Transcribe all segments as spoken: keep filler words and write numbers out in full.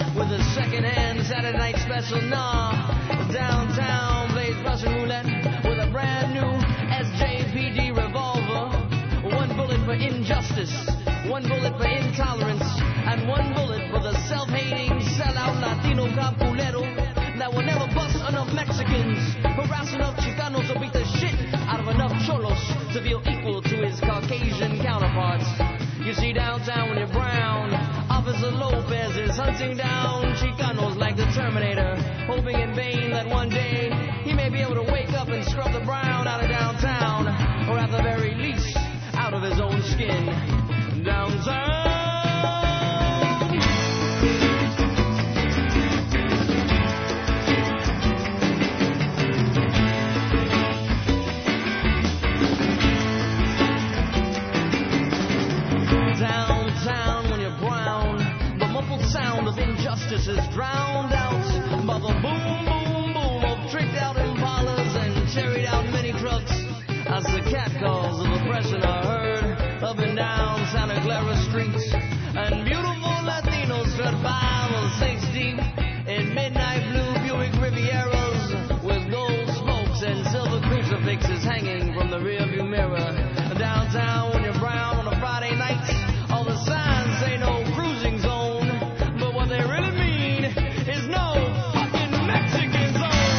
with a second-hand Saturday night special. Nah, downtown plays Russian roulette with a brand new S J P D revolver. One bullet for injustice, one bullet for intolerance, and one bullet for the self-hating, sellout Latino capulero that will never bust enough Mexicans, harass enough Chicanos, or beat the shit out of enough cholos to feel equal to his Caucasian counterparts. You see, downtown when you're brown, Officer Lopez is hunting down Chicanos like the Terminator, hoping in vain that one day he may be able to wake up and scrub the brown out of downtown, or at the very least, out of his own skin. Downtown. Downtown when you're brown, the muffled sound of injustice is drowned out by the boom, boom, boom of tricked out Impalas and cherried out mini trucks as the catcalls of oppression are heard up and down Santa Clara streets, and beautiful Latinos strut by with six deep in midnight blue Buick Rivieras with gold smokes and silver crucifixes hanging from the rearview mirror. Downtown when you're brown on a Friday night, all the signs say no cruising zone, but what they really mean is no fucking Mexican zone.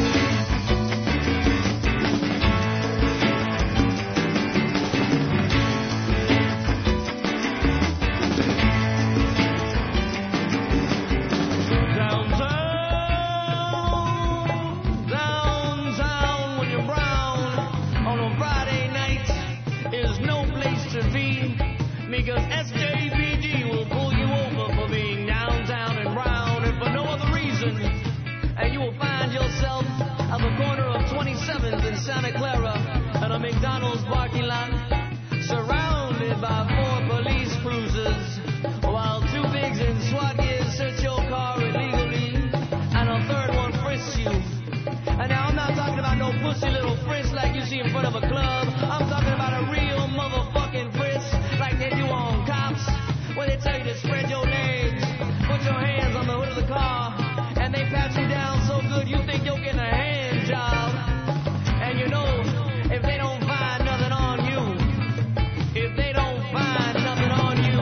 Downtown, downtown when you're brown on a Friday night is no place to be, because S J P D will pull you over for being downtown and brown, and for no other reason. And you will find yourself at the corner of twenty-seventh and Santa Clara at a McDonald's parking lot, surrounded by four police cruisers, while two bigs in SWAT gears search your car illegally, and a third one frisks you. And now I'm not talking about no pussy little frisk like you see in front of a club. I'm talking about a real motherfucking frisk like they do on Cops, where they tell you to spread your legs, put your hands on the hood of the car, and they pat you down so good you think you're getting a hand job. And you know, if they don't find nothing on you, if they don't find nothing on you,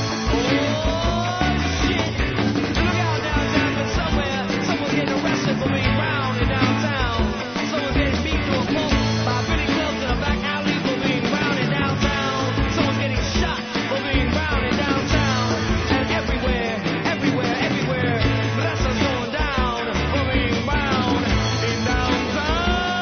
oh shit, look out downtown, but somewhere, someone's getting arrested for being brown in downtown. Someone's getting beat to a pulp by Billy Clubs in a back alley for being brown in downtown. Someone's getting shot for being brown in downtown. And everywhere, everywhere, everywhere, bless us going down for being brown in downtown.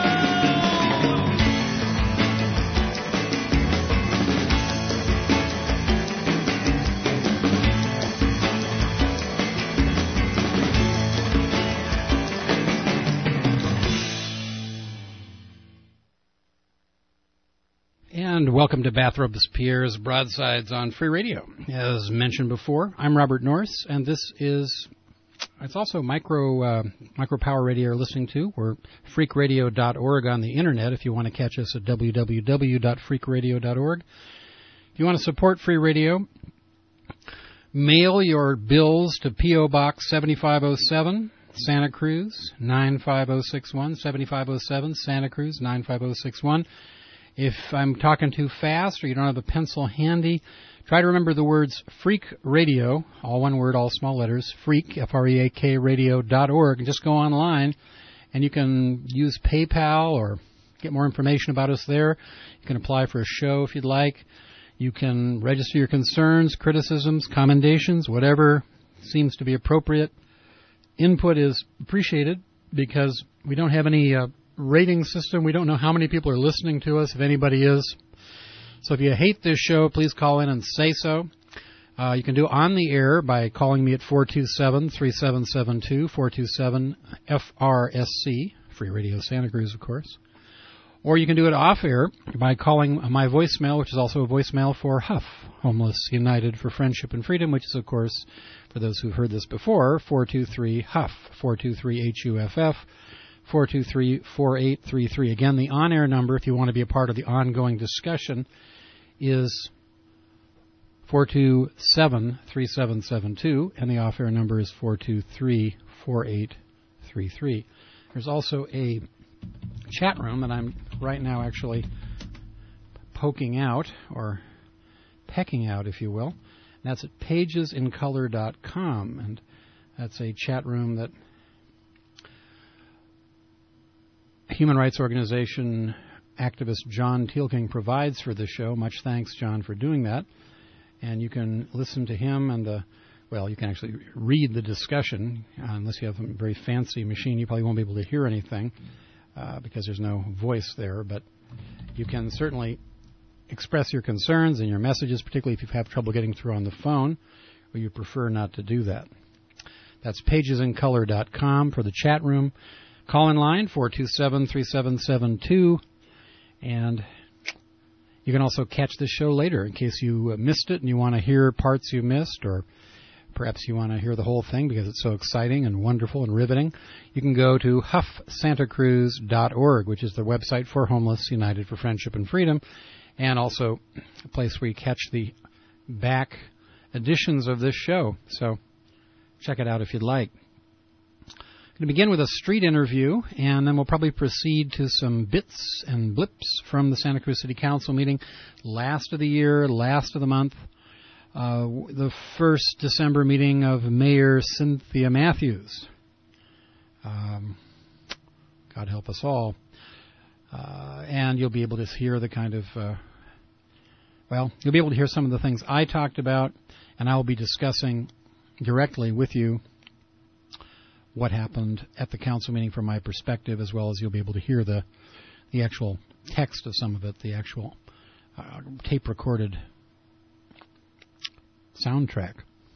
And welcome to Bathrobes Pierre's Broadsides on Free Radio. As mentioned before, I'm Robert Norris, and this is, it's also micro uh, micro power radio you're listening to. We're freak radio dot org on the internet if you want to catch us at w w w dot freak radio dot org. If you want to support Free Radio, mail your bills to P O Box seventy-five oh seven, Santa Cruz, nine five oh six one, seventy-five oh seven, Santa Cruz, nine five oh six one. If I'm talking too fast or you don't have a pencil handy, try to remember the words Freak Radio, all one word, all small letters, Freak, F R E A K radio dot org, and just go online and you can use PayPal or get more information about us there. You can apply for a show if you'd like. You can register your concerns, criticisms, commendations, whatever seems to be appropriate. Input is appreciated because we don't have any uh, rating system. We don't know how many people are listening to us, if anybody is. So if you hate this show, please call in and say so. Uh, you can do it on the air by calling me at four two seven, three seven seven two, four two seven F R S C, Free Radio Santa Cruz, of course. Or you can do it off air by calling my voicemail, which is also a voicemail for H U F, Homeless United for Friendship and Freedom, which is, of course, for those who've heard this before, four two three H U F, four two three H U F F, four two three, four eight three three. Again, the on-air number, if you want to be a part of the ongoing discussion, is four two seven, three seven seven two, and the off-air number is four two three, four eight three three. There's also a chat room that I'm right now actually poking out, or pecking out, if you will. And that's at pages in color dot com, and that's a chat room that human rights organization activist John Teelking provides for the show. Much thanks, John, for doing that. And you can listen to him and the, well, you can actually read the discussion. Uh, unless you have a very fancy machine, you probably won't be able to hear anything uh, because there's no voice there. But you can certainly express your concerns and your messages, particularly if you have trouble getting through on the phone, or you prefer not to do that. That's pages in color dot com for the chat room. Call-in line, four two seven, three seven seven two. And you can also catch this show later in case you uh, missed it and you want to hear parts you missed, or perhaps you want to hear the whole thing because it's so exciting and wonderful and riveting. You can go to huff santa cruz dot org, which is the website for Homeless United for Friendship and Freedom, and also a place where you catch the back editions of this show. So check it out if you'd like. I'm going to begin with a street interview, and then we'll probably proceed to some bits and blips from the Santa Cruz City Council meeting. Last of the year, last of the month, uh, the first December meeting of Mayor Cynthia Matthews. Um, God help us all. Uh, and you'll be able to hear the kind of, uh, well, you'll be able to hear some of the things I talked about, and I will be discussing directly with you what happened at the council meeting from my perspective, as well as you'll be able to hear the the actual text of some of it, the actual uh, tape-recorded soundtrack.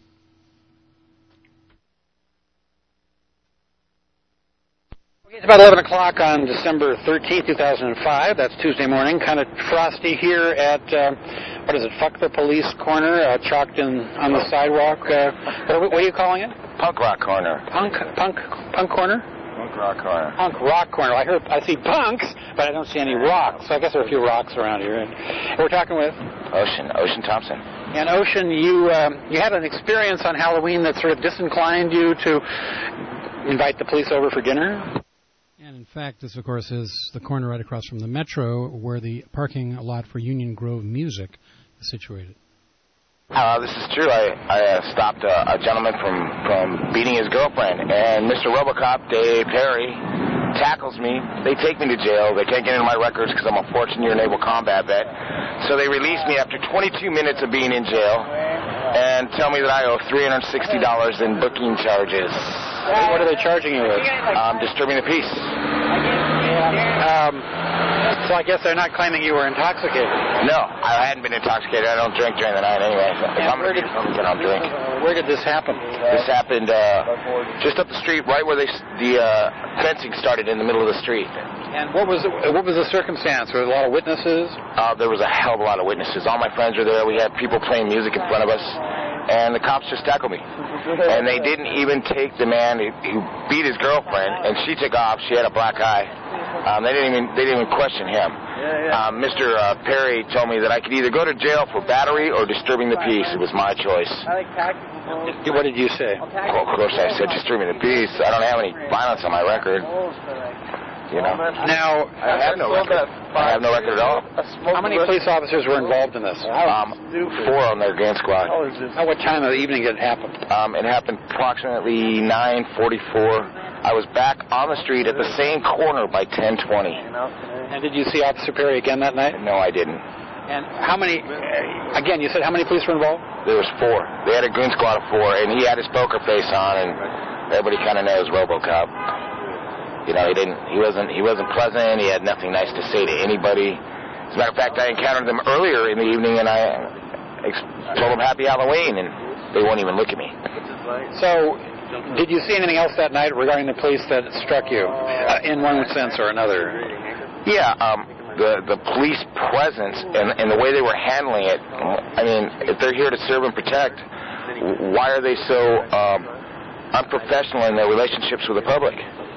Okay, it's about eleven o'clock on December thirteenth, two thousand five. That's Tuesday morning. Kind of frosty here at, uh, what is it, Fuck the Police Corner, uh, chalked in on the sidewalk. Uh, what, what are you calling it? Punk Rock Corner. Punk, punk, punk corner? Punk Rock Corner. Punk Rock Corner. I heard, I see punks, but I don't see any rocks. So I guess there are a few rocks around here. And we're talking with Ocean, Ocean Thompson. And Ocean, you um, you had an experience on Halloween that sort of disinclined you to invite the police over for dinner. And in fact, this of course is the corner right across from the Metro, where the parking lot for Union Grove Music is situated. Uh, this is true. I, I uh, stopped uh, a gentleman from, from beating his girlfriend, and Mister Robocop, Dave Perry, tackles me. They take me to jail. They can't get into my records because I'm a fourteen-year naval combat vet. So they release me after twenty-two minutes of being in jail and tell me that I owe three hundred sixty dollars in booking charges. What are they charging you with? Um, disturbing the peace. Um, so I guess they're not claiming you were intoxicated. No, I hadn't been intoxicated. I don't drink during the night anyway. So if I'm where did, I'm gonna drink. Where did this happen? This happened uh, just up the street, right where they, the uh, fencing started in the middle of the street. And what was the, what was the circumstance? Were there a lot of witnesses? Uh, there was a hell of a lot of witnesses. All my friends were there. We had people playing music in front of us, and the cops just tackled me. And they didn't even take the man who, who beat his girlfriend, and she took off. She had a black eye. Um, they didn't even they didn't even question him. Um, Mister Uh, Perry told me that I could either go to jail for battery or disturbing the peace. It was my choice. What did you say? Well, of course, I said disturbing the peace. I don't have any violence on my record. You know. Now, I have no record. I have no record at all. How many police officers were involved in this? Um, four on their game squad. At what time of the evening did it happen? Um, it happened approximately nine forty-four. I was back on the street at the same corner by ten twenty. And did you see Officer Perry again that night? No, I didn't. And how many, again, you said how many police were involved? There was four. They had a goon squad of four, and he had his poker face on, and everybody kind of knows RoboCop. You know, he didn't, he wasn't, he wasn't pleasant. He had nothing nice to say to anybody. As a matter of fact, I encountered them earlier in the evening, and I ex- told them Happy Halloween, and they won't even look at me. So, did you see anything else that night regarding the police that struck you, uh, in one sense or another? Yeah, um, the the police presence and, and the way they were handling it. I mean, if they're here to serve and protect, why are they so um, unprofessional in their relationships with the public?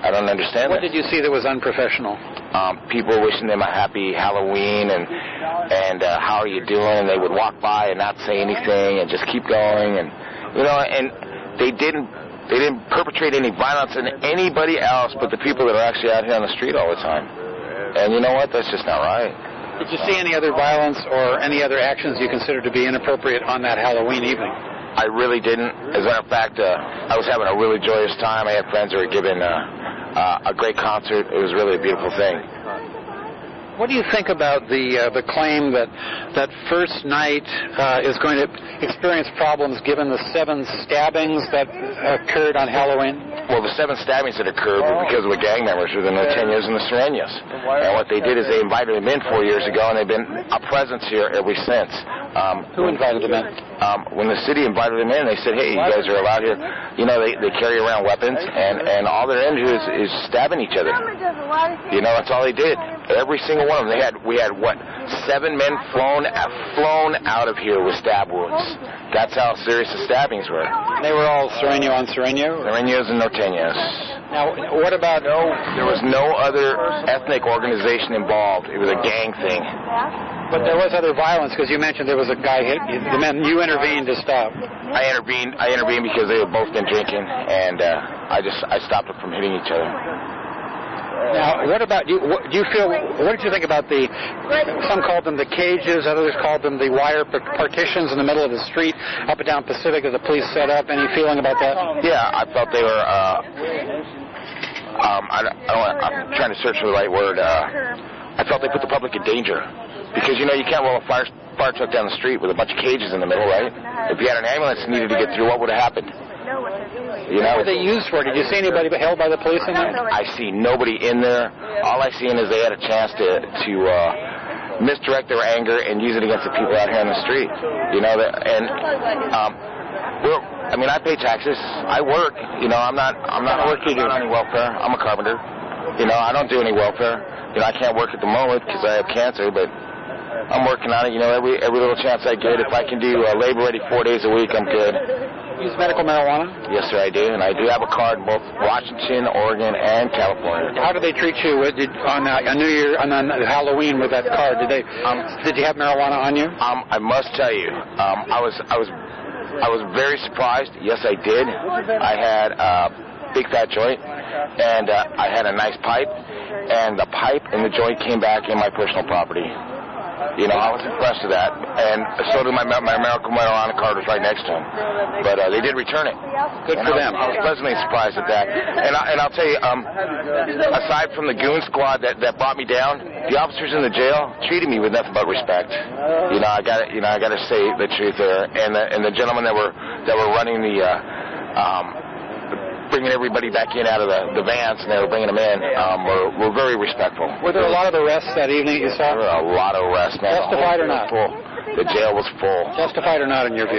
I don't understand What that. did you see that was unprofessional? Um, people wishing them a happy Halloween and and uh, how are you doing? And they would walk by and not say anything and just keep going. And you know, and they didn't they didn't perpetrate any violence on anybody else but the people that are actually out here on the street all the time. And you know what? That's just not right. Did you see any other violence or any other actions you consider to be inappropriate on that Halloween evening? I really didn't. As a matter of fact, uh, I was having a really joyous time. I had friends who were giving uh, uh, a great concert. It was really a beautiful thing. What do you think about the uh, the claim that that First Night uh, is going to experience problems given the seven stabbings that occurred on Halloween? Well, the seven stabbings that occurred were because of the gang members, were the Norteños and the Sureños. And what they did is they invited them in four years ago, and they've been a presence here ever since. Um, Who invited them in? Um, when the city invited them in, they said, hey, you guys are allowed here. You know, they, they carry around weapons, and, and all they're into is, is stabbing each other. You know, that's all they did. Every single one of them. They had, we had, what, seven men flown flown out of here with stab wounds. That's how serious the stabbings were. They were all Sureño on Sureño? Sureños and Norteños. Now, what about... No, there was no other ethnic organization involved. It was a gang thing. But there was other violence, because you mentioned there was a guy hit, the men, you intervened to stop. I intervened, I intervened because they had both been drinking, and uh, I just, I stopped them from hitting each other. Now, what about you? What, do you feel? What did you think about the? Some called them the cages. Others called them the wire partitions in the middle of the street up and down Pacific that the police set up. Any feeling about that? Yeah, I felt they were. Uh, um, I, I don't. Want, I'm trying to search for the right word. Uh, I felt they put the public in danger because you know you can't roll a fire fire truck down the street with a bunch of cages in the middle, right? If you had an ambulance that needed to get through, what would have happened? You know, what were they used for? Did you see anybody held by the police in there? I see nobody in there. All I seen is they had a chance to to uh, misdirect their anger and use it against the people out here on the street. You know, that, and um, we're, I mean, I pay taxes. I work. You know, I'm not I'm not working on any welfare. I'm a carpenter. You know, I don't do any welfare. You know, I can't work at the moment because I have cancer, but I'm working on it. You know, every every little chance I get. If I can do uh, labor ready four days a week, I'm good. Use medical marijuana? Yes, sir, I do, and I do have a card in both Washington, Oregon, and California. How did they treat you with, did, on uh, a New Year, on, on Halloween with that card? Did they? Um, did you have marijuana on you? Um, I must tell you, um, I was, I was, I was very surprised. Yes, I did. I had a big fat joint, and uh, I had a nice pipe, and the pipe and the joint came back in my personal property. You know, I was impressed with that, and so did my my medical marijuana card was right next to him. But uh, they did return it. Good and for I was, them. I was pleasantly surprised at that. And, I, and I'll tell you, um, aside from the goon squad that, that brought me down, the officers in the jail treated me with nothing but respect. You know, I got you know I got to say the truth there. And the and the gentlemen that were that were running the. Uh, um, bringing everybody back in out of the, the vans, and they were bringing them in, um, were, were very respectful. Were there a lot of arrests that evening you saw? There were a lot of arrests, man. Justified or not? Full. The jail was full. Justified or not, in your view?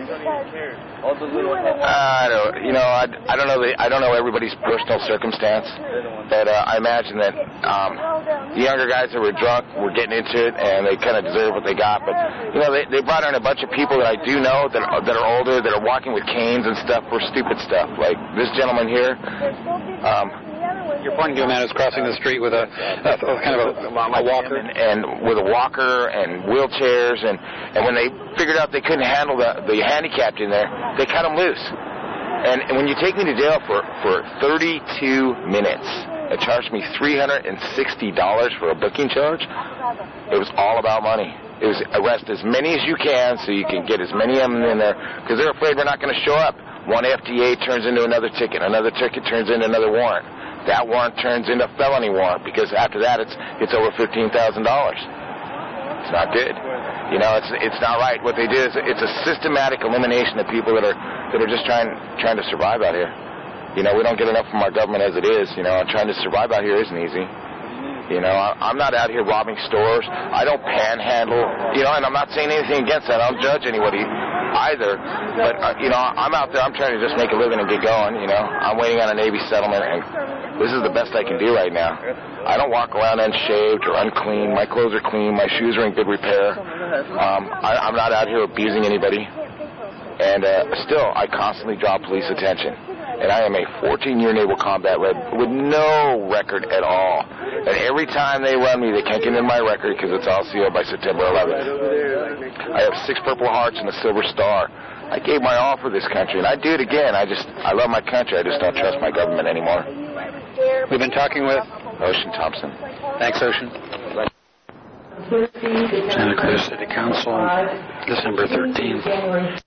I don't, you know, I, I don't know. The, I don't know everybody's personal circumstance, but uh, I imagine that um, the younger guys that were drunk were getting into it, and they kind of deserve what they got. But you know, they, they brought in a bunch of people that I do know that are, that are older, that are walking with canes and stuff for stupid stuff. Like this gentleman here. Um, You're pointing to a man who's crossing the street with a, a, a kind of a, a walker, and, and with a walker and wheelchairs, and, and when they figured out they couldn't handle the the handicapped in there, they cut them loose. And, and when you take me to jail for for thirty-two minutes, it charged me three hundred sixty dollars for a booking charge. It was all about money. It was arrest as many as you can so you can get as many of them in there because they're afraid we're not going to show up. One F D A turns into another ticket, another ticket turns into another warrant. That warrant turns into a felony warrant because after that it's it's over fifteen thousand dollars. It's not good. You know, it's it's not right. What they do is it's a systematic elimination of people that are that are just trying trying to survive out here. You know, we don't get enough from our government as it is. You know, and trying to survive out here isn't easy. You know, I, I'm not out here robbing stores. I don't panhandle. You know, and I'm not saying anything against that. I don't judge anybody either. But, uh, you know, I'm out there. I'm trying to just make a living and get going, you know. I'm waiting on a Navy settlement, and this is the best I can do right now. I don't walk around unshaved or unclean. My clothes are clean. My shoes are in good repair. Um, I, I'm not out here abusing anybody. And uh, still, I constantly draw police attention. and I am a fourteen-year naval combat vet with no record at all. And every time they run me, they can't get in my record because it's all sealed by September eleventh. I have six Purple Hearts and a Silver Star. I gave my all for this country, and I'd do it again. I just, I love my country. I just don't trust my government anymore. We've been talking with Ocean Thompson. Thanks, Ocean. Santa Cruz City Council, December thirteenth.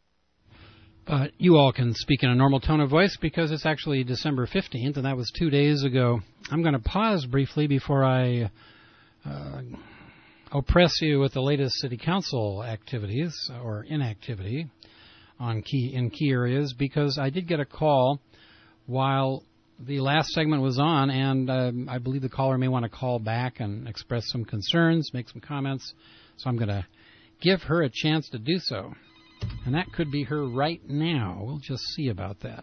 But you all can speak in a normal tone of voice because it's actually December fifteenth, and that was two days ago. I'm going to pause briefly before I uh, oppress you with the latest City Council activities or inactivity on key in key areas, because I did get a call while the last segment was on, and um, I believe the caller may want to call back and express some concerns, make some comments, so I'm going to give her a chance to do so. And that could be her right now. We'll just see about that.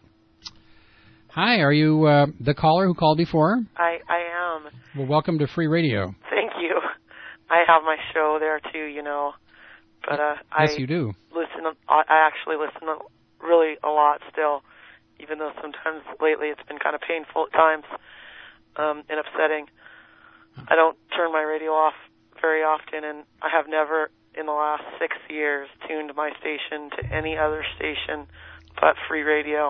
Hi, are you uh, the caller who called before? I, I am. Well, welcome to Free Radio. Thank you. I have my show there, too, you know. But uh, yes, I you do. Listen, I actually listen really a lot still, even though sometimes lately it's been kind of painful at times um, and upsetting. I don't turn my radio off very often, and I have never in the last six years tuned my station to any other station but Free Radio.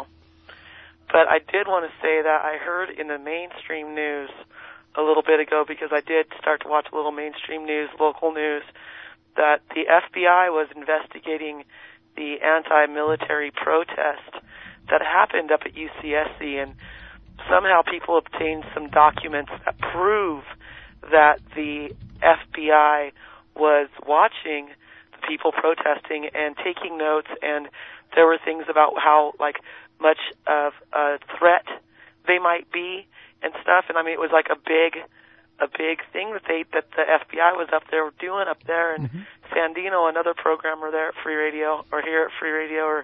But I did want to say that I heard in the mainstream news a little bit ago, because I did start to watch a little mainstream news, local news, that the F B I was investigating the anti-military protest that happened up at U C S C, and somehow people obtained some documents that prove that the F B I was watching the people protesting and taking notes, and there were things about how, like, much of a threat they might be and stuff. And I mean, it was like a big, a big thing that they, that the F B I was up there doing up there. And mm-hmm. Sandino, another programmer there at Free Radio, or here at Free Radio, or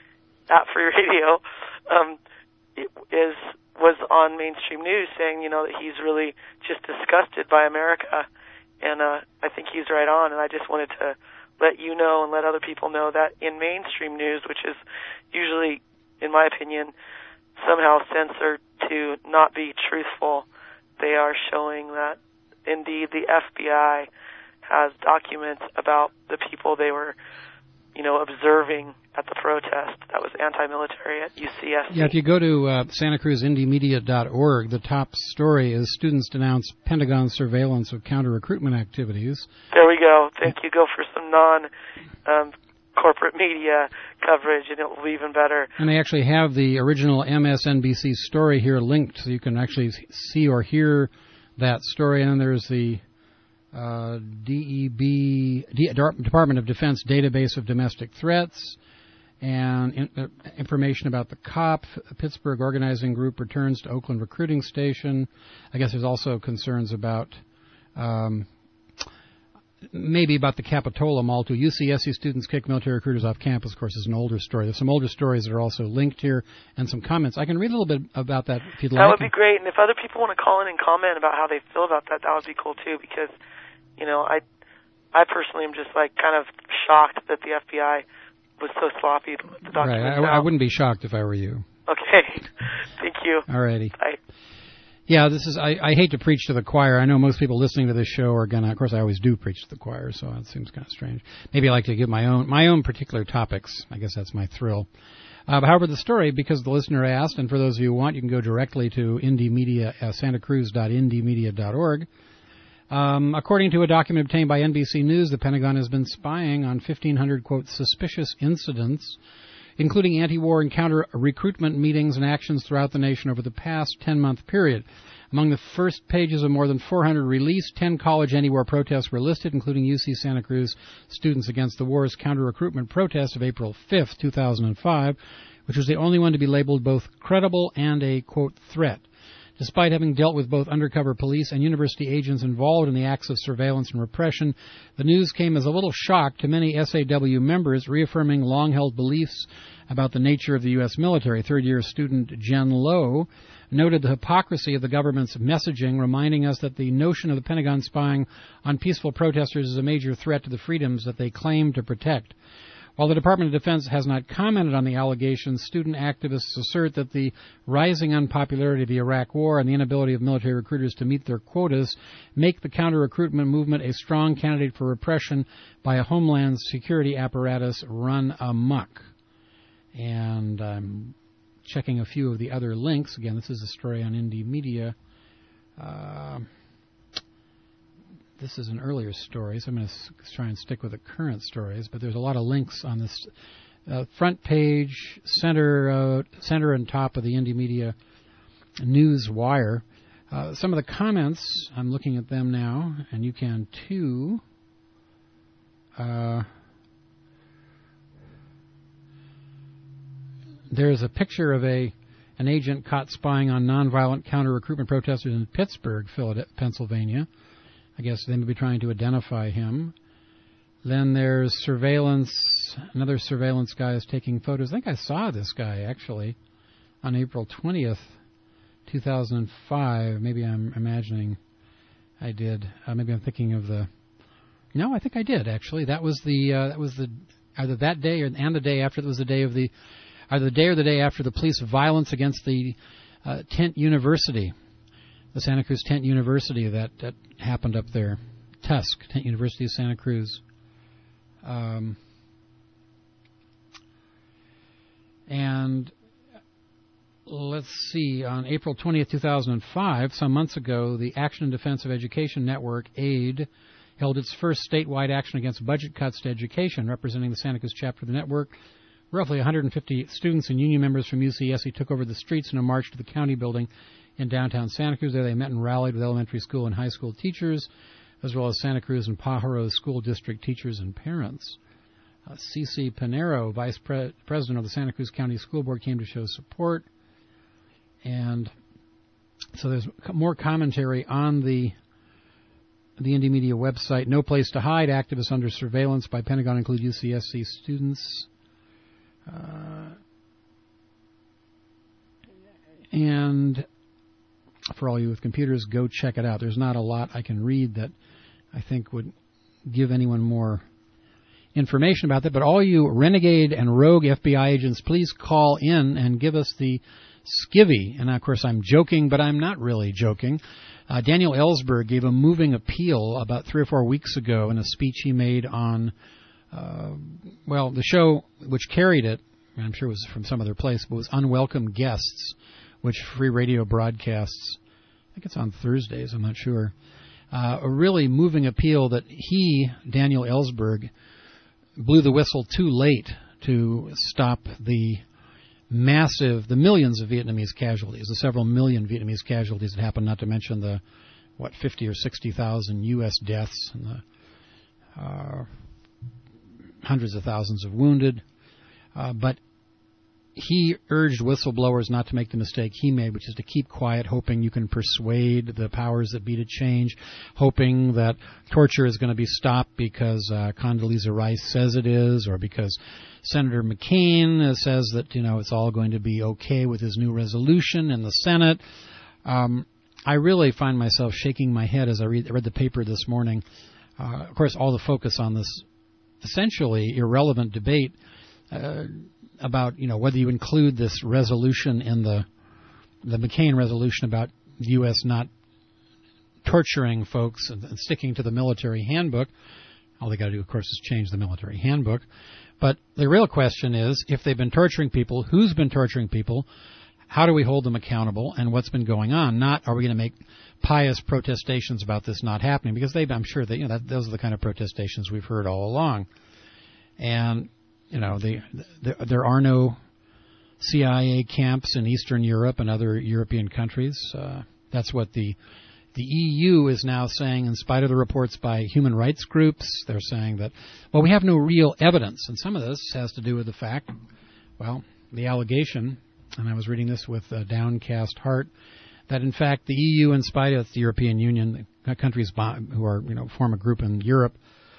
at Free Radio, um, is, was on mainstream news saying, you know, that he's really just disgusted by America. And, uh, I think he's right on. And I just wanted to let you know and let other people know that in mainstream news, which is usually, in my opinion, somehow censored to not be truthful, they are showing that indeed the F B I has documents about the people they were, you know, observing at the protest that was anti-military at U C S C. Yeah, if you go to uh, Santa Cruz Indie Media dot org, the top story is students denounce Pentagon surveillance of counter-recruitment activities. There we go. Thank you. Go for some non um, corporate media coverage, and it will be even better. And they actually have the original M S N B C story here linked, so you can actually see or hear that story. And then there's the uh, D E B, D- Department of Defense Database of Domestic Threats, and in, uh, information about the C O P, Pittsburgh Organizing Group returns to Oakland recruiting station. I guess there's also concerns about um, maybe about the Capitola Mall, too. U C S C students kick military recruiters off campus, of course, is an older story. There's some older stories that are also linked here, and some comments. I can read a little bit about that if you'd like. That would be great. And if other people want to call in and comment about how they feel about that, that would be cool, too, because, you know, I, I personally am just, like, kind of shocked that the F B I was so sloppy with the documents. Right. I, I wouldn't be shocked if I were you. Okay. Thank you. All righty. Bye. Yeah, this is. I, I hate to preach to the choir. I know most people listening to this show are gonna. Of course, I always do preach to the choir, so it seems kind of strange. Maybe I like to give my own my own particular topics. I guess that's my thrill. Uh, but however, the story, because the listener asked, and for those of you who want, you can go directly to Indie Media, uh, Santa Cruz dot indie media dot org. Um, according to a document obtained by N B C News, the Pentagon has been spying on fifteen hundred, quote, suspicious incidents, including anti-war and counter-recruitment meetings and actions throughout the nation over the past ten-month period. Among the first pages of more than four hundred released, ten college anti-war protests were listed, including U C Santa Cruz Students Against the War's counter-recruitment protest of April fifth, two thousand five, which was the only one to be labeled both credible and a, quote, threat. Despite having dealt with both undercover police and university agents involved in the acts of surveillance and repression, the news came as a little shock to many S A W members, reaffirming long-held beliefs about the nature of the U S military. Third-year student Jen Lowe noted the hypocrisy of the government's messaging, reminding us that the notion of the Pentagon spying on peaceful protesters is a major threat to the freedoms that they claim to protect. While the Department of Defense has not commented on the allegations, student activists assert that the rising unpopularity of the Iraq War and the inability of military recruiters to meet their quotas make the counter-recruitment movement a strong candidate for repression by a Homeland Security apparatus run amok. And I'm checking a few of the other links. Again, this is a story on Indie Media. Uh, This is an earlier story, so I'm going to s- try and stick with the current stories. But there's a lot of links on this uh, front page, center, uh, center and top of the Indie Media news wire. Uh, some of the comments, I'm looking at them now, and you can too. Uh, there's a picture of a an agent caught spying on nonviolent counter-recruitment protesters in Pittsburgh, Philadelphia, Pennsylvania. I guess they may be trying to identify him. Then there's surveillance. Another surveillance guy is taking photos. I think I saw this guy, actually, on April twentieth, two thousand five. Maybe I'm imagining I did. Uh, maybe I'm thinking of the... No, I think I did, actually. That was the... Uh, that was the either that day or and the day after. It was the day of the... Either the day or the day after the police violence against the uh, Tent University. The Santa Cruz Tent University that, that happened up there. Tusk, Tent University of Santa Cruz. Um, and let's see, on April twentieth, two thousand five, some months ago, the Action in Defense of Education Network, AID, held its first statewide action against budget cuts to education. Representing the Santa Cruz chapter of the network, roughly one hundred fifty students and union members from U C S C took over the streets in a march to the county building in downtown Santa Cruz. There they met and rallied with elementary school and high school teachers, as well as Santa Cruz and Pajaro School District teachers and parents. Uh, C C Pinero, Vice Pre- President of the Santa Cruz County School Board, came to show support. And so there's more commentary on the the Indie Media website. No place to hide. Activists under surveillance by Pentagon include U C S C students. Uh, and for all you with computers, go check it out. There's not a lot I can read that I think would give anyone more information about that. But all you renegade and rogue F B I agents, please call in and give us the skivvy. And, of course, I'm joking, but I'm not really joking. Uh, Daniel Ellsberg gave a moving appeal about three or four weeks ago in a speech he made on, uh, well, the show which carried it, I'm sure it was from some other place, but was Unwelcome Guests, which Free Radio broadcasts. I think it's on Thursdays, I'm not sure. Uh, a really moving appeal that he, Daniel Ellsberg, blew the whistle too late to stop the massive, the millions of Vietnamese casualties, the several million Vietnamese casualties that happened, not to mention the, what, fifty or sixty thousand U S deaths and the uh, hundreds of thousands of wounded. Uh, but he urged whistleblowers not to make the mistake he made, which is to keep quiet, hoping you can persuade the powers that be to change, hoping that torture is going to be stopped because uh, Condoleezza Rice says it is, or because Senator McCain says that, you know, it's all going to be okay with his new resolution in the Senate. Um, I really find myself shaking my head as I read, read the paper this morning. Uh, of course, all the focus on this essentially irrelevant debate uh, about, you know, whether you include this resolution in the the McCain resolution about the U S not torturing folks and, and sticking to the military handbook. All they got to do, of course, is change the military handbook. But the real question is, if they've been torturing people, who's been torturing people, how do we hold them accountable, and what's been going on? Not, are we going to make pious protestations about this not happening? Because they, I'm sure that, you know, that, those are the kind of protestations we've heard all along. And, you know, the, the, there are no C I A camps in Eastern Europe and other European countries. Uh, that's what the the E U is now saying, in spite of the reports by human rights groups. They're saying that, well, we have no real evidence. And some of this has to do with the fact, well, the allegation, and I was reading this with a downcast heart, that in fact the E U, in spite of the European Union, the countries who are, you know, form a group in Europe,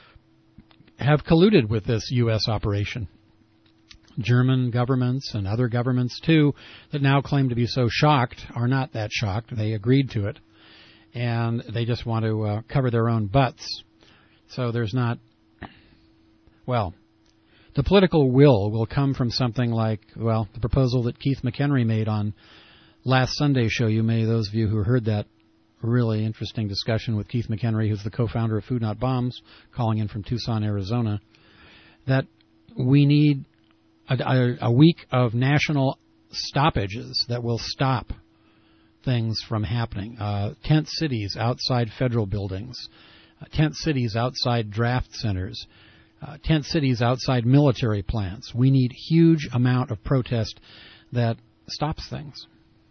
have colluded with this U S operation. German governments and other governments, too, that now claim to be so shocked are not that shocked. They agreed to it. And they just want to uh, cover their own butts. So there's not, well, the political will will come from something like, well, the proposal that Keith McHenry made on last Sunday's show. You may, those of you who heard that really interesting discussion with Keith McHenry, who's the co-founder of Food Not Bombs, calling in from Tucson, Arizona, that we need a, a, a week of national stoppages that will stop things from happening. Uh, tent cities outside federal buildings, uh, tent cities outside draft centers, uh, tent cities outside military plants. We need huge amount of protest that stops things.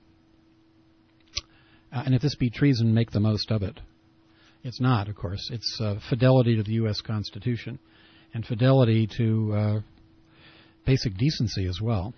Uh, and if this be treason, make the most of it. It's not, of course. It's uh, fidelity to the U S Constitution and fidelity to uh, basic decency as well.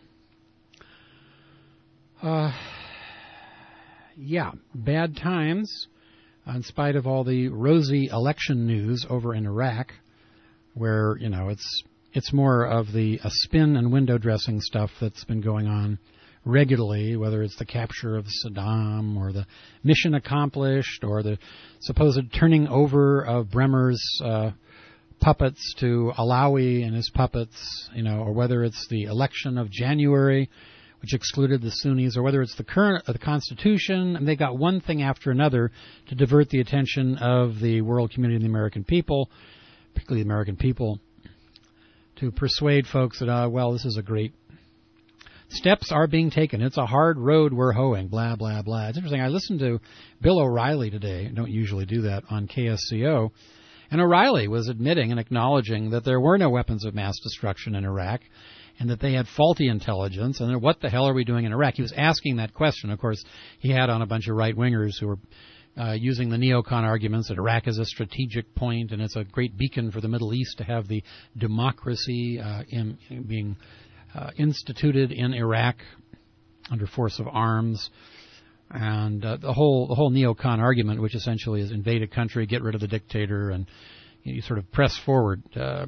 Uh, yeah, bad times, in spite of all the rosy election news over in Iraq, where, you know, it's it's more of the uh, spin and window dressing stuff that's been going on regularly, whether it's the capture of Saddam or the mission accomplished or the supposed turning over of Bremer's uh, puppets to Alawi and his puppets, you know, or whether it's the election of January, which excluded the Sunnis, or whether it's the current uh, the Constitution, and they got one thing after another to divert the attention of the world community and the American people, particularly the American people, to persuade folks that, uh, well, this is a great steps are being taken. It's a hard road we're hoeing, blah, blah, blah. It's interesting. I listened to Bill O'Reilly today. I don't usually do that on K S C O. And O'Reilly was admitting and acknowledging that there were no weapons of mass destruction in Iraq and that they had faulty intelligence. And what the hell are we doing in Iraq? He was asking that question. Of course, he had on a bunch of right-wingers who were uh, using the neocon arguments that Iraq is a strategic point and it's a great beacon for the Middle East to have the democracy uh, in, in being Uh, instituted in Iraq under force of arms, and uh, the whole the whole neocon argument, which essentially is invade a country, get rid of the dictator, and you, know, you sort of press forward. Uh,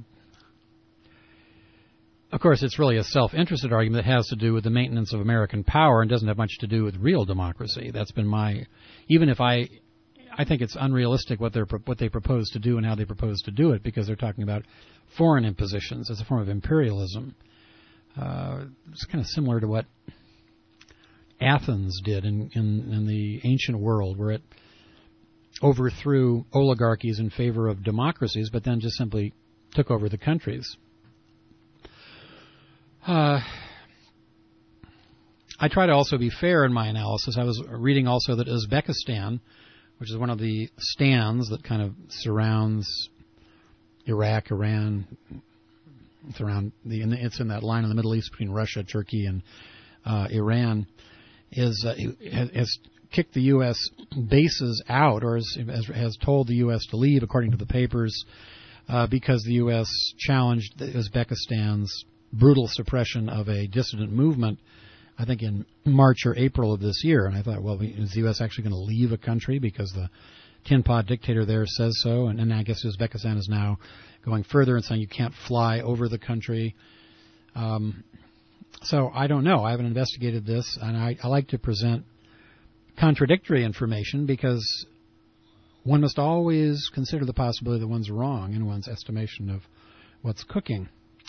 of course, it's really a self-interested argument that has to do with the maintenance of American power and doesn't have much to do with real democracy. That's been my, even if I, I think it's unrealistic what they're what they propose to do and how they propose to do it, because they're talking about foreign impositions as a form of imperialism. Uh, it's kind of similar to what Athens did in, in, in the ancient world, where it overthrew oligarchies in favor of democracies, but then just simply took over the countries. Uh, I try to also be fair in my analysis. I was reading also that Uzbekistan, which is one of the stands that kind of surrounds Iraq, Iran, It's around the. It's in that line in the Middle East between Russia, Turkey, and uh, Iran. Is uh, has kicked the U S bases out, or has, has told the U S to leave, according to the papers, uh, because the U S challenged Uzbekistan's brutal suppression of a dissident movement, I think in March or April of this year. And I thought, well, is the U S actually going to leave a country because the tin pot dictator there says so? And, and I guess Uzbekistan is now going further and saying you can't fly over the country. Um, so I don't know. I haven't investigated this, and I, I like to present contradictory information because one must always consider the possibility that one's wrong in one's estimation of what's cooking.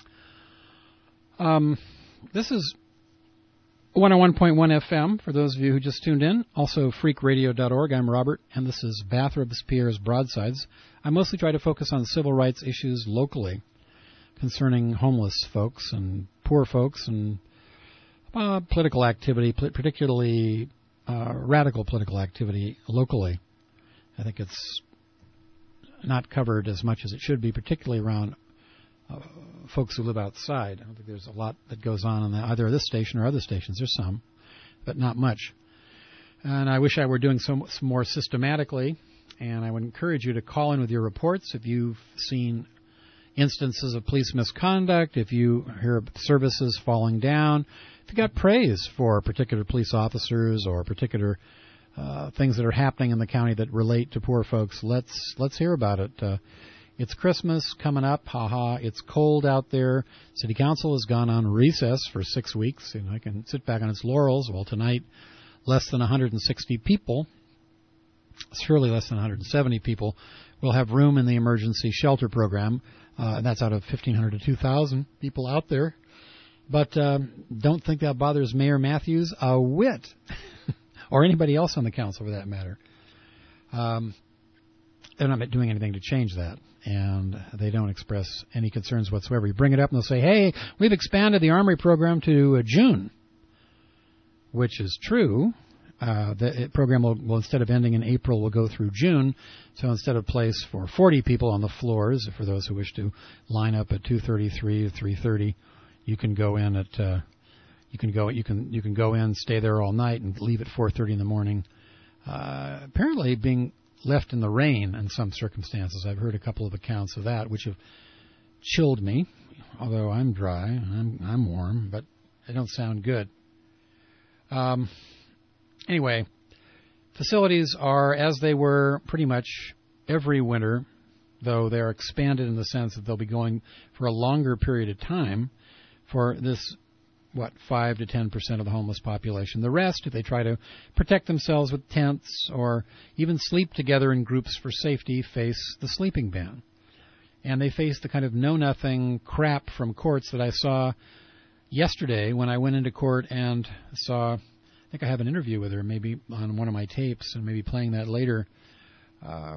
Um, this is one oh one point one F M, for those of you who just tuned in. Also, freak radio dot org. I'm Robert, and this is Bathrobes Pierre's Broadsides. I mostly try to focus on civil rights issues locally concerning homeless folks and poor folks and uh, political activity, particularly uh, radical political activity locally. I think it's not covered as much as it should be, particularly around uh, folks who live outside. I don't think there's a lot that goes on in the, either this station or other stations. There's some, but not much. And I wish I were doing so much more systematically. And I would encourage you to call in with your reports if you've seen instances of police misconduct, if you hear of services falling down, if you got praise for particular police officers or particular uh, things that are happening in the county that relate to poor folks. Let's let's hear about it. Uh, it's Christmas coming up. Ha ha. It's cold out there. City Council has gone on recess for six weeks, and I can sit back on its laurels. Well, tonight, less than one hundred sixty people surely less than one hundred seventy people, will have room in the emergency shelter program. Uh, and that's out of fifteen hundred to two thousand people out there. But um, don't think that bothers Mayor Matthews a whit, or anybody else on the council for that matter. Um, they're not doing anything to change that, and they don't express any concerns whatsoever. You bring it up and they'll say, hey, we've expanded the Armory program to uh, June, which is true. Uh, the program will, will, instead of ending in April, will go through June. So instead of place for forty people on the floors, for those who wish to line up at two thirty-three or three thirty, you can go in at uh, you can go you can you can go in, stay there all night, and leave at four thirty in the morning. Uh, apparently, being left in the rain in some circumstances. I've heard a couple of accounts of that, which have chilled me. Although I'm dry, I'm I'm warm, but they don't sound good. Um. Anyway, facilities are as they were pretty much every winter, though they're expanded in the sense that they'll be going for a longer period of time for this, what, five to ten percent of the homeless population. The rest, if they try to protect themselves with tents or even sleep together in groups for safety, face the sleeping ban. And they face the kind of know-nothing crap from courts that I saw yesterday when I went into court and saw... I think I have an interview with her, maybe on one of my tapes, and maybe playing that later. Uh,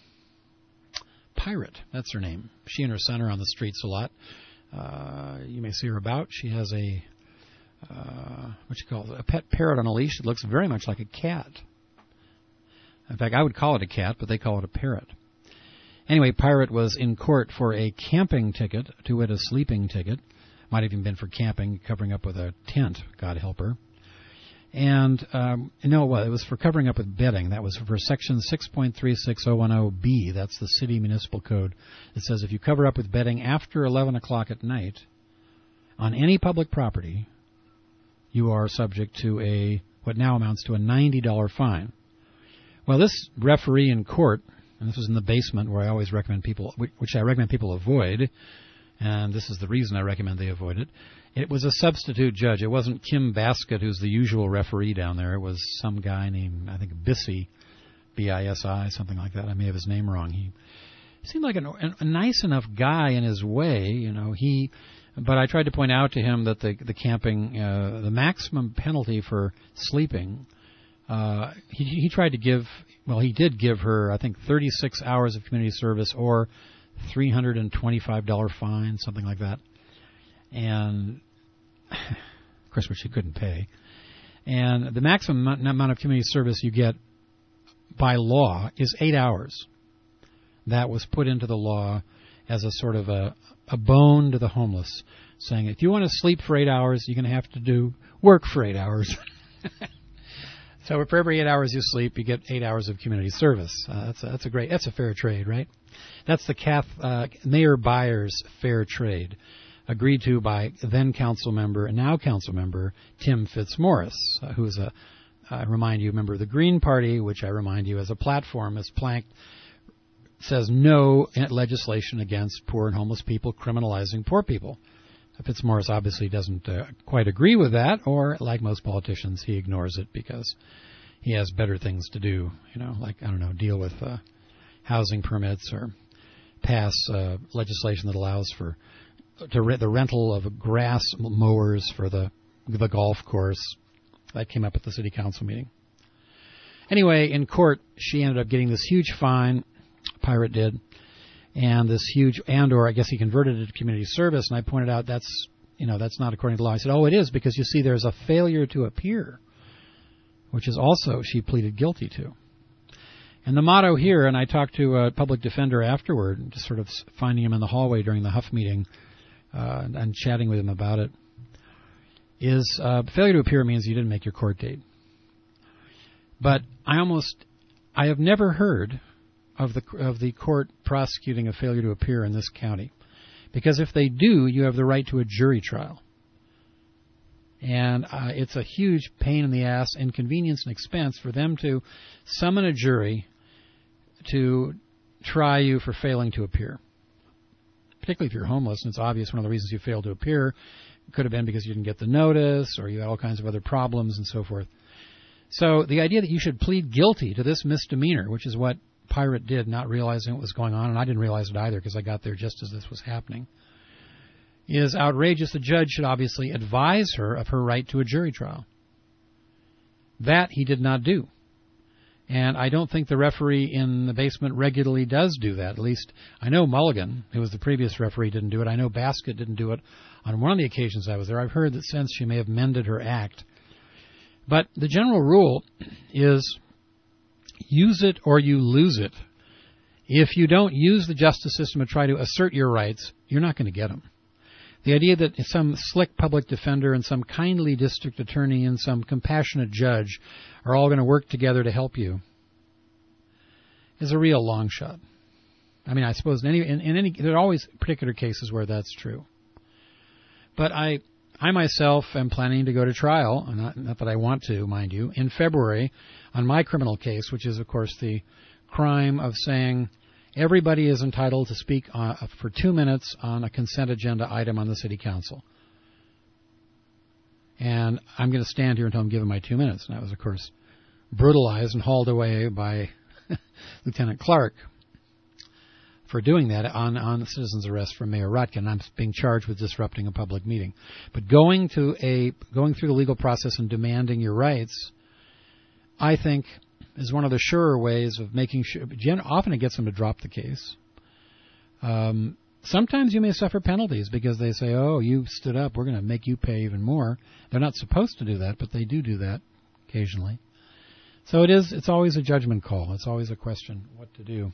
Pirate, that's her name. She and her son are on the streets a lot. Uh, you may see her about. She has a, uh, what you call it, a pet parrot on a leash. It looks very much like a cat. In fact, I would call it a cat, but they call it a parrot. Anyway, Pirate was in court for a camping ticket, to wit, a sleeping ticket. Might have even been for camping, covering up with a tent, God help her. And, um, no, well, it was for covering up with bedding. That was for Section six point three six zero one zero B. That's the city municipal code. It says if you cover up with bedding after eleven o'clock at night on any public property, you are subject to a, what now amounts to a ninety dollars fine. Well, this referee in court, and this was in the basement where I always recommend people, which I recommend people avoid, and this is the reason I recommend they avoid it. It was a substitute judge. It wasn't Kim Baskett, who's the usual referee down there. It was some guy named, I think, Bisi, B I S I, something like that. I may have his name wrong. He seemed like a, a nice enough guy in his way, you know. He, but I tried to point out to him that the the camping, uh, the maximum penalty for sleeping, uh, he, he tried to give, well, he did give her, I think, thirty-six hours of community service or three hundred twenty-five dollars fine, something like that. And, of course, which she couldn't pay. And the maximum amount of community service you get by law is eight hours. That was put into the law as a sort of a, a bone to the homeless, saying if you want to sleep for eight hours, you're going to have to do work for eight hours. So for every eight hours you sleep, you get eight hours of community service. Uh, that's a, that's a great, that's a fair trade, right? That's the Cath, uh, Mayor Byers' fair trade, agreed to by then council member and now council member Tim Fitzmaurice, uh, who is a, I remind you, member of the Green Party, which I remind you as a platform is planked, says no legislation against poor and homeless people, criminalizing poor people. Fitzmaurice obviously doesn't uh, quite agree with that, or like most politicians, he ignores it because he has better things to do, you know, like, I don't know, deal with uh, housing permits or pass uh, legislation that allows for to re- the rental of grass mowers for the the golf course. That came up at the city council meeting. Anyway, in court, she ended up getting this huge fine, Pirate did, and this huge, and or I guess he converted it to community service, and I pointed out that's, you know, that's not according to law. I said, oh, it is, because you see there's a failure to appear, which is also she pleaded guilty to. And the motto here, and I talked to a public defender afterward, just sort of finding him in the hallway during the Huff meeting, uh, and, and chatting with him about it, is uh, failure to appear means you didn't make your court date. But I almost, I have never heard of the of the court prosecuting a failure to appear in this county, because if they do, you have the right to a jury trial, and uh, it's a huge pain in the ass, inconvenience, and expense for them to summon a jury to try you for failing to appear. Particularly if you're homeless, and it's obvious one of the reasons you failed to appear could have been because you didn't get the notice, or you had all kinds of other problems and so forth. So the idea that you should plead guilty to this misdemeanor, which is what Pirate did, not realizing what was going on, and I didn't realize it either because I got there just as this was happening, is outrageous. The judge should obviously advise her of her right to a jury trial. That he did not do. And I don't think the referee in the basement regularly does do that. At least I know Mulligan, who was the previous referee, didn't do it. I know Baskett didn't do it on one of the occasions I was there. I've heard that since she may have mended her act. But the general rule is use it or you lose it. If you don't use the justice system to try to assert your rights, you're not going to get them. The idea that some slick public defender and some kindly district attorney and some compassionate judge are all going to work together to help you is a real long shot. I mean, I suppose in any, in, in any there are always particular cases where that's true. But I, I myself am planning to go to trial, not, not that I want to, mind you, in February on my criminal case, which is, of course, the crime of saying everybody is entitled to speak uh, for two minutes on a consent agenda item on the city council. And I'm going to stand here until I'm given my two minutes. And I was, of course, brutalized and hauled away by Lieutenant Clark for doing that on, on citizen's arrest from Mayor Rotkin. I'm being charged with disrupting a public meeting. But going to a going through the legal process and demanding your rights, I think, is one of the surer ways of making sure. Often it gets them to drop the case. Um, sometimes you may suffer penalties because they say, oh, you stood up, we're going to make you pay even more. They're not supposed to do that, but they do do that occasionally. So it is. It's always a judgment call. It's always a question what to do.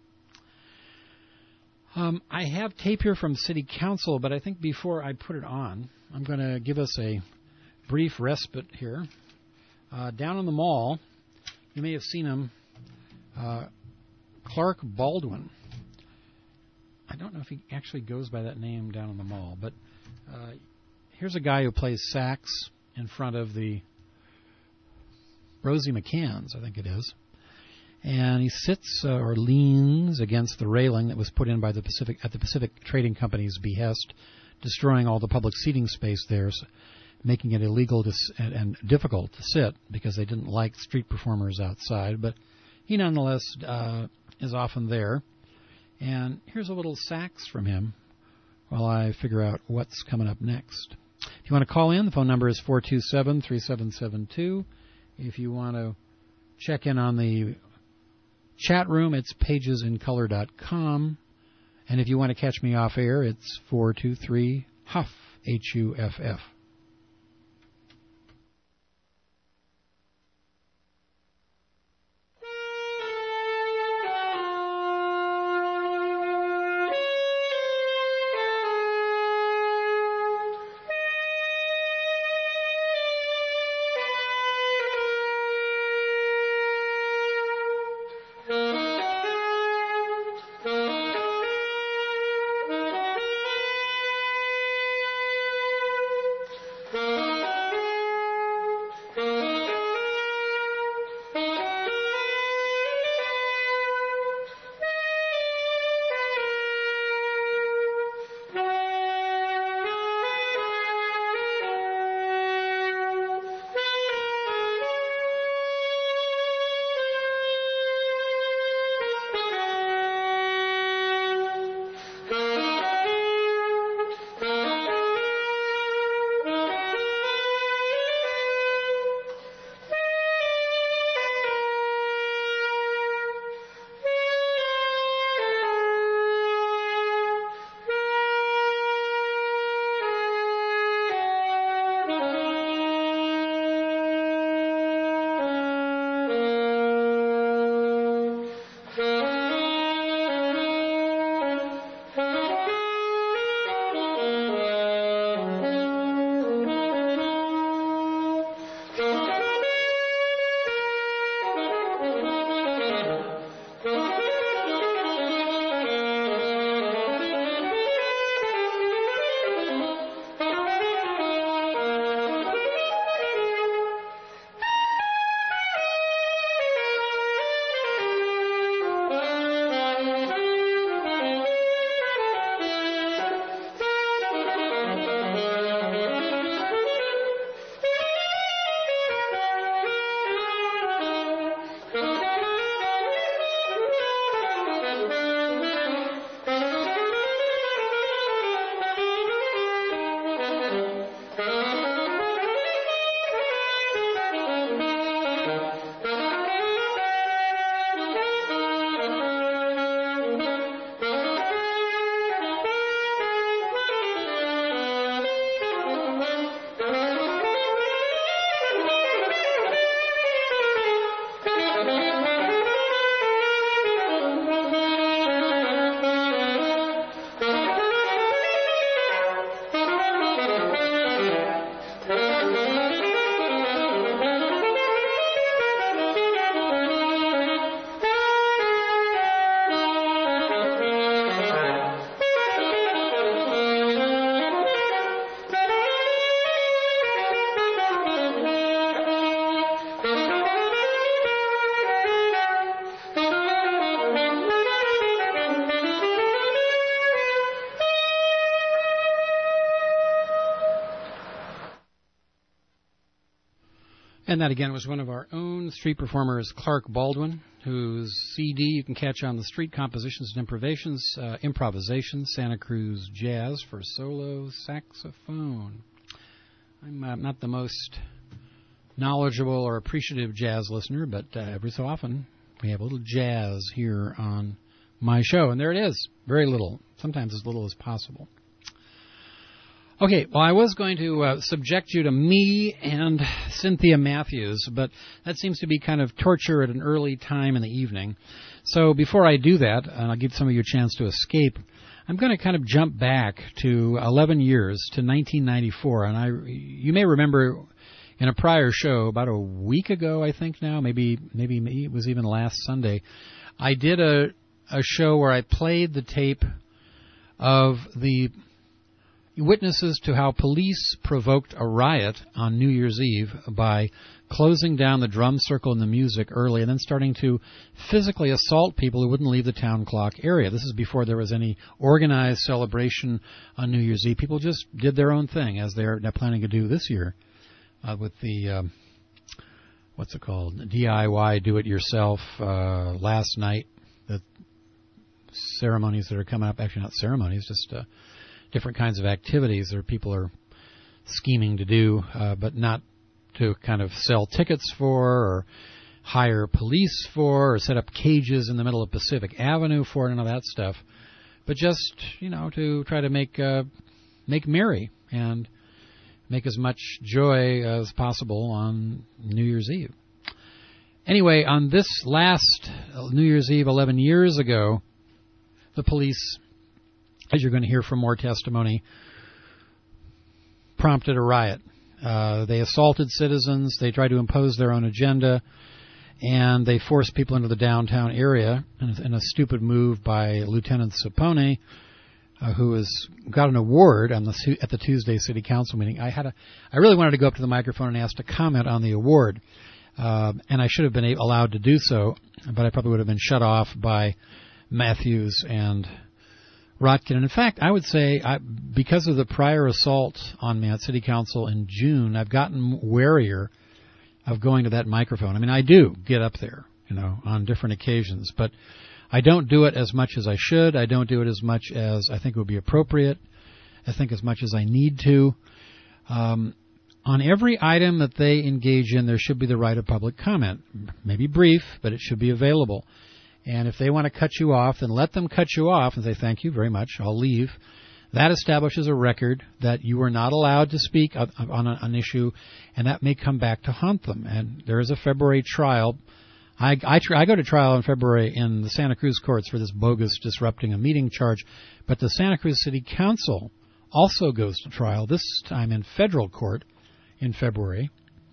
Um, I have tape here from City Council, but I think before I put it on, I'm going to give us a brief respite here. Uh, down in the mall, you may have seen him, uh, Clark Baldwin. I don't know if he actually goes by that name down in the mall, but uh, here's a guy who plays sax in front of the Rosie McCann's, I think it is. And he sits uh, or leans against the railing that was put in by the Pacific at the Pacific Trading Company's behest, destroying all the public seating space there, so making it illegal to, and, and difficult to sit because they didn't like street performers outside. But he nonetheless uh, is often there. And here's a little sax from him while I figure out what's coming up next. If you want to call in, the phone number is four two seven, three seven seven two. If you want to check in on the chat room, it's pages in color dot com. And if you want to catch me off air, it's four two three, H U F F, H U F F. And that, again, was one of our own street performers, Clark Baldwin, whose C D you can catch on the Street Compositions and Improvisations, uh, Improvisation, Santa Cruz Jazz for solo saxophone. I'm uh, not the most knowledgeable or appreciative jazz listener, but uh, every so often we have a little jazz here on my show. And there it is. Very little. Sometimes as little as possible. Okay, well, I was going to uh, subject you to me and Cynthia Matthews, but that seems to be kind of torture at an early time in the evening. So before I do that, and I'll give some of you a chance to escape, I'm going to kind of jump back to eleven years, to nineteen ninety-four. And I, you may remember in a prior show, about a week ago, I think now, maybe maybe it was even last Sunday, I did a, a show where I played the tape of the witnesses to how police provoked a riot on New Year's Eve by closing down the drum circle and the music early and then starting to physically assault people who wouldn't leave the town clock area. This is before there was any organized celebration on New Year's Eve. People just did their own thing, as they're now planning to do this year uh, with the, um, what's it called, D I Y, do-it-yourself, uh, last night, the ceremonies that are coming up, actually not ceremonies, just uh, different kinds of activities that people are scheming to do, uh, but not to kind of sell tickets for or hire police for or set up cages in the middle of Pacific Avenue for, none of that stuff, but just, you know, to try to make uh, make merry and make as much joy as possible on New Year's Eve. Anyway, on this last New Year's Eve eleven years ago, the police, as you're going to hear from more testimony, prompted a riot. Uh, they assaulted citizens, they tried to impose their own agenda, and they forced people into the downtown area in, in a stupid move by Lieutenant Sapone, uh, who has got an award on the, at the Tuesday City Council meeting. I had a, I really wanted to go up to the microphone and ask to comment on the award, uh, and I should have been allowed to do so, but I probably would have been shut off by Matthews and Rotkin. And in fact, I would say, I, because of the prior assault on me at City Council in June, I've gotten warier of going to that microphone. I mean, I do get up there, you know, on different occasions, but I don't do it as much as I should. I don't do it as much as I think would be appropriate. I think as much as I need to. Um, on every item that they engage in, there should be the right of public comment. Maybe brief, but it should be available. And if they want to cut you off, then let them cut you off and say, thank you very much, I'll leave. That establishes a record that you are not allowed to speak on an issue, and that may come back to haunt them. And there is a February trial. I, I, I go to trial in February in the Santa Cruz courts for this bogus disrupting a meeting charge, but the Santa Cruz City Council also goes to trial, this time in federal court in February,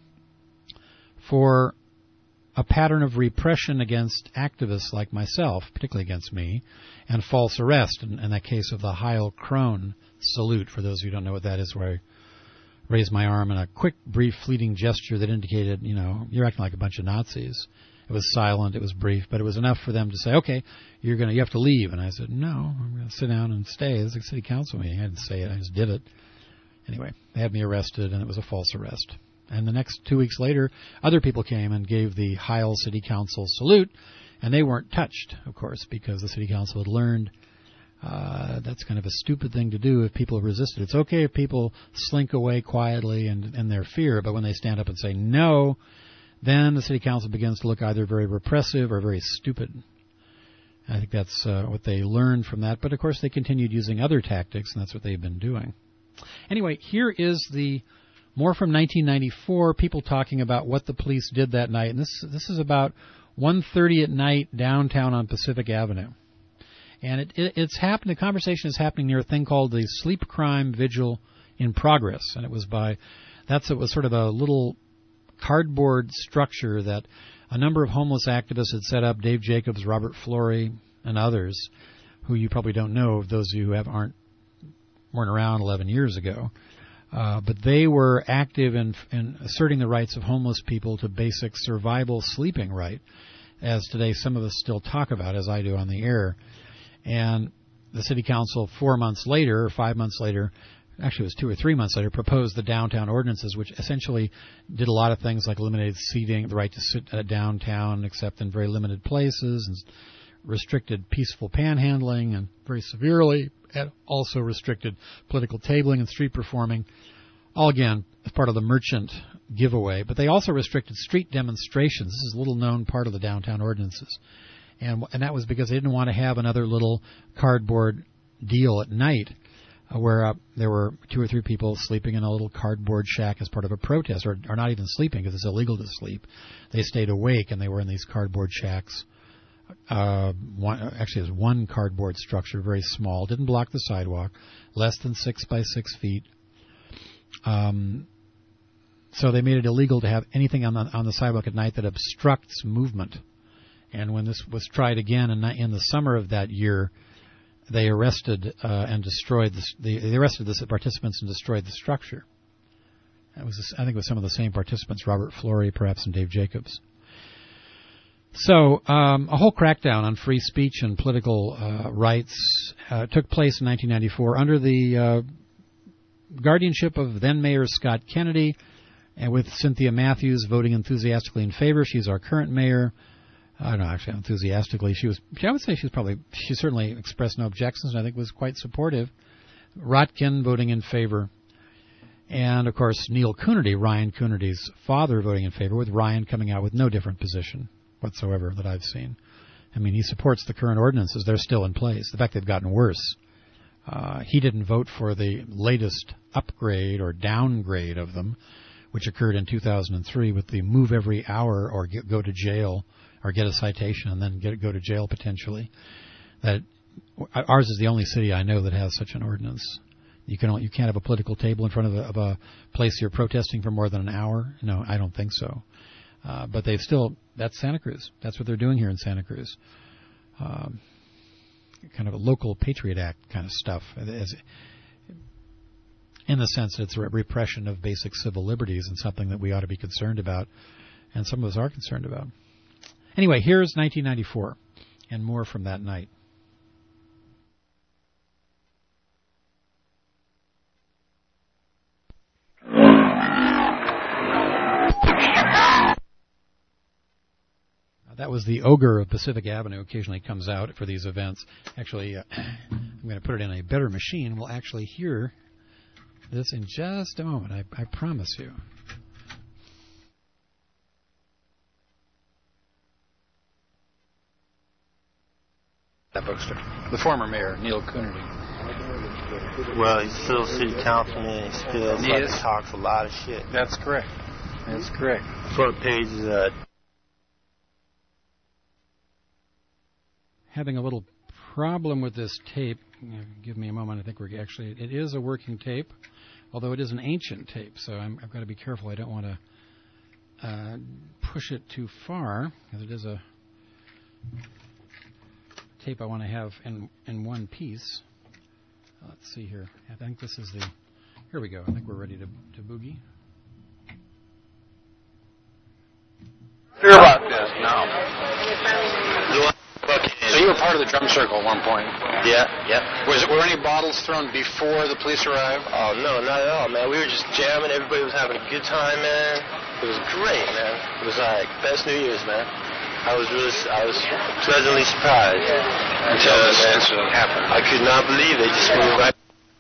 for a pattern of repression against activists like myself, particularly against me, and false arrest, in, in that case of the Heil Krone salute, for those who don't know what that is, where I raised my arm in a quick, brief, fleeting gesture that indicated, you know, you're acting like a bunch of Nazis. It was silent, it was brief, but it was enough for them to say, okay, you're gonna, you have to leave. And I said, no, I'm going to sit down and stay. This is a city council meeting. I didn't say it, I just did it. Anyway, they had me arrested, and it was a false arrest. And the next two weeks later, other people came and gave the Heil City Council salute, and they weren't touched, of course, because the City Council had learned uh, that's kind of a stupid thing to do if people have resisted. It's okay if people slink away quietly in, in their fear, but when they stand up and say no, then the City Council begins to look either very repressive or very stupid. I think that's uh, what they learned from that. But, of course, they continued using other tactics, and that's what they've been doing. Anyway, here is the more from nineteen ninety-four, people talking about what the police did that night. And this this is about one thirty at night downtown on Pacific Avenue. And it, it, it's happened, the conversation is happening near a thing called the Sleep Crime Vigil in Progress. And it was by, that's, it was sort of a little cardboard structure that a number of homeless activists had set up, Dave Jacobs, Robert Flory, and others, who you probably don't know, those of you who have, aren't, weren't around eleven years ago. Uh, but they were active in, in asserting the rights of homeless people to basic survival sleeping right, as today some of us still talk about, as I do on the air. And the City Council, four months later, or five months later, actually it was two or three months later, proposed the downtown ordinances, which essentially did a lot of things like eliminated seating, the right to sit uh, downtown except in very limited places, and restricted peaceful panhandling, and very severely and also restricted political tabling and street performing, all again as part of the merchant giveaway. But they also restricted street demonstrations. This is a little-known part of the downtown ordinances. And, and that was because they didn't want to have another little cardboard deal at night uh, where uh, there were two or three people sleeping in a little cardboard shack as part of a protest, or, or not even sleeping because it's illegal to sleep. They stayed awake, and they were in these cardboard shacks. Uh, one, actually, it was one cardboard structure, very small, didn't block the sidewalk, less than six by six feet. Um, so they made it illegal to have anything on the, on the sidewalk at night that obstructs movement. And when this was tried again in, in the summer of that year, they arrested uh, and destroyed this, they, they arrested the participants and destroyed the structure. It was, I think, it was some of the same participants, Robert Flory, perhaps, and Dave Jacobs. So um, a whole crackdown on free speech and political uh, rights uh, took place in nineteen ninety-four under the uh, guardianship of then-Mayor Scott Kennedy, and with Cynthia Matthews voting enthusiastically in favor. She's our current mayor. I don't know, actually, enthusiastically. She was, I would say she was probably, she certainly expressed no objections, and I think was quite supportive. Rotkin voting in favor. And, of course, Neil Coonerty, Ryan Coonerty's father, voting in favor, with Ryan coming out with no different position whatsoever that I've seen. I mean, he supports the current ordinances. They're still in place. In fact, they've gotten worse. Uh, he didn't vote for the latest upgrade or downgrade of them, which occurred in two thousand three with the move every hour or get, go to jail or get a citation and then get go to jail potentially. That ours is the only city I know that has such an ordinance. You can you can't have a political table in front of a, of a place you're protesting for more than an hour. No, I don't think so. Uh, but they've still, that's Santa Cruz. That's what they're doing here in Santa Cruz. Um, kind of a local Patriot Act kind of stuff. As, in the sense that it's a repression of basic civil liberties and something that we ought to be concerned about, and some of us are concerned about. Anyway, here's nineteen ninety-four, and more from that night. That was the ogre of Pacific Avenue. Occasionally comes out for these events. Actually, uh, I'm going to put it in a better machine. We'll actually hear this in just a moment. I, I promise you. That bookster. The former mayor, Neil Coonerty. Well, he's still city councilman. He still he like is. talks a lot of shit. That's correct. That's correct. Front page is uh, having a little problem with this tape. Give me a moment. I think we're actually, it is a working tape, although it is an ancient tape, so I'm, I've got to be careful. I don't want to uh, push it too far, because it is a tape I want to have in, in one piece. Let's see here. I think this is the, here we go. I think we're ready to, to boogie. Hear about this now. So you were part of the drum circle at one point. yeah, yeah. Was it, were any bottles thrown before the police arrived? Oh no, not at all, man. We were just jamming. Everybody was having a good time, man. It was great, man. It was like best New Year's, man. I was really, I was pleasantly surprised until this incident happened. I could not believe they just moved right.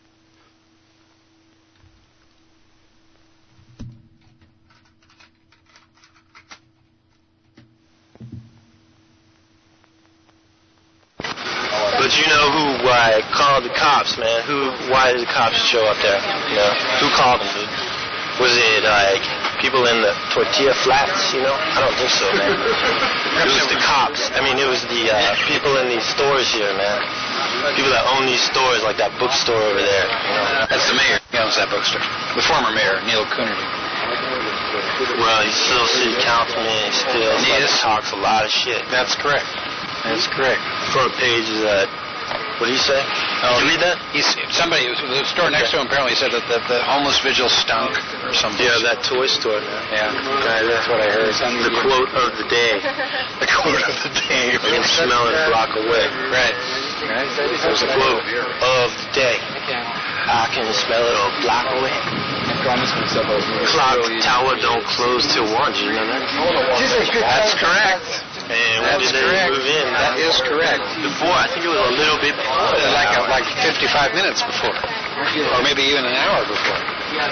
But you know who why called the cops, man? Who? Why did the cops show up there? You know, who called them, dude? Was it like people in the tortilla flats? You know, I don't think so, man. It was the cops. I mean, it was the uh, people in these stores here, man. People that own these stores, like that bookstore over there. You know? That's the mayor. He owns that bookstore. The former mayor, Neil Coonerty. Well, he's still city councilman. He still He like, is. talks a lot of shit. That's correct. That's correct. Front page is that. What do you say? Oh, Did you read that? He's, somebody, the store next to him apparently said that the, the homeless vigil stunk or something. Yeah, that toy store, man. Yeah. Right, that's what I heard. The quote of the day. The quote of the day. You can smell it a block away. Right. Right. It was the quote of the day. I can smell it a block away. Clock tower don't close till one. Do you know that? That's correct. And when That's did they correct. move in? That is correct. Before, I think it was a little bit before. Like uh, like fifty-five minutes before, or maybe even an hour before.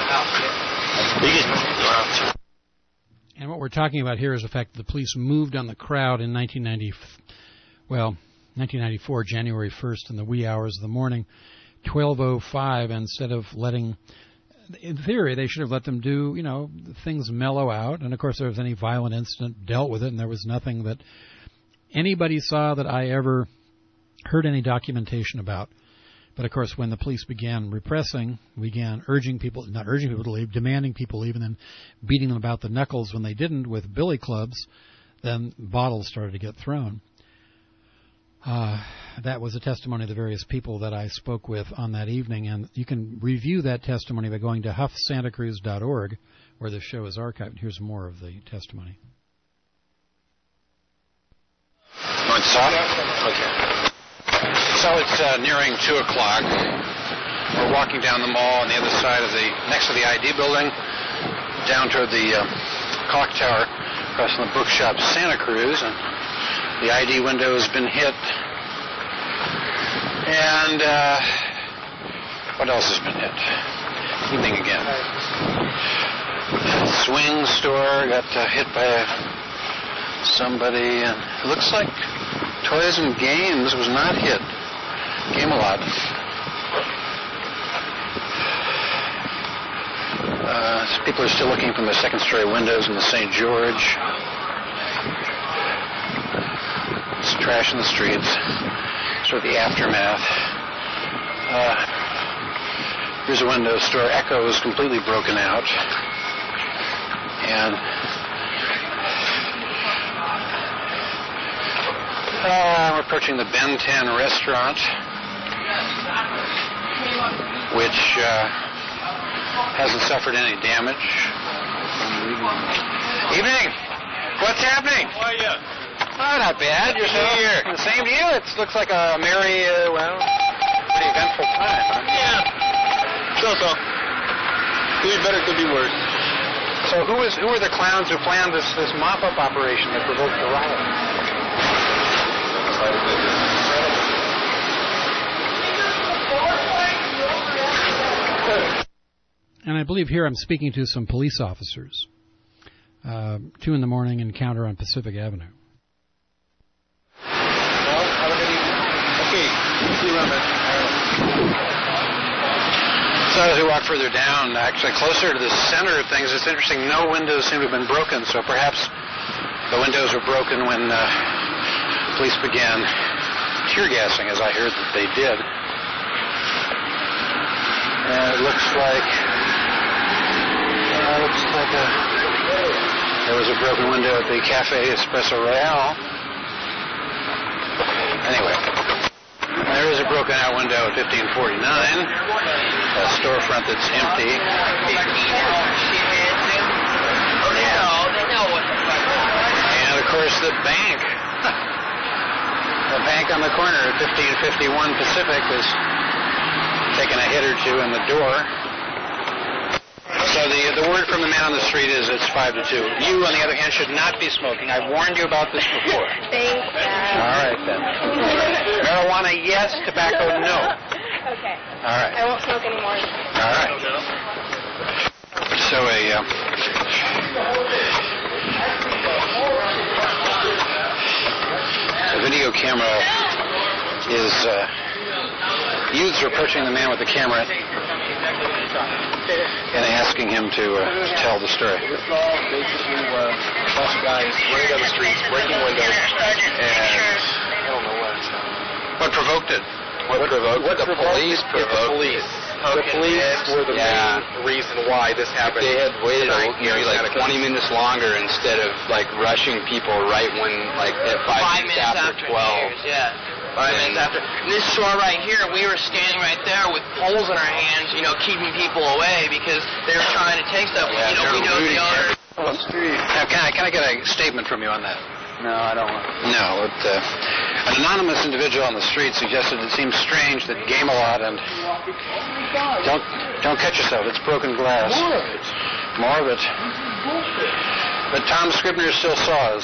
And what we're talking about here is the fact that the police moved on the crowd in nineteen ninety, well, nineteen ninety-four, January first, in the wee hours of the morning, twelve oh five, instead of letting, in theory, they should have let them do, you know, things mellow out. And, of course, if there was any violent incident, dealt with it, and there was nothing that anybody saw that I ever heard any documentation about. But, of course, when the police began repressing, began urging people, not urging people to leave, demanding people leave, and then beating them about the knuckles when they didn't with billy clubs, then bottles started to get thrown. Uh, that was a testimony of the various people that I spoke with on that evening, and you can review that testimony by going to huff santa cruz dot org, where the show is archived. Here's more of the testimony. Going south? Okay. So it's uh, nearing two o'clock. We're walking down the mall on the other side of the, next to the I D building, down toward the uh, clock tower, across from the bookshop Santa Cruz, and the I D window has been hit. And uh, what else has been hit? Evening again. Swing store got uh, hit by a, somebody, and it looks like Toys and Games was not hit. Game-A-Lot. Uh, people are still looking from the second-story windows in the Saint George. It's trash in the streets. Sort of the aftermath. Uh, here's a window store. Echo is completely broken out. And uh, we're approaching the Ben ten restaurant, which uh, hasn't suffered any damage. Evening. What's happening? How are you? Oh, not bad. You're here. The same to you. It looks like a merry, uh, well, pretty eventful time. Huh? Yeah. So-so. Could be better, could be worse. So who is who are the clowns who planned this this mop-up operation that provoked the riot? And I believe here I'm speaking to some police officers. Uh, two in the morning encounter on Pacific Avenue. Well, have a good evening. Okay. See you around, man. So as we walk further down, actually closer to the center of things, it's interesting, no windows seem to have been broken, so perhaps the windows were broken when uh, police began tear gassing, as I heard that they did. And it looks like, uh, looks like a, there was a broken window at the Cafe Espresso Royale. Anyway, there is a broken out window at fifteen forty-nine, a storefront that's empty. And of course the bank. The bank on the corner at fifteen fifty-one Pacific is taking a hit or two in the door. So the the word from the man on the street is it's five to two. You, on the other hand, should not be smoking. I've warned you about this before. Thanks, Dad. All right, then. Marijuana, yes. Tobacco, no. Okay. All right. I won't smoke anymore. All right. So a... Uh, a video camera is... Uh, youths are approaching the man with the camera and asking him to uh, tell the story. This law basically was a bunch of guys running down the streets, breaking windows, and I don't know what. What provoked it? What provoked? What the police provoked? The police. The police were the yeah. main reason why this happened. They had waited tonight, maybe like twenty minutes longer instead of like rushing people right when like at five, five minutes, minutes after, after twelve. New Year's, yeah. Five minutes after. And this store right here, we were standing right there with poles in our hands, you know, keeping people away because they were trying to take stuff. Yeah, you know, we know the owner. Now, can I can I get a statement from you on that? No, I don't want. No. It, uh, An anonymous individual on the street suggested it seems strange that Game-A-Lot and don't don't cut yourself. It's broken glass. More of it. More of it. But Tom Scribner still saws.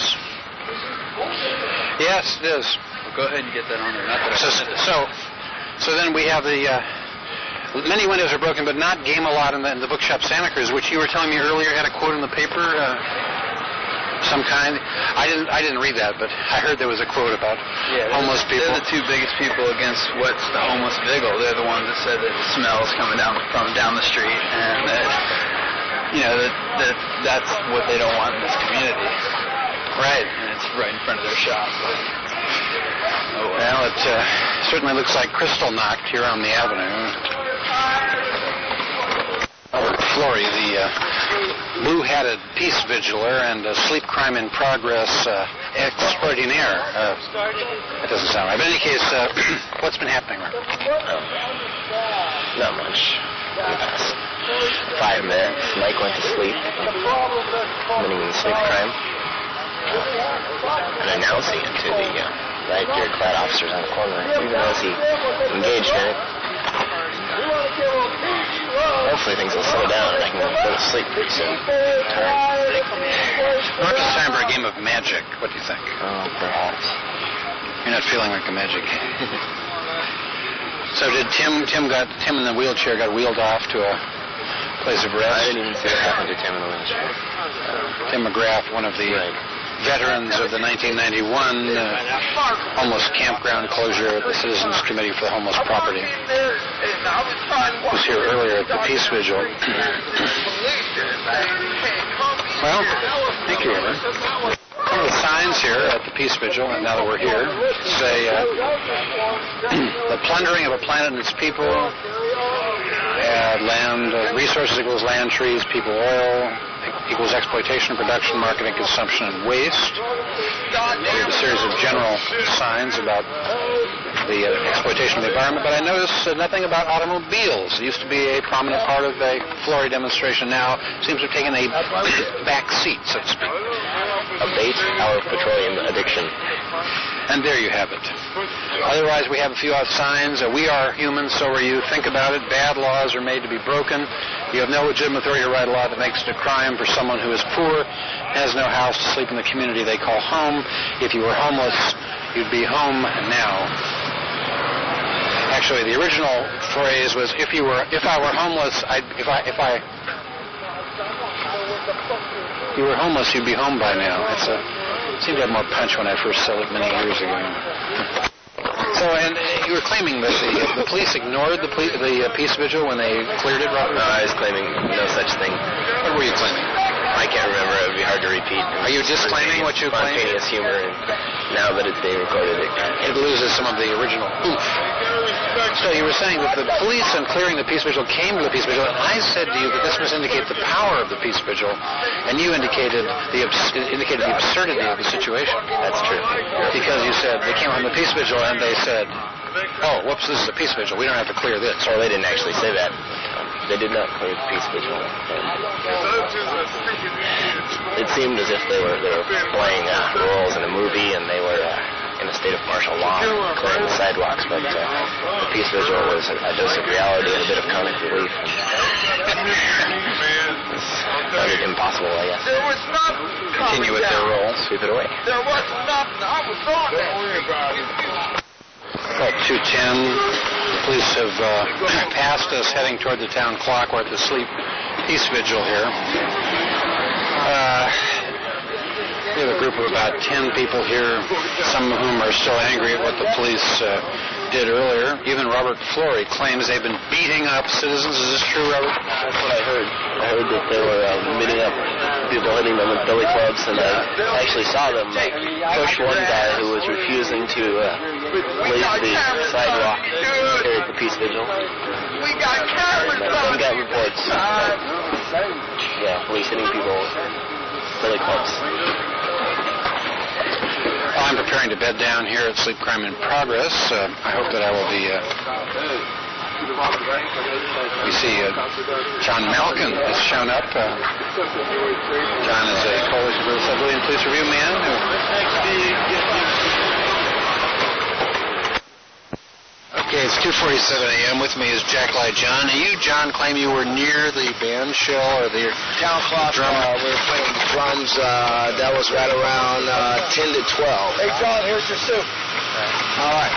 Yes, it is. Well, go ahead and get that on there. Not that so, so, so then we have the uh, many windows are broken, but not Game-A-Lot in the, in the bookshop Santa Cruz, which you were telling me earlier had a quote in the paper. Uh, Some kind. I didn't. I didn't read that, but I heard there was a quote about yeah, homeless people. They're the two biggest people against what's the homeless vigil. They're the ones that said that the smell's coming down from down the street, and that you know that, that that's what they don't want in this community. Right. And it's right in front of their shop. But, oh, well, it uh, certainly looks like crystal knocked here on the avenue. Robert Flory, the uh, blue-hatted peace vigiler and uh, sleep crime in progress uh, extraordinaire. Uh, that doesn't sound right. But in any case, uh, what's been happening, Robert? Um, not much. In the past five minutes, Mike went to sleep, admitting in sleep crime, uh, and announcing it to the uh, riot-gear-clad officers on the corner, even as he engaged in it. Hopefully things will settle down and I can go to sleep pretty soon. Mark, it's time for a game of magic. What do you think? Oh, perhaps. You're not feeling like a magic. So did Tim, Tim got, Tim in the wheelchair got wheeled off to a place of rest? I didn't even see what happened to Tim in the wheelchair. Uh, Tim McGrath, one of the right. veterans of the nineteen ninety-one uh, homeless campground closure at the Citizens Committee for the Homeless Property. Was here earlier at the Peace Vigil. Well, thank you, Robert. One of the signs here at the Peace Vigil, and now that we're here, say uh, the plundering of a planet and its people, uh, land, uh, resources equals land, trees, people, oil, equals exploitation, production, marketing, consumption, and waste. We have a series of general signs about the uh, exploitation of the environment, but I noticed uh, nothing about automobiles. It used to be a prominent part of a Flory demonstration. Now seems to have taken a back seat, so to speak. Abate our petroleum addiction. And there you have it. Otherwise, we have a few other signs. Uh, we are human, so are you. Think about it. Bad laws are made to be broken. You have no legitimate authority to write a law that makes it a crime for someone who is poor, has no house to sleep in the community they call home. If you were homeless, you'd be home now. Actually, the original phrase was, "If you were, if I were homeless, I'd, if I, if I, you were homeless, you'd be home by now." It's a, it seemed to have more punch when I first said it many years ago. So, and uh, you were claiming that the, uh, the police ignored the, ple- the uh, peace vigil when they cleared it, Robert? No, I was claiming no such thing. What were you claiming? I can't remember. It would be hard to repeat. Are you disclaiming what you claimed? Spontaneous humor, and now that it's being recorded, it, it loses some of the original oomph. So you were saying that the police in clearing the peace vigil came to the peace vigil, and I said to you that this must indicate the power of the peace vigil, and you indicated the abs- indicated the absurdity of the situation. That's true. Because you said they came on the peace vigil and they said, "Oh, whoops, this is a peace vigil. We don't have to clear this." Well, they didn't actually say that. They did not clear the peace vigil. It seemed as if they were they were playing uh, roles in a movie, and they were uh, in a state of martial law, clearing the sidewalks. But uh, the peace vigil was a, a dose of reality and a bit of comic relief. Found it impossible, I guess. Continue with their role. Sweep it away. There was nothing. I was on there. About two ten, the police have uh, passed us heading toward the town clock. We're at the sleep peace vigil here. Uh, we have a group of about ten people here, some of whom are still angry at what the police uh, did earlier. Even Robert Flory claims they've been beating up citizens. Is this true, Robert? That's what I heard. I heard that they were uh, beating up people, hitting them with billy clubs, and I actually saw them uh, push one guy who was refusing to uh, leave the sidewalk here at the peace vigil. We got cameras. Uh, we got reports. Uh, yeah, police hitting people with billy clubs. I'm preparing to bed down here at Sleep Crime in Progress. Uh, I hope that I will be... Uh, we see uh, John Malkin has shown up. Uh, John is a Coalition for the Civilian Police Review man who it's two forty-seven a.m. With me is Jack Light John. And you, John, claim you were near the band shell or the town clock. Drum. Uh, we were playing drums. Uh, that was right around uh, ten to twelve. Hey, John, here's your soup. All right.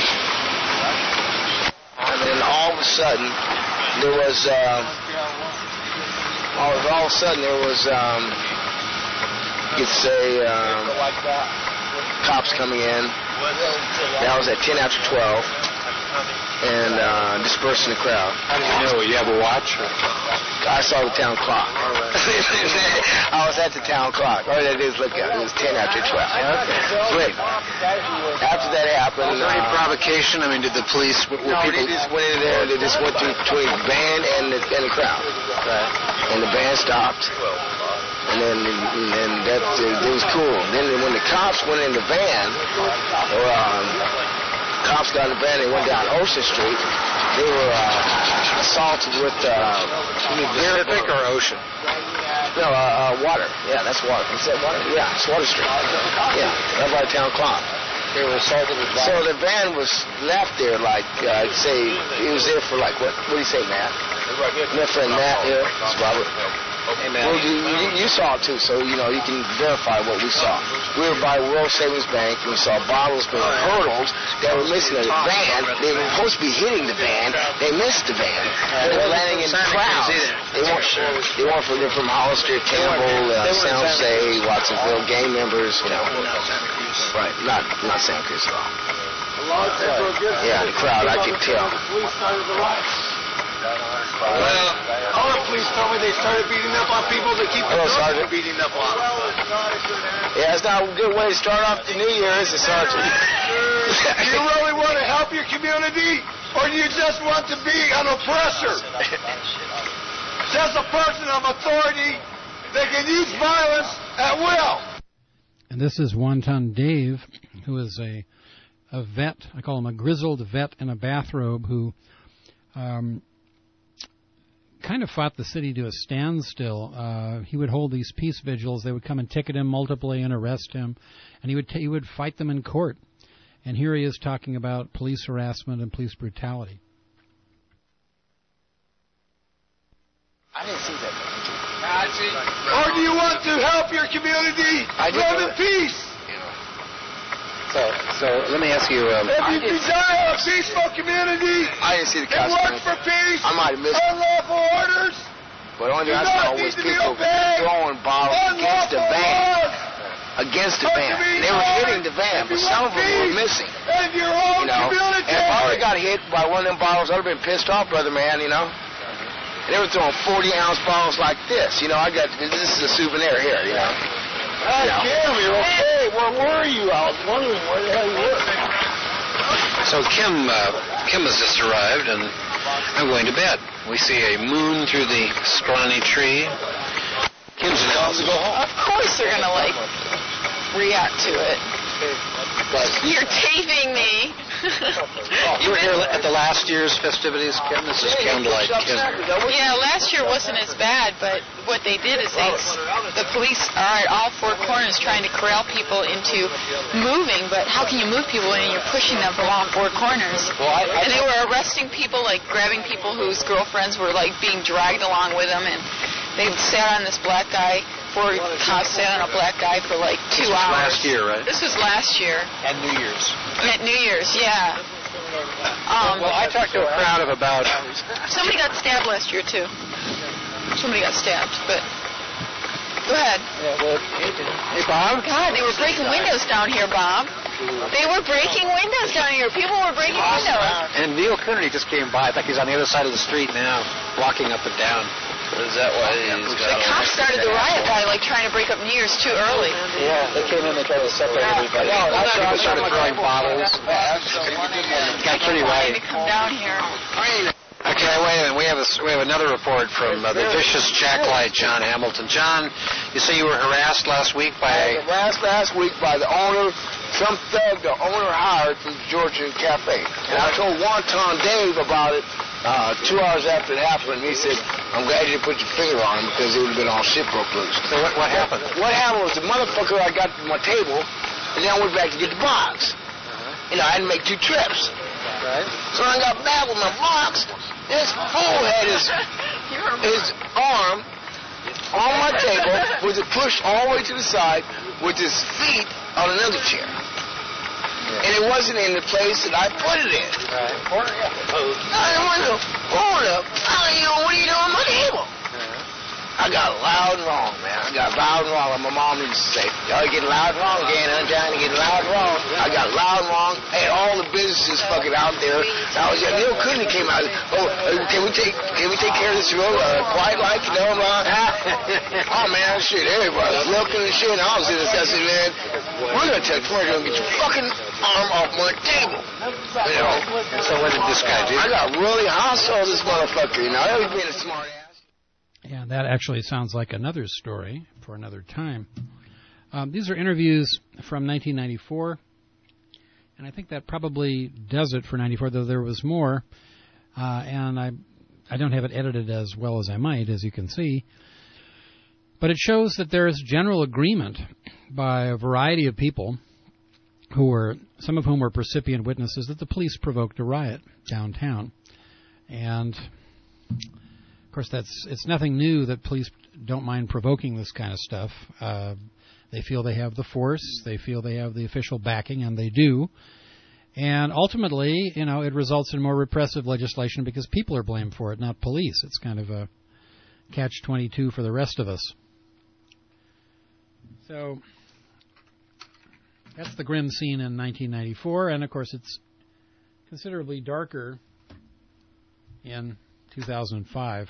And then all of a sudden, there was. Uh, all, all of a sudden, there was. Um, you could say. Um, cops coming in. That was at ten after twelve, and uh, dispersing the crowd. How did you know? You have a watch? Or? I saw the town clock. I was at the town clock. All I did is look at it. It was ten after twelve. Wait. After that happened... Was there any uh, provocation? I mean, did the police... Were no, people... they just went in there. They just went through between the band and the, and the crowd. Right. And the band stopped. And then, and then that it was cool. Then when the cops went in the van, or um, cops got in the van, they went down Ocean Street. They were uh, assaulted with uh, Pacific or ocean? No, uh, uh, water. Yeah, that's water. Is that water? Yeah, it's Water Street. Yeah, right by the town clock. They were assaulted with water. So the van was left there, like uh, I'd say, he was there for like what? What do you say, Matt? My friend Matt here. It's Robert. Amen. Well, you, you, you saw it too, so you know you can verify what we saw. We were by World Savings Bank, and we saw bottles being hurled that were missing the van. They were supposed to be hitting the van. They missed the van. They were landing in crowds. They weren't. They weren't from, they're from Hollister, Campbell, uh, San Jose, Watsonville, gang members. You know, right? Not not San Cruz at all. Yeah, the crowd, I could tell. Well, all the police told me they started beating up on people to keep the Hello, drunk Sergeant. from beating up on them. Yeah, it's not a good way to start off the new year, is it, Sergeant? Do you really want to help your community, or do you just want to be an oppressor? Just a person of authority that can use violence at will. And this is Wonton Dave, who is a a vet. I call him a grizzled vet in a bathrobe who um, kind of fought the city to a standstill. Uh, he would hold these peace vigils. They would come and ticket him multiply and arrest him, and he would t- he would fight them in court. And here he is talking about police harassment and police brutality. I didn't see that. Or do you want to help your community live in peace? So, so let me ask you. Um, if you desire a peaceful community, I didn't see the and cops. work for peace, I might have missed it. unlawful orders, But only thing I do not saw was need to be people obeyed. throwing bottles against the Unlawful van. laws Against the are to van. be They were ignored hitting the van, if but you some want of them were peace missing. in your own You know, community. and if I would have got hit by one of them bottles, I'd have been pissed off, brother man. You know. And they were throwing forty ounce bottles like this. You know, I got this is a souvenir here. You know. Hey, you know. Kim, you're okay. Where were you? I was wondering where the hell you were. So Kim, uh, Kim has just arrived, and I'm going to bed. We see a moon through the scrawny tree. Kim's announced to go home. Of course they're going to, like, react to it. You're taping me. You were here at the last year's festivities, Kim? This is Candlelight Kim. Yeah, last year wasn't as bad, but what they did is they, the police are at all four corners trying to corral people into moving, but how can you move people when you're pushing them from all four corners? And they were arresting people, like grabbing people whose girlfriends were like being dragged along with them, and they sat on this black guy. Four cops sat on a black guy for like two this was hours. Last year, right? This was last year. And New Year's. At New Year's, yeah. Um, well, I talked to a crowd of about... Somebody got stabbed last year, too. Somebody got stabbed, but... Go ahead. Yeah, well, hey, Bob? God, they were breaking windows down here, Bob. They were breaking windows down here. People were breaking windows. And Neil Coonerty just came by. I think he's on the other side of the street now, walking up and down. Is that why he's The cops started the riot by, like, trying to break up New Year's too early. Yeah, they came in and tried to separate everybody. Yeah, I I people started throwing bottles. Got pretty Trying right. to come down here. Okay, wait a minute. We have a, we have another report from uh, the vicious jacklight, John Hamilton. John, you say you were harassed last week by... Harassed last week by the owner, some thug the owner hired from the Georgian Cafe. And I told Wonton Dave about it uh, two hours after it happened. And he said, I'm glad you didn't put your finger on him because it would have been all shit broke loose. So what, what happened? What happened was the motherfucker I got to my table, and then I went back to get the box. You know, I had to make two trips. Right. So when I got back with my box, this fool had his his arm on my table, with it pushed all the way to the side, with his feet on another chair. Yeah. And it wasn't in the place that I put it in. Right. I didn't want to hold up. I don't know, what are you doing on my table? I got loud and wrong, man. I got loud and wrong, like my mom used to say. Y'all get loud and wrong again, huh, Johnny? Get loud and wrong. I got loud and wrong. I had all the businesses fucking out there. I was, yeah, Neil Cooney came out. Oh, uh, can we take can we take care of this road? Uh, quiet like, you know, man. Oh, man, shit, everybody was looking and shit. And I was in this, I said, man, we're going to tell tomorrow, get your fucking arm off my table. You know? So what did this guy do? I got really hostile this motherfucker, you know. I was being a smart ass. Yeah, that actually sounds like another story for another time. Um, these are interviews from nineteen ninety-four, and I think that probably does it for ninety-four, though there was more, uh, and I I don't have it edited as well as I might, as you can see, but it shows that there is general agreement by a variety of people, who were some of whom were percipient witnesses, that the police provoked a riot downtown, and of course, that's it's nothing new that police don't mind provoking this kind of stuff. Uh, they feel they have the force, they feel they have the official backing, and they do. And ultimately, you know, it results in more repressive legislation because people are blamed for it, not police. It's kind of a catch twenty-two for the rest of us. So that's the grim scene in nineteen ninety-four, and of course, it's considerably darker in two thousand five.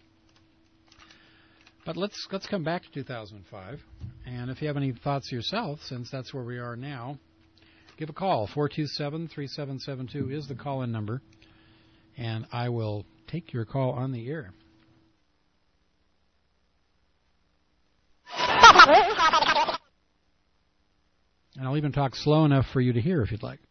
But let's let's come back to two thousand five, and if you have any thoughts yourself, since that's where we are now, give a call. four two seven, three seven seven two is the call-in number, and I will take your call on the air. And I'll even talk slow enough for you to hear if you'd like.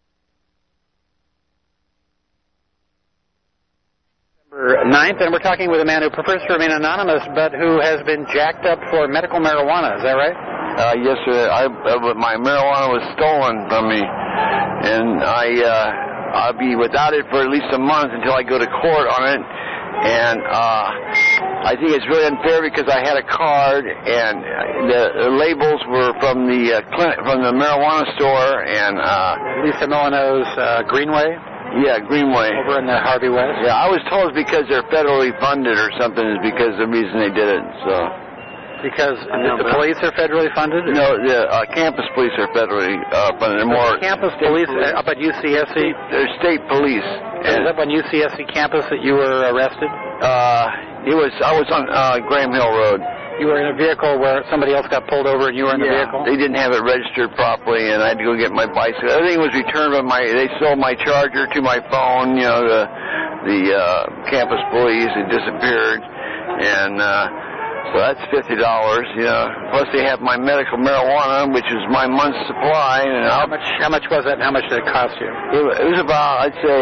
ninth, and we're talking with a man who prefers to remain anonymous, but who has been jacked up for medical marijuana. Is that right? Uh, yes, sir. I, uh, my marijuana was stolen from me, and I, uh, I'll be without it for at least a month until I go to court on it. And uh, I think it's really unfair because I had a card, and the, the labels were from the uh, clinic, from the marijuana store, and uh, Lisa Milano's uh, Greenway. Yeah, Greenway. Over in the Harvey West? Yeah, I was told it's because they're federally funded or something is because the reason they did it, so. Because the, the police are federally funded? No, the uh, campus police are federally uh, funded. They're more campus police, police up at U C S C? They're state police. And is that on U C S C campus that you were arrested? Uh, it was, I was on uh, Graham Hill Road. You were in a vehicle where somebody else got pulled over and you were in the yeah, vehicle? They didn't have it registered properly, and I had to go get my bicycle. Everything was returned, but my they sold my charger to my phone. You know, the the uh, campus police had disappeared, and uh, so that's fifty dollars. You know, plus they have my medical marijuana, which is my month's supply. And how much? How much was that? And how much did it cost you? It, it was about, I'd say,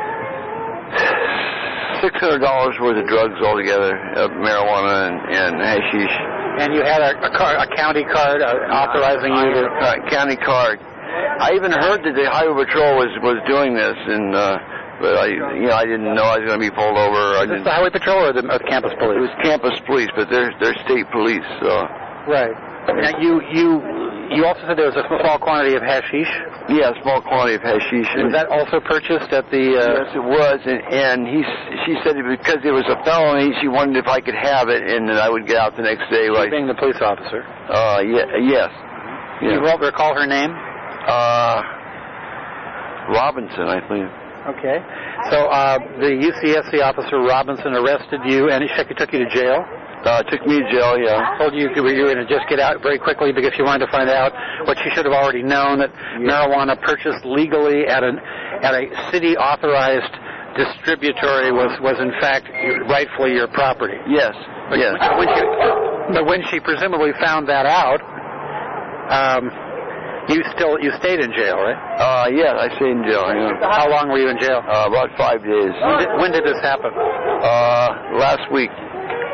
six hundred dollars worth of drugs altogether, of marijuana and, and hashish. And you had a, a, car, a county card uh, authorizing you to... Uh, county card. I even heard that the Highway Patrol was, was doing this, and uh, but I, you know, I didn't know I was going to be pulled over. Is this the Highway Patrol or the, or the campus police? It was campus police, but they're they're state police. So. Right. Now you you you also said there was a small quantity of hashish. Yeah, a small quantity of hashish. Was that also purchased at the... Uh... Yes, it was, and, and he, she said because it was a felony, she wondered if I could have it, and that I would get out the next day. Like, being the police officer? Uh, yeah, yes. Do you yeah. recall her name? Uh, Robinson, I think. Okay. So uh, the U C S C officer, Robinson, arrested you, and he took you to jail? Uh, took me to jail, yeah. Told you you were going to just get out very quickly because she wanted to find out what she should have already known, that yeah. marijuana purchased legally at an at a city-authorized distributory was, was in fact rightfully your property. Yes, but yes. When she, but when she presumably found that out, um, you still you stayed in jail, right? Uh, yeah, I stayed in jail. Yeah. How long were you in jail? Uh, about five days. When did, when did this happen? Uh, last week.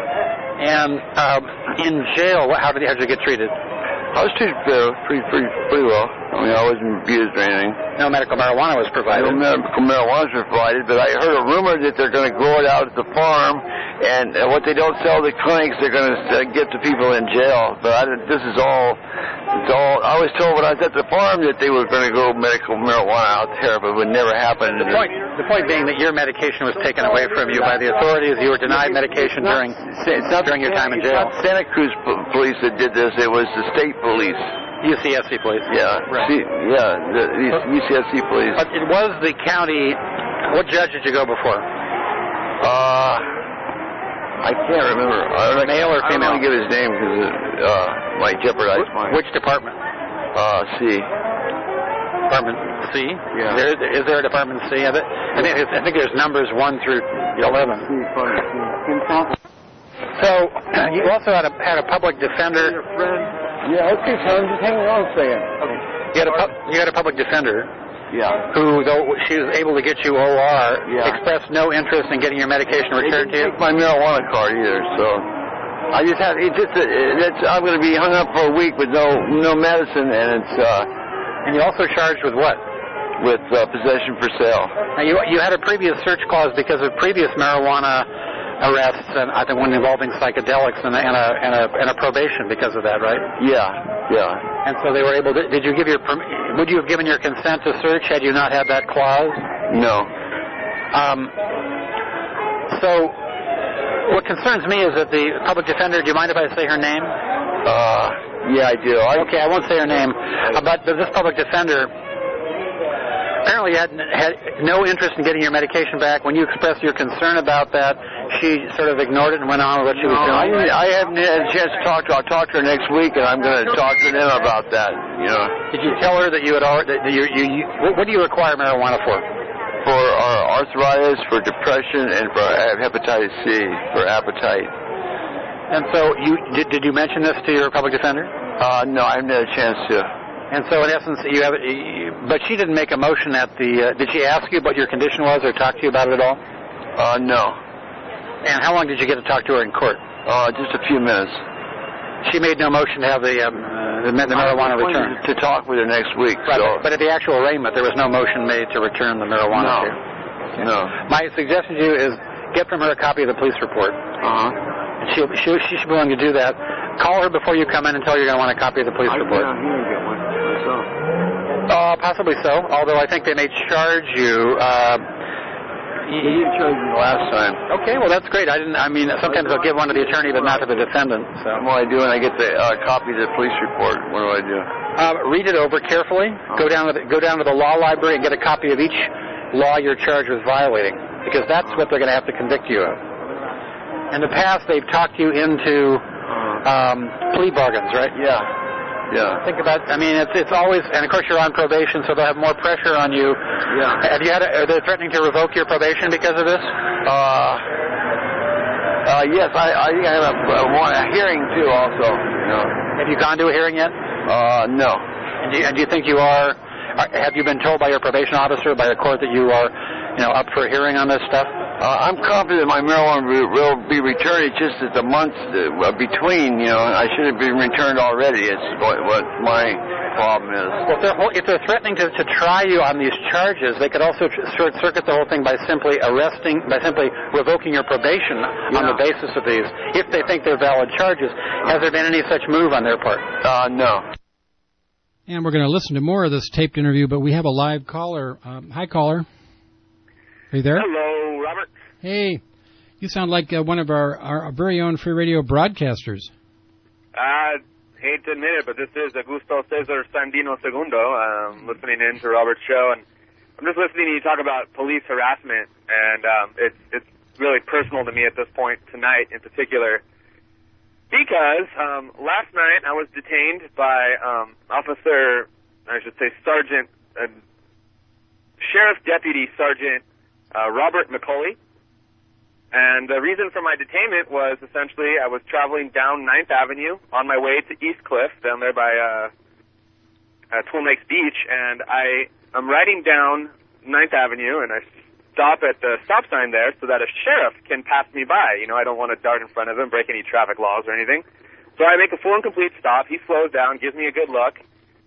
And um, in jail, how did you, how did you get treated? I was treated uh, pretty, pretty, pretty well. I mean, I wasn't abused or anything. No medical marijuana was provided. No medical marijuana was provided, but I heard a rumor that they're going to grow it out at the farm, and uh, what they don't sell at the clinics, they're going to uh, get the people in jail. But I, this is all, it's all. I was told when I was at the farm that they were going to grow medical marijuana out there, but it would never happen. The point, the point being that your medication was taken away from you by the authorities. You were denied medication during it's not during your time in jail. It's not Santa Cruz po- police that did this. It was the state police. U C S C police. Yeah, right. C, yeah, the, the U C S C police. But it was the county. What judge did you go before? Uh, I can't remember. I don't, Male or female? I don't want to give his name because it uh, might jeopardize mine. Which department? Uh, C. Department C? Yeah. There, is there a Department C of it? I think, I think there's numbers one through eleven. So you also had a had a public defender. Yeah, okay, son, just hang on a second. Okay. You had a pu- you had a public defender. Yeah. Who, though she was able to get you O R, yeah. expressed no interest in getting your medication returned to you. Take my marijuana card either, so I just have it just uh, that's I'm going to be hung up for a week with no no medicine, and it's uh. And you're also charged with what? With uh, possession for sale. Now you you had a previous search clause because of previous marijuana arrests, and I think one involving psychedelics and a, and a and a and a probation because of that, right? Yeah, yeah. And so they were able to. Did you give your? Would you have given your consent to search had you not had that clause? No. Um. So, what concerns me is that the public defender. Do you mind if I say her name? Uh. Yeah, I do. I, okay, I won't say her name. Uh, but this public defender apparently had, had no interest in getting your medication back. When you expressed your concern about that, she sort of ignored it and went on with what she was no, doing. I, I haven't had a chance to talk to her. I'll talk to her next week, and I'm going to talk to them about that. You know. Did you tell her that you had already? That you, you, you, what, what do you require marijuana for? For uh, arthritis, for depression, and for hepatitis C, for appetite. And so, you did, did you mention this to your public defender? Uh, no, I haven't had a chance to. And so, in essence, you have. You, but she didn't make a motion at the. Uh, did she ask you what your condition was, or talk to you about it at all? Uh, no. And how long did you get to talk to her in court? Uh, just a few minutes. She made no motion to have the um, uh, the, the marijuana returned. To talk with her next week. Right, so. But at the actual arraignment, there was no motion made to return the marijuana no. to you. Okay. No. My suggestion to you is get from her a copy of the police report. Uh-huh. She, she, she should be willing to do that. Call her before you come in and tell her you're going to want a copy of the police I report. I can get one myself. Uh, possibly so, although I think they may charge you. Uh, He didn't charge me the last time. Okay, well that's great. I didn't. I mean, sometimes I'll give one to the attorney, but not to the defendant. So. What do I do when I get the uh, copy of the police report? What do I do? Uh, read it over carefully. Go down to the, go down to the law library and get a copy of each law you're charged with violating, because that's what they're going to have to convict you of. In the past, they've talked you into um, plea bargains, right? Yeah. Yeah. Think about. I mean, it's it's always, and of course you're on probation, so they'll have more pressure on you. Yeah. Have you had? A, are they threatening to revoke your probation because of this? Uh. Uh. Yes, I I think I have a, a, a hearing too. Also. You know. Have you gone to a hearing yet? Uh. No. And do you, and do you think you are, are? Have you been told by your probation officer, by your court, that you are, you know, up for a hearing on this stuff? Uh, I'm confident my marijuana will be returned. It's just that the months uh, between, you know, I should have been returned already. It's what, what my problem is. Well, if they're, if they're threatening to, to try you on these charges, they could also short circuit the whole thing by simply arresting, by simply revoking your probation yeah. on the basis of these, if they think they're valid charges. Has there been any such move on their part? Uh, no. And we're going to listen to more of this taped interview, but we have a live caller. Um, hi, caller. Are you there? Hello, Robert. Hey, you sound like uh, one of our, our very own free radio broadcasters. I hate to admit it, but this is Augusto Cesar Sandino Segundo. I'm listening in to Robert's show, and I'm just listening to you talk about police harassment, and um, it's it's really personal to me at this point tonight in particular, because um, last night I was detained by um, Officer, I should say Sergeant, uh, Sheriff Deputy Sergeant uh, Robert McCauley. And the reason for my detainment was essentially I was traveling down ninth Avenue on my way to East Cliff, down there by uh, uh, Twin Lakes Beach, and I am riding down ninth Avenue, and I stop at the stop sign there so that a sheriff can pass me by. You know, I don't want to dart in front of him, break any traffic laws or anything. So I make a full and complete stop. He slows down, gives me a good look,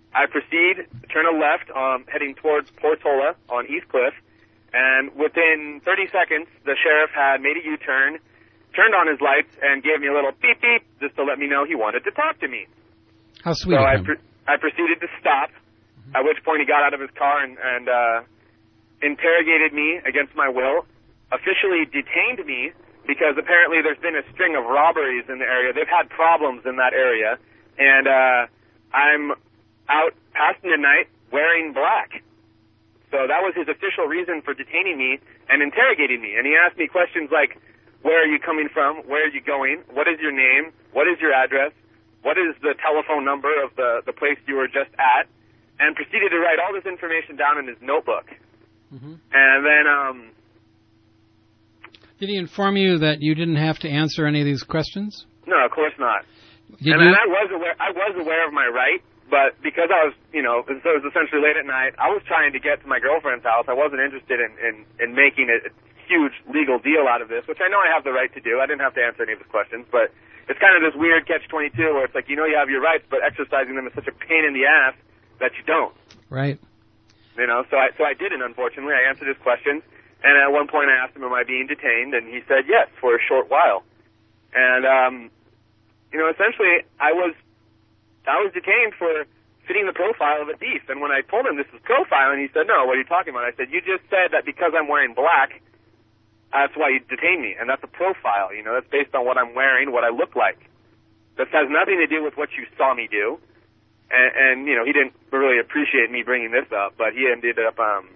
I proceed, turn a left, um, heading towards Portola on East Cliff, and within thirty seconds, the sheriff had made a U-turn, turned on his lights, and gave me a little beep beep just to let me know he wanted to talk to me. How sweet so of I, him. pr- I proceeded to stop, mm-hmm. at which point he got out of his car and, and uh, interrogated me against my will, officially detained me, because apparently there's been a string of robberies in the area. They've had problems in that area, and uh, I'm out past midnight wearing black. So that was his official reason for detaining me and interrogating me. And he asked me questions like, where are you coming from? Where are you going? What is your name? What is your address? What is the telephone number of the, the place you were just at? And proceeded to write all this information down in his notebook. Mm-hmm. And then, um... Did he inform you that you didn't have to answer any of these questions? No, of course not. Did and you? then I was aware, I was aware of my right, but because I was, you know, so it was essentially late at night, I was trying to get to my girlfriend's house. I wasn't interested in, in, in making a huge legal deal out of this, which I know I have the right to do. I didn't have to answer any of his questions, but it's kind of this weird catch twenty-two where it's like, you know you have your rights, but exercising them is such a pain in the ass that you don't. Right. You know, so I, so I didn't, unfortunately. I answered his questions, and at one point I asked him, am I being detained? And he said yes, for a short while. And, um, you know, essentially, I was I was detained for fitting the profile of a thief. And when I told him this is profiling, he said, no, what are you talking about? I said, you just said that because I'm wearing black, that's why you detained me. And that's a profile, you know, that's based on what I'm wearing, what I look like. This has nothing to do with what you saw me do. And, and you know, he didn't really appreciate me bringing this up, but he ended up, um,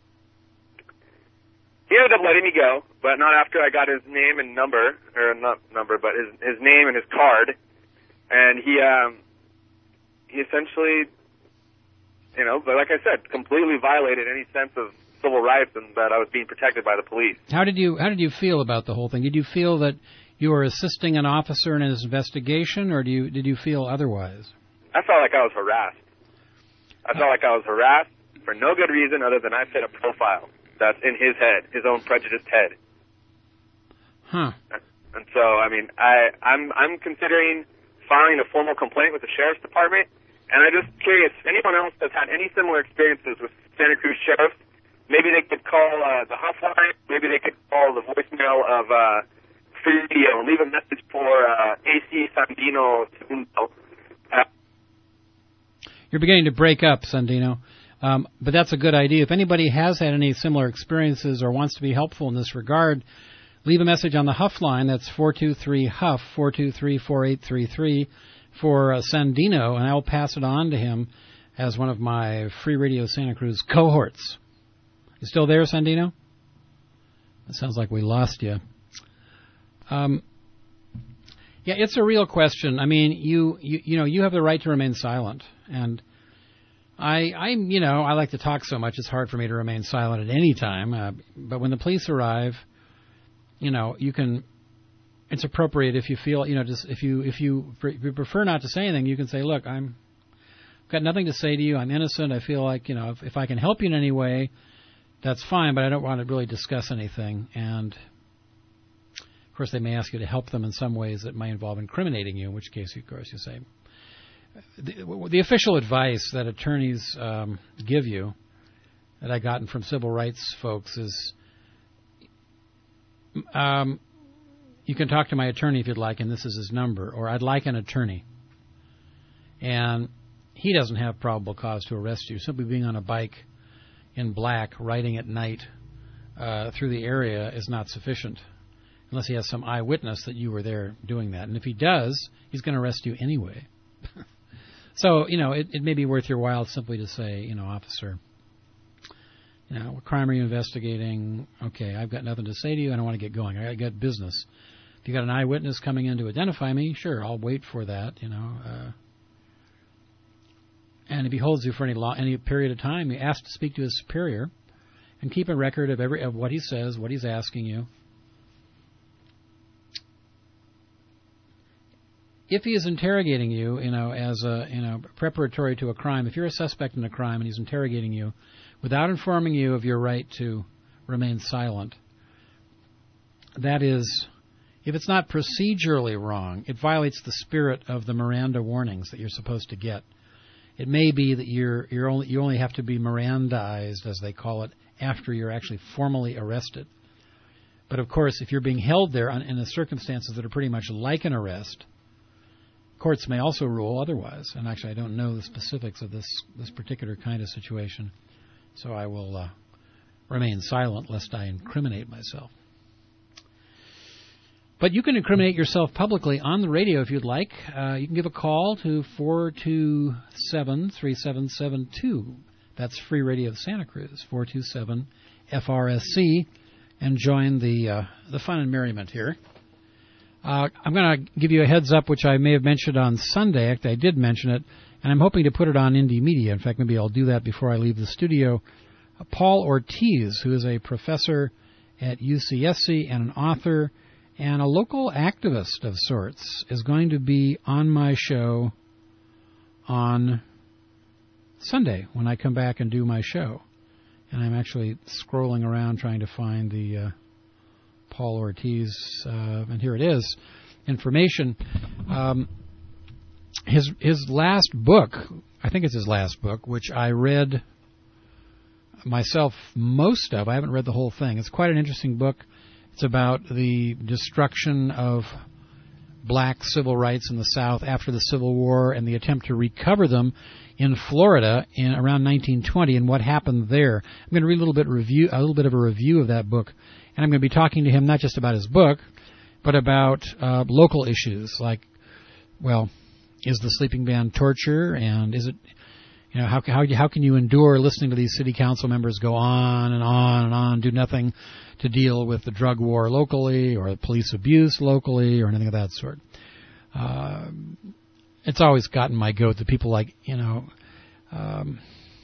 he ended up letting me go, but not after I got his name and number, or not number, but his, his name and his card. And he, um, he essentially, you know, but like I said, completely violated any sense of civil rights and that I was being protected by the police. How did you How did you feel about the whole thing? Did you feel that you were assisting an officer in his investigation, or do you did you feel otherwise? I felt like I was harassed. I felt like I was harassed for no good reason other than I fit a profile that's in his head, his own prejudiced head. Huh. And so, I mean, I I'm I'm considering filing a formal complaint with the sheriff's department. And I'm just curious, anyone else that's had any similar experiences with Santa Cruz Sheriff, maybe they could call uh, the hotline, maybe they could call the voicemail of uh, Free Radio and leave a message for uh, A C Sandino Segundo. Uh, You're beginning to break up, Sandino. Um, but that's a good idea. If anybody has had any similar experiences or wants to be helpful in this regard, leave a message on the Huff line. That's four two three Huff, four two three, four eight three three. For uh, Sandino, and I'll pass it on to him as one of my Free Radio Santa Cruz cohorts. You still there, Sandino? It sounds like we lost you. Um, yeah, it's a real question. I mean, you, you you know, you have the right to remain silent, and I, I you know, I like to talk so much. It's hard for me to remain silent at any time. Uh, but when the police arrive, you know, you can. It's appropriate if you feel, you know, just if you if you, if you prefer not to say anything, you can say, look, I'm got nothing to say to you. I'm innocent. I feel like, you know, if, if I can help you in any way, that's fine, but I don't want to really discuss anything. And, of course, they may ask you to help them in some ways that may involve incriminating you, in which case, of course, you say. The, the official advice that attorneys um, give you that I gotten from civil rights folks is um, you can talk to my attorney if you'd like, and this is his number, or I'd like an attorney. And he doesn't have probable cause to arrest you. Simply being on a bike in black, riding at night uh, through the area is not sufficient, unless he has some eyewitness that you were there doing that. And if he does, he's going to arrest you anyway. So, you know, it, it may be worth your while simply to say, you know, officer, you know, what crime are you investigating? Okay, I've got nothing to say to you, and I want to get going. I got business. If you got an eyewitness coming in to identify me, sure, I'll wait for that, you know. Uh, and if he holds you for any long, any period of time, you ask to speak to his superior and keep a record of every of what he says, what he's asking you. If he is interrogating you, you know, as a, you know, preparatory to a crime, if you're a suspect in a crime and he's interrogating you without informing you of your right to remain silent, that is, if it's not procedurally wrong, it violates the spirit of the Miranda warnings that you're supposed to get. It may be that you're you're only you only have to be Mirandized, as they call it, after you're actually formally arrested. But of course, if you're being held there in the circumstances that are pretty much like an arrest, courts may also rule otherwise. And actually, I don't know the specifics of this this particular kind of situation, so I will uh, remain silent lest I incriminate myself. But you can incriminate yourself publicly on the radio if you'd like. Uh, you can give a call to four two seven, three seven seven two. That's Free Radio of Santa Cruz, four two seven F R S C, and join the uh, the fun and merriment here. Uh, I'm going to give you a heads up, which I may have mentioned on Sunday. Actually, I did mention it, and I'm hoping to put it on Indie Media. In fact, maybe I'll do that before I leave the studio. Uh, Paul Ortiz, who is a professor at U C S C and an author and a local activist of sorts, is going to be on my show on Sunday when I come back and do my show. And I'm actually scrolling around trying to find the uh, Paul Ortiz, uh, and here it is, information. Um, his his last book, I think it's his last book, which I read myself most of. I haven't read the whole thing. It's quite an interesting book. It's about the destruction of black civil rights in the South after the Civil War and the attempt to recover them in Florida in around nineteen twenty and what happened there. I'm going to read a little bit review, a little bit of a review of that book, and I'm going to be talking to him not just about his book, but about uh, local issues like, well, is the sleeping ban torture, and is it, you know, how how how can you endure listening to these city council members go on and on and on, do nothing to deal with the drug war locally or the police abuse locally or anything of that sort. Uh, it's always gotten my goat that people like, you know, um,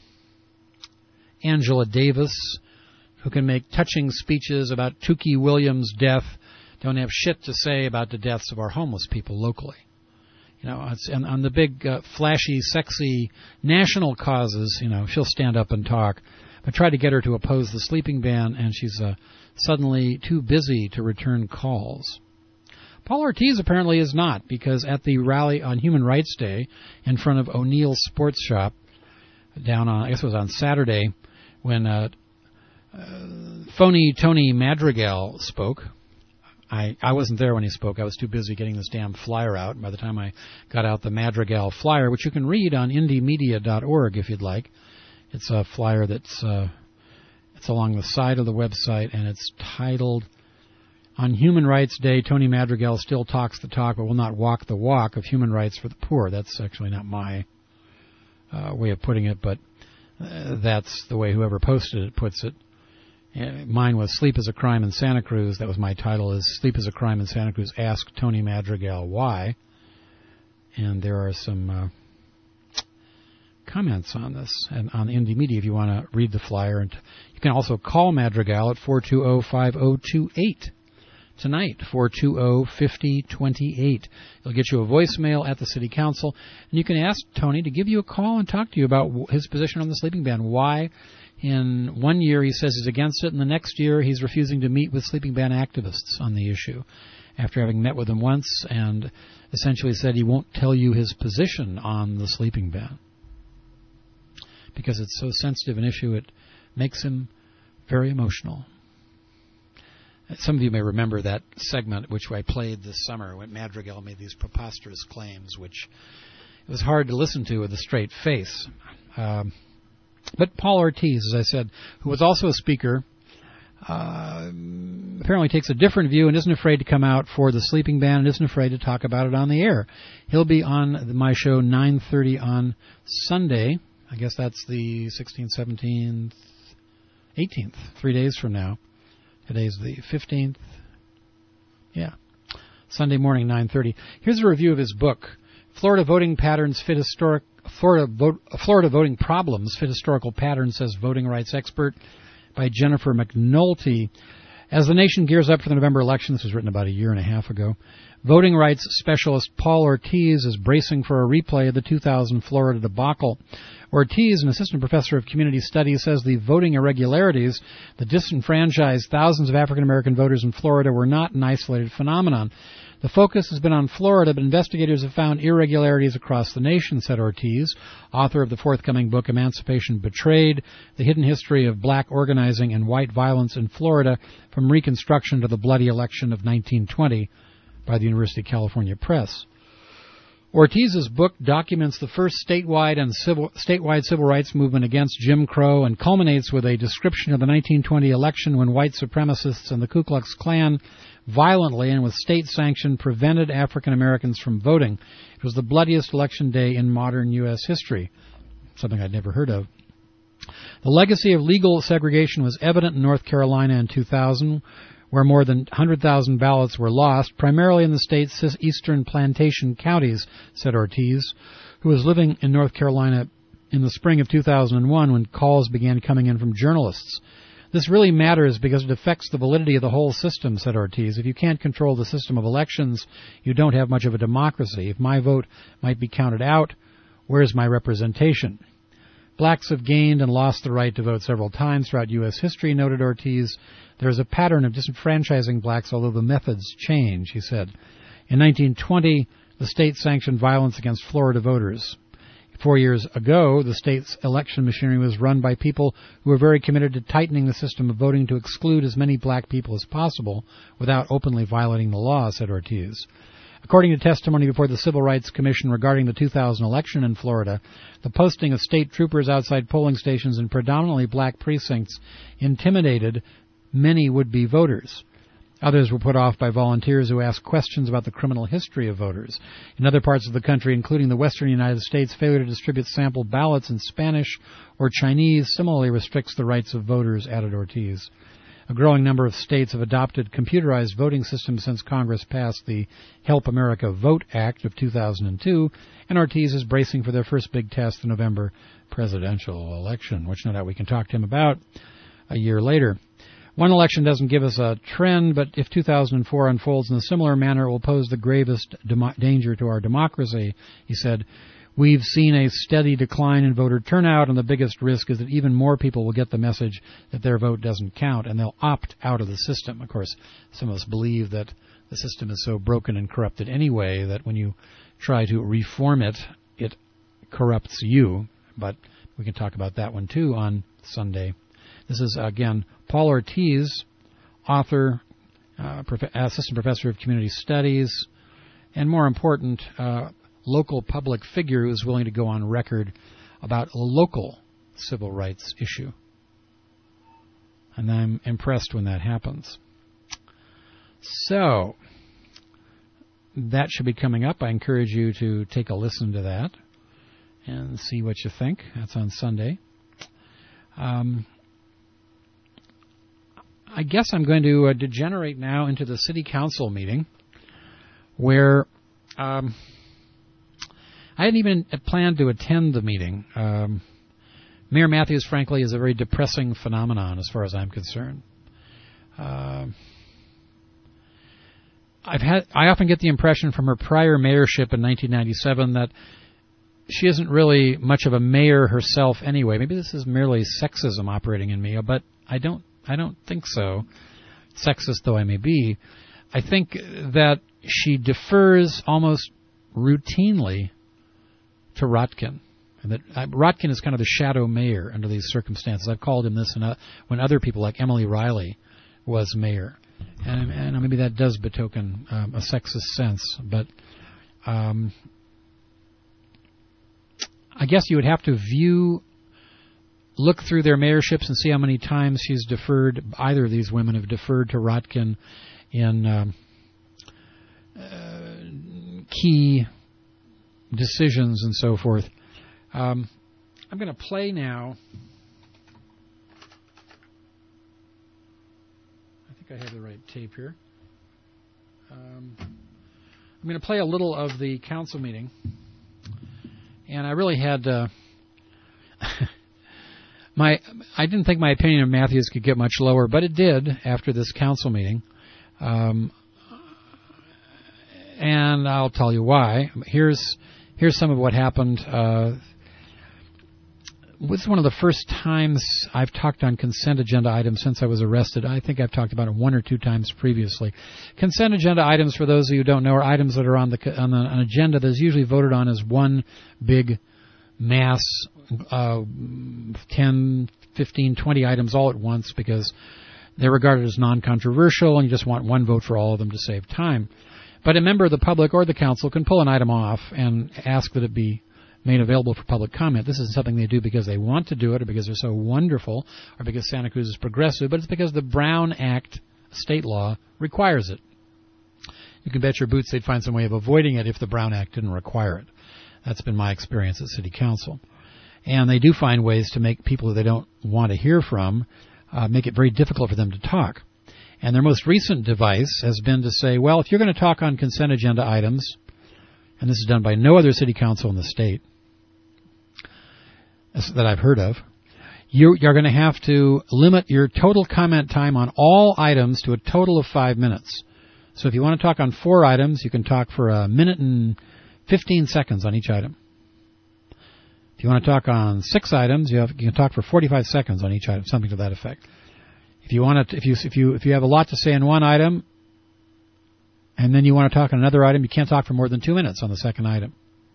Angela Davis, who can make touching speeches about Tookie Williams' death, don't have shit to say about the deaths of our homeless people locally. You know, it's, and on the big, uh, flashy, sexy national causes, you know, she'll stand up and talk. I tried to get her to oppose the sleeping ban, and she's uh, suddenly too busy to return calls. Paul Ortiz apparently is not, because at the rally on Human Rights Day in front of O'Neill's Sports Shop, down on, I guess it was on Saturday, when uh, uh, phony Tony Madrigal spoke. I, I wasn't there when he spoke. I was too busy getting this damn flyer out. And by the time I got out the Madrigal flyer, which you can read on indie media dot org if you'd like, it's a flyer that's uh, it's along the side of the website, and it's titled, "On Human Rights Day, Tony Madrigal still talks the talk but will not walk the walk of human rights for the poor." That's actually not my uh, way of putting it, but uh, that's the way whoever posted it puts it. Uh, mine was "Sleep is a Crime in Santa Cruz." That was my title, is "Sleep is a Crime in Santa Cruz. Ask Tony Madrigal Why." And there are some uh, comments on this and on Indie Media if you want to read the flyer. And you can also call Madrigal at four two zero, five zero two eight tonight, four two zero, five zero two eight. It'll get you a voicemail at the City Council, and you can ask Tony to give you a call and talk to you about his position on the sleeping ban. Why in one year he says he's against it, and the next year he's refusing to meet with sleeping ban activists on the issue, after having met with them once and essentially said he won't tell you his position on the sleeping ban. Because it's so sensitive an issue, it makes him very emotional. Some of you may remember that segment which I played this summer when Madrigal made these preposterous claims, which it was hard to listen to with a straight face. Um, but Paul Ortiz, as I said, who was also a speaker, uh, apparently takes a different view and isn't afraid to come out for the sleeping ban and isn't afraid to talk about it on the air. He'll be on my show nine thirty on Sunday. I guess that's the sixteenth, seventeenth, eighteenth, three days from now. Today's the fifteenth. Yeah. Sunday morning, nine thirty. Here's a review of his book, Florida Voting Patterns Fit Historic Florida Vote, Florida Voting Problems Fit Historical Patterns, says voting rights expert, by Jennifer McNulty. As the nation gears up for the November election, this was written about a year and a half ago, Voting rights specialist Paul Ortiz is bracing for a replay of the two thousand Florida debacle. Ortiz, an assistant professor of community studies, says the voting irregularities that disenfranchised thousands of African American voters in Florida were not an isolated phenomenon. The focus has been on Florida, but investigators have found irregularities across the nation, said Ortiz, author of the forthcoming book Emancipation Betrayed, The Hidden History of Black Organizing and White Violence in Florida from Reconstruction to the Bloody Election of nineteen twenty by the University of California Press. Ortiz's book documents the first statewide and civil, statewide civil rights movement against Jim Crow and culminates with a description of the nineteen twenty election when white supremacists and the Ku Klux Klan violently and with state sanction prevented African Americans from voting. It was the bloodiest election day in modern U S history, something I'd never heard of. The legacy of legal segregation was evident in North Carolina in two thousand, where more than one hundred thousand ballots were lost, primarily in the state's eastern plantation counties, said Ortiz, who was living in North Carolina in the spring of two thousand one when calls began coming in from journalists. This really matters because it affects the validity of the whole system, said Ortiz. If you can't control the system of elections, you don't have much of a democracy. If my vote might be counted out, where's my representation? Blacks have gained and lost the right to vote several times throughout U S history, noted Ortiz. There is a pattern of disenfranchising blacks, although the methods change, he said. In nineteen twenty, the state sanctioned violence against Florida voters. Four years ago, the state's election machinery was run by people who were very committed to tightening the system of voting to exclude as many black people as possible without openly violating the law, said Ortiz. According to testimony before the Civil Rights Commission regarding the two thousand election in Florida, the posting of state troopers outside polling stations in predominantly black precincts intimidated many would-be voters. Others were put off by volunteers who asked questions about the criminal history of voters. In other parts of the country, including the western United States, failure to distribute sample ballots in Spanish or Chinese similarly restricts the rights of voters, added Ortiz. A growing number of states have adopted computerized voting systems since Congress passed the Help America Vote Act of two thousand two, and Ortiz is bracing for their first big test, the November presidential election, which no doubt we can talk to him about a year later. One election doesn't give us a trend, but if two thousand four unfolds in a similar manner, it will pose the gravest dem- danger to our democracy, he said. We've seen a steady decline in voter turnout, and the biggest risk is that even more people will get the message that their vote doesn't count, and they'll opt out of the system. Of course, some of us believe that the system is so broken and corrupted anyway that when you try to reform it, it corrupts you. But we can talk about that one, too, on Sunday. This is, again, Paul Ortiz, author, uh, prof- assistant professor of community studies, and more important, uh, local public figure who is willing to go on record about a local civil rights issue. And I'm impressed when that happens. So, that should be coming up. I encourage you to take a listen to that and see what you think. That's on Sunday. Um, I guess I'm going to uh, degenerate now into the city council meeting where um, I hadn't even planned to attend the meeting. Um, Mayor Matthews, frankly, is a very depressing phenomenon as far as I'm concerned. Uh, I've had I often get the impression from her prior mayorship in nineteen ninety-seven that she isn't really much of a mayor herself anyway. Maybe this is merely sexism operating in me, but I don't I don't think so, sexist though I may be. I think that she defers almost routinely to Rotkin. And that uh, Rotkin is kind of the shadow mayor under these circumstances. I've called him this and, uh, when other people like Emily Riley was mayor. And, and maybe that does betoken um, a sexist sense. But um, I guess you would have to view, look through their mayorships and see how many times she's deferred, either of these women have deferred to Rotkin in um, uh, key decisions and so forth. Um, I'm going to play now. I think I have the right tape here. Um, I'm going to play a little of the council meeting. And I really had uh, my. I didn't think my opinion of Matthews could get much lower, but it did after this council meeting. Um, and I'll tell you why. Here's here's some of what happened. Uh, This is one of the first times I've talked on consent agenda items since I was arrested. I think I've talked about it one or two times previously. Consent agenda items, for those of you who don't know, are items that are on the on the, an agenda that is usually voted on as one big mass, uh, ten, fifteen, twenty items all at once because they're regarded as non-controversial and you just want one vote for all of them to save time. But a member of the public or the council can pull an item off and ask that it be made available for public comment. This isn't something they do because they want to do it or because they're so wonderful or because Santa Cruz is progressive, but it's because the Brown Act state law requires it. You can bet your boots they'd find some way of avoiding it if the Brown Act didn't require it. That's been my experience at City Council. And they do find ways to make people that they don't want to hear from uh, make it very difficult for them to talk. And their most recent device has been to say, well, if you're going to talk on consent agenda items, and this is done by no other city council in the state that I've heard of, you, you're going to have to limit your total comment time on all items to a total of five minutes. So if you want to talk on four items, you can talk for a minute and fifteen seconds on each item. If you want to talk on six items, you, have, you can talk for forty-five seconds on each item, something to that effect. If you want to, if you if you if you have a lot to say on one item, and then you want to talk on another item, you can't talk for more than two minutes on the second item.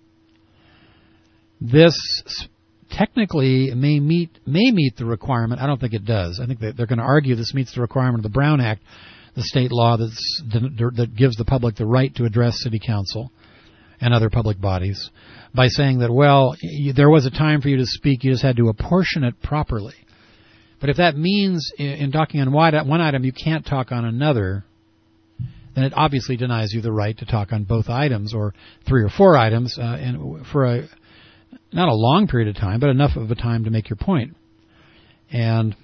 This technically may meet may meet the requirement. I don't think it does. I think that they're going to argue this meets the requirement of the Brown Act, the state law that's, that gives the public the right to address city council and other public bodies by saying that, well, you, there was a time for you to speak, you just had to apportion it properly. But if that means in, in talking on one item you can't talk on another, then it obviously denies you the right to talk on both items or three or four items uh, and for a not a long period of time, but enough of a time to make your point. And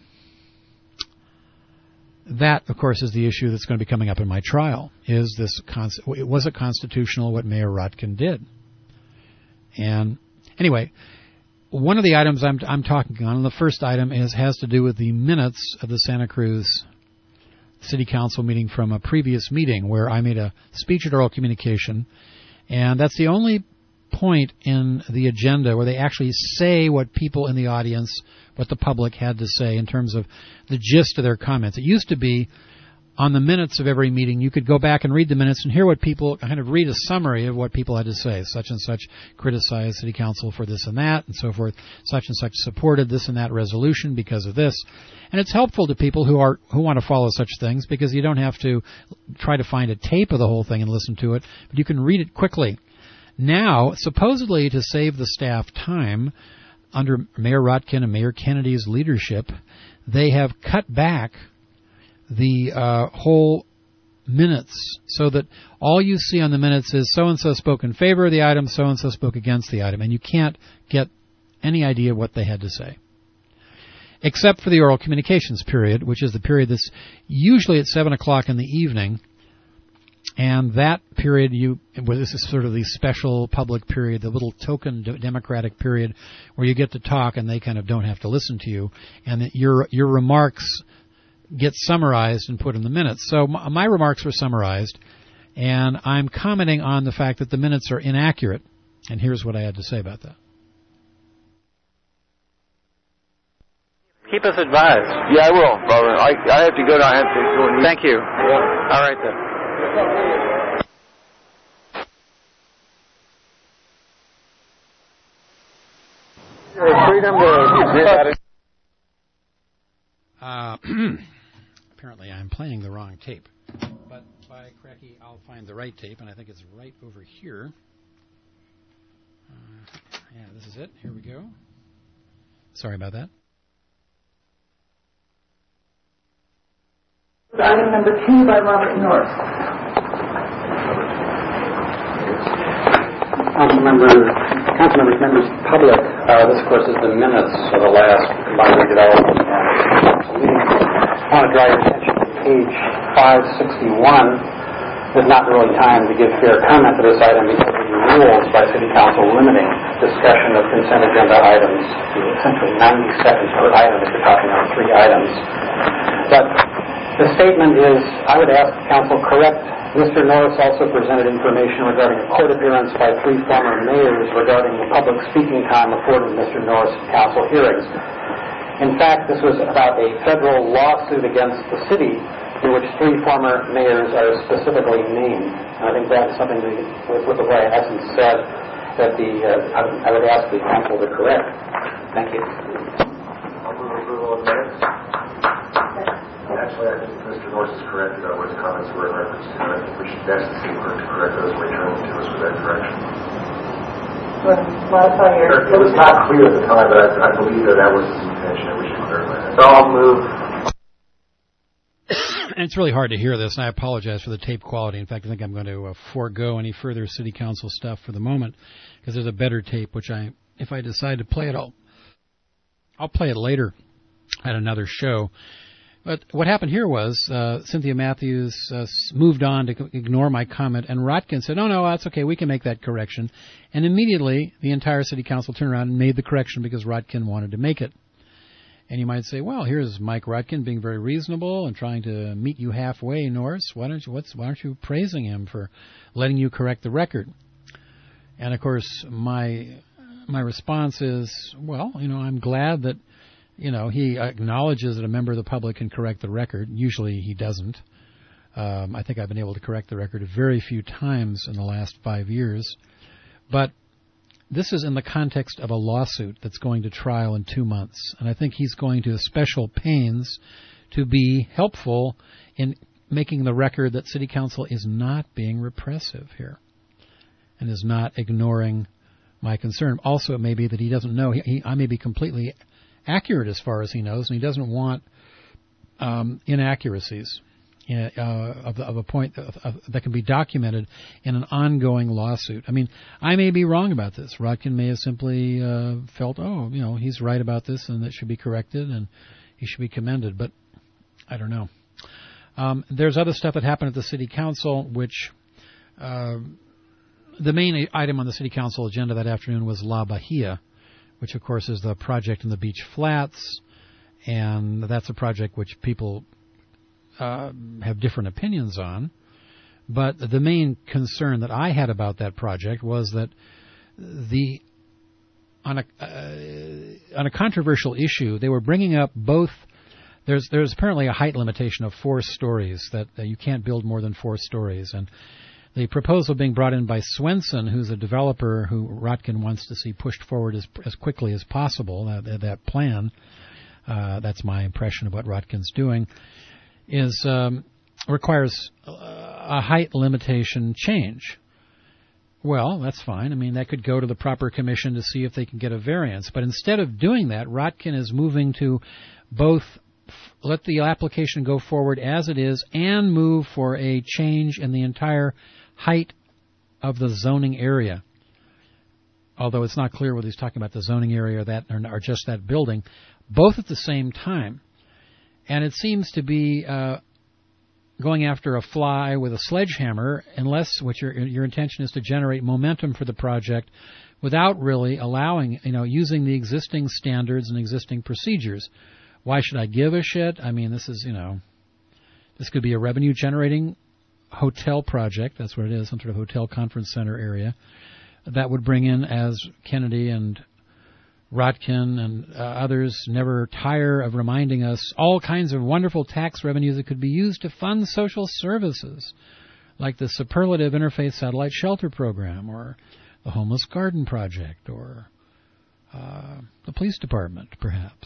that, of course, is the issue that's going to be coming up in my trial. Is this cons- was it constitutional what Mayor Rotkin did? And anyway, one of the items I'm, I'm talking on, and the first item is has to do with the minutes of the Santa Cruz City Council meeting from a previous meeting where I made a speech at oral communication, and that's the only point in the agenda where they actually say what people in the audience, what the public had to say in terms of the gist of their comments. It used to be on the minutes of every meeting, you could go back and read the minutes and hear what people, kind of read a summary of what people had to say. Such and such criticized City Council for this and that and so forth. Such and such supported this and that resolution because of this. And it's helpful to people who are who want to follow such things because you don't have to try to find a tape of the whole thing and listen to it, but you can read it quickly. Now, supposedly to save the staff time, under Mayor Rotkin and Mayor Kennedy's leadership, they have cut back the uh, whole minutes so that all you see on the minutes is so-and-so spoke in favor of the item, so-and-so spoke against the item, and you can't get any idea what they had to say. Except for the oral communications period, which is the period that's usually at seven o'clock in the evening. And that period, you well, this is sort of the special public period, the little token democratic period where you get to talk and they kind of don't have to listen to you. And that your your remarks get summarized and put in the minutes. So my, my remarks were summarized, and I'm commenting on the fact that the minutes are inaccurate. And here's what I had to say about that. Keep us advised. Yeah, I will, brother. I, I have to go down. I have to go and eat. Thank you. Yeah. All right, then. Freedom to... Uh, apparently I'm playing the wrong tape. But by cracky, I'll find the right tape, and I think it's right over here. Uh, yeah, this is it. Here we go. Sorry about that. Item number two by Robert North. Councilmember, Councilmembers, members of the public, uh, this, of course, is the minutes of the last combined redevelopment council meeting. I want to draw your attention to page five sixty-one. There's not really time to give fair comment to this item because of the rules by City Council limiting discussion of consent agenda items to essentially ninety seconds per item if you're talking on three items. But The statement is, I would ask the council correct. Mister Norris also presented information regarding a court appearance by three former mayors regarding the public speaking time afforded Mister Norris at council hearings. In fact, this was about a federal lawsuit against the city in which three former mayors are specifically named. And I think that's something that, with, with what Brian Essence said, that the uh, I, I would ask the council to correct. Thank you. I'll move approval of minutes. Actually, I think Mister Norris is correct about what his comments were in reference to. I think we should ask the city clerk to correct those when returning to us with that correction. It was not clear at the time, but I, I believe that that was his intention, and we should clarify that. So I'll move. And it's really hard to hear this, and I apologize for the tape quality. In fact, I think I'm going to uh, forego any further city council stuff for the moment, because there's a better tape, which I, if I decide to play it, I'll, I'll play it later at another show. But what happened here was uh, Cynthia Matthews uh, moved on to ignore my comment, and Rotkin said, "Oh no, that's okay. We can make that correction." And immediately, the entire city council turned around and made the correction because Rotkin wanted to make it. And you might say, "Well, here's Mike Rotkin being very reasonable and trying to meet you halfway, Norris. Why don't you? What's, why aren't you praising him for letting you correct the record?" And of course, my my response is, "Well, you know, I'm glad that." You know, he acknowledges that a member of the public can correct the record. Usually he doesn't. Um, I think I've been able to correct the record very few times in the last five years. But this is in the context of a lawsuit that's going to trial in two months. And I think he's going to special pains to be helpful in making the record that City Council is not being repressive here and is not ignoring my concern. Also, it may be that he doesn't know. He, he, I may be completely accurate as far as he knows, and he doesn't want um, inaccuracies uh, of, of a point of, of, that can be documented in an ongoing lawsuit. I mean, I may be wrong about this. Rotkin may have simply uh, felt, oh, you know, he's right about this, and it should be corrected, and he should be commended. But I don't know. Um, there's other stuff that happened at the city council, which uh, the main item on the city council agenda that afternoon was La Bahia, which, of course, is the project in the beach flats, and that's a project which people uh, have different opinions on. But the main concern that I had about that project was that the on a uh, on a controversial issue, they were bringing up both. There's there's apparently a height limitation of four stories, that, that you can't build more than four stories, and the proposal being brought in by Swenson, who's a developer who Rotkin wants to see pushed forward as as quickly as possible, that, that plan, uh, that's my impression of what Rotkin's doing, is um, requires a height limitation change. Well, that's fine. I mean, that could go to the proper commission to see if they can get a variance. But instead of doing that, Rotkin is moving to both let the application go forward as it is and move for a change in the entire height of the zoning area. Although it's not clear whether he's talking about the zoning area or that or, or just that building, both at the same time. And it seems to be uh, going after a fly with a sledgehammer, unless what your your intention is to generate momentum for the project without really allowing, you know, using the existing standards and existing procedures. Why should I give a shit? I mean, this is, you know, this could be a revenue-generating hotel project. That's what it is, some sort of hotel conference center area. That would bring in, as Kennedy and Rotkin and uh, others never tire of reminding us, all kinds of wonderful tax revenues that could be used to fund social services, like the Superlative Interfaith Satellite Shelter Program, or the Homeless Garden Project, or uh, the police department, perhaps.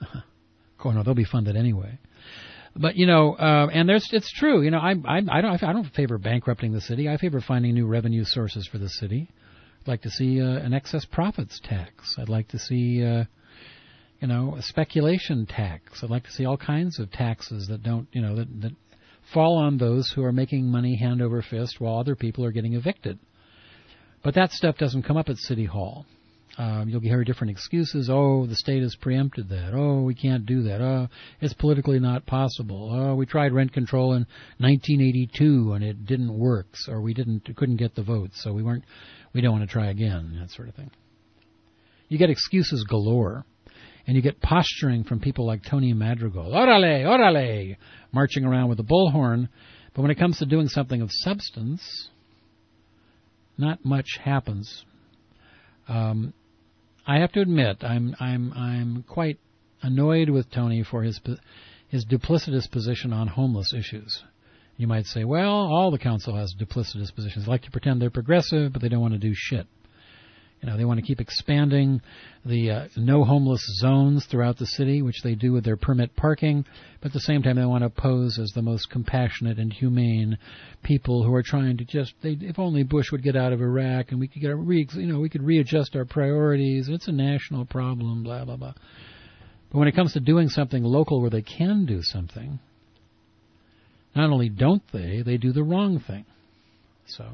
Oh, no, they'll be funded anyway. But, you know, uh, and there's, it's true. You know, I, I, I don't, I don't favor bankrupting the city. I favor finding new revenue sources for the city. I'd like to see uh, an excess profits tax. I'd like to see, uh, you know, a speculation tax. I'd like to see all kinds of taxes that don't, you know, that, that fall on those who are making money hand over fist while other people are getting evicted. But that stuff doesn't come up at City Hall. Um, you'll hear different excuses. Oh, the state has preempted that. Oh, we can't do that. Oh, it's politically not possible. Oh, we tried rent control in nineteen eighty-two and it didn't work, or we didn't couldn't get the votes, so we weren't. We don't want to try again. That sort of thing. You get excuses galore, And you get posturing from people like Tony Madrigal, orale, orale, marching around with a bullhorn. But when it comes to doing something of substance, not much happens. Um, I have to admit, I'm I'm I'm quite annoyed with Tony for his his duplicitous position on homeless issues. You might say, well, all the council has duplicitous positions. They like to pretend they're progressive, but they don't want to do shit. You know, they want to keep expanding the uh, no homeless zones throughout the city, which they do with their permit parking. But at the same time, they want to pose as the most compassionate and humane people who are trying to just, they, if only Bush would get out of Iraq and we could get, a re, you know, we could readjust our priorities. It's a national problem, blah, blah, blah. But when it comes to doing something local where they can do something, not only don't they, they do the wrong thing. So,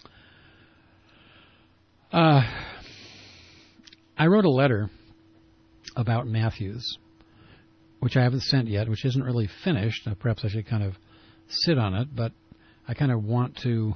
uh, I wrote a letter about Matthews, which I haven't sent yet, which isn't really finished. Uh, perhaps I should kind of sit on it, but I kind of want to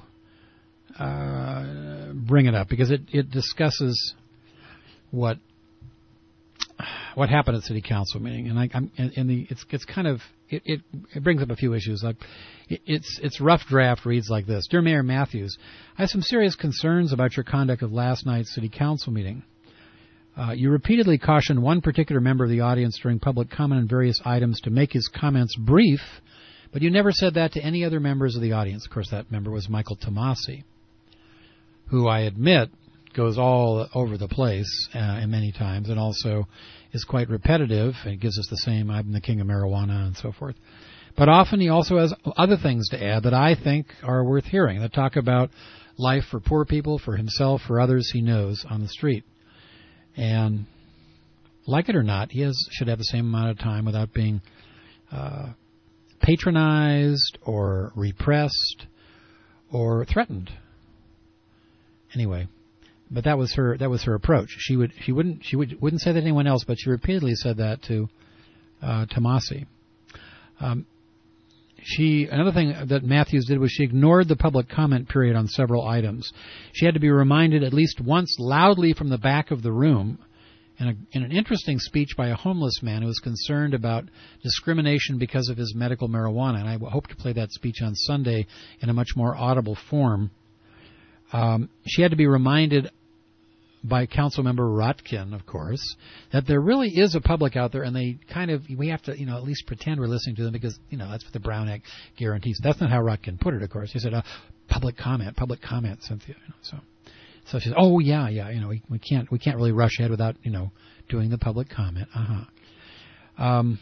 uh, bring it up because it, it discusses what what happened at City Council meeting, and I, I'm and, and the it's it's kind of it, it it brings up a few issues. Like it, it's its rough draft reads like this: Dear Mayor Matthews, I have some serious concerns about your conduct of last night's City Council meeting. Uh, you repeatedly cautioned one particular member of the audience during public comment on various items to make his comments brief, but you never said that to any other members of the audience. Of course, that member was Michael Tomasi, who I admit goes all over the place uh, and many times, and also is quite repetitive and gives us the same "I'm the king of marijuana" and so forth. But often he also has other things to add that I think are worth hearing, that talk about life for poor people, for himself, for others he knows on the street. And like it or not, he has, should have the same amount of time without being uh, patronized or repressed or threatened. Anyway, but that was her that was her approach. She would she wouldn't she would wouldn't say that to anyone else, but she repeatedly said that to uh, Tomasi. Um, She another thing that Matthews did was she ignored the public comment period on several items. She had to be reminded at least once loudly from the back of the room in, a, in an interesting speech by a homeless man who was concerned about discrimination because of his medical marijuana. And I hope to play that speech on Sunday in a much more audible form. Um, she had to be reminded by Councilmember Rotkin, of course, that there really is a public out there, and they kind of, we have to, you know, at least pretend we're listening to them because, you know, that's what the Brown Act guarantees. That's not how Rotkin put it, of course. He said, uh, public comment, public comment, Cynthia. You know, so, so she said, oh, yeah, yeah, you know, we, we can't, we can't really rush ahead without, you know, doing the public comment. Uh-huh. Um,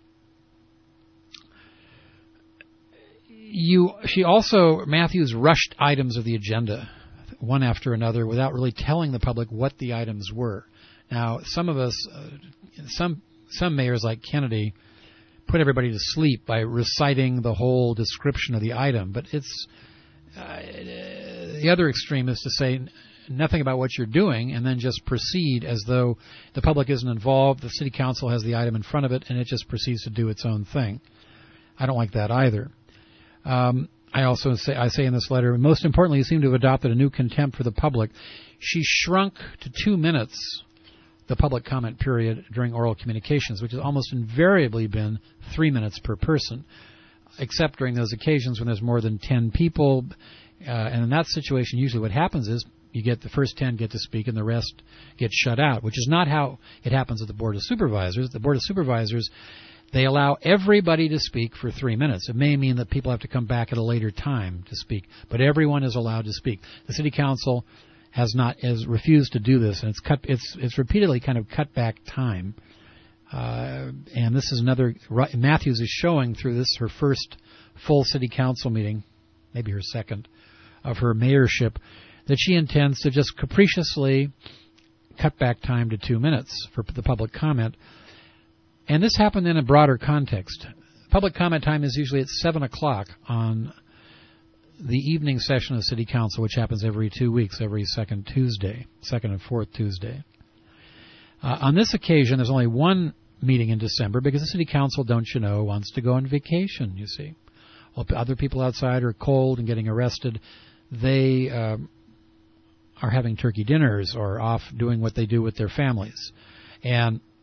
you, she also, Matthews rushed items of the agenda one after another without really telling the public what the items were. Now, some of us, uh, some some mayors like Kennedy, put everybody to sleep by reciting the whole description of the item. But it's uh, the other extreme is to say nothing about what you're doing and then just proceed as though the public isn't involved. The city council has the item in front of it and it just proceeds to do its own thing. I don't like that either. Um, I also say, I say in this letter, most importantly, you seem to have adopted a new contempt for the public. She shrunk to two minutes the public comment period during oral communications, which has almost invariably been three minutes per person, except during those occasions when there's more than ten people. Uh, and in that situation, usually what happens is you get the first ten get to speak and the rest get shut out, which is not how it happens at the Board of Supervisors. The Board of Supervisors, they allow everybody to speak for three minutes. It may mean that people have to come back at a later time to speak, but everyone is allowed to speak. The City Council has not has refused to do this, and it's cut. It's it's repeatedly kind of cut back time. Uh, and this is another. Matthews is showing through this her first full City Council meeting, maybe her second, of her mayorship, that she intends to just capriciously cut back time to two minutes for the public comment. And this happened in a broader context. Public comment time is usually at seven o'clock on the evening session of City Council, which happens every two weeks, every second Tuesday, second and fourth Tuesday. Uh, on this occasion, there's only one meeting in December because the City Council, don't you know, wants to go on vacation, you see. While other people outside are cold and getting arrested, they uh, are having turkey dinners or off doing what they do with their families. And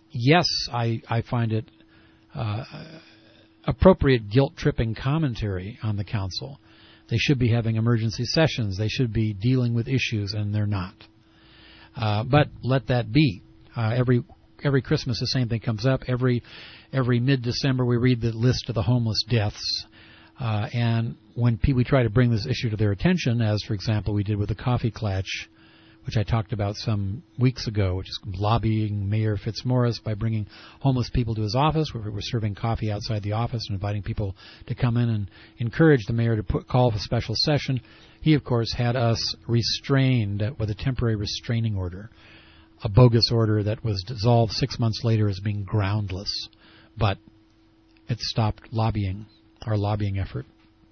yes, I, I find it uh, appropriate guilt-tripping commentary on the council. They should be having emergency sessions. They should be dealing with issues, and they're not. Uh, but let that be. Uh, every every Christmas, the same thing comes up. Every every mid-December, we read the list of the homeless deaths. Uh, and when pe- we try to bring this issue to their attention, as, for example, we did with the Coffee Klatch, which I talked about some weeks ago, which is lobbying Mayor Fitzmaurice by bringing homeless people to his office, where we were serving coffee outside the office and inviting people to come in and encourage the mayor to put, call for a special session. He, of course, had us restrained with a temporary restraining order, a bogus order that was dissolved six months later as being groundless. But it stopped lobbying, our lobbying effort.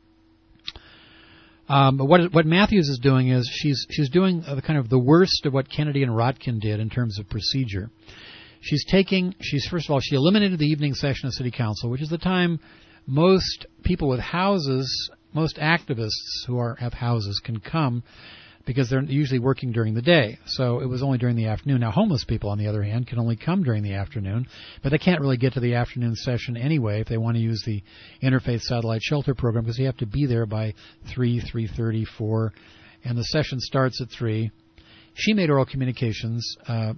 Um, but what what Matthews is doing is she's she's doing the kind of the worst of what Kennedy and Rotkin did in terms of procedure. She's taking she's first of all she eliminated the evening session of City Council, which is the time most people with houses, most activists who are have houses can come, because they're usually working during the day. So it was only during the afternoon. Now, homeless people, on the other hand, can only come during the afternoon, but they can't really get to the afternoon session anyway if they want to use the Interfaith Satellite Shelter Program, because you have to be there by three, three thirty, four, and the session starts at three. She made oral communications uh,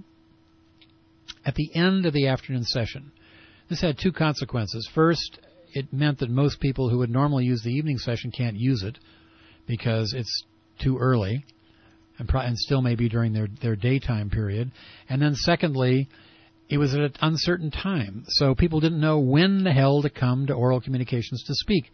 at the end of the afternoon session. This had two consequences. First, it meant that most people who would normally use the evening session can't use it because it's too early. And, pro- and still maybe during their, their daytime period. And then secondly, it was at an uncertain time. So people didn't know when the hell to come to oral communications to speak.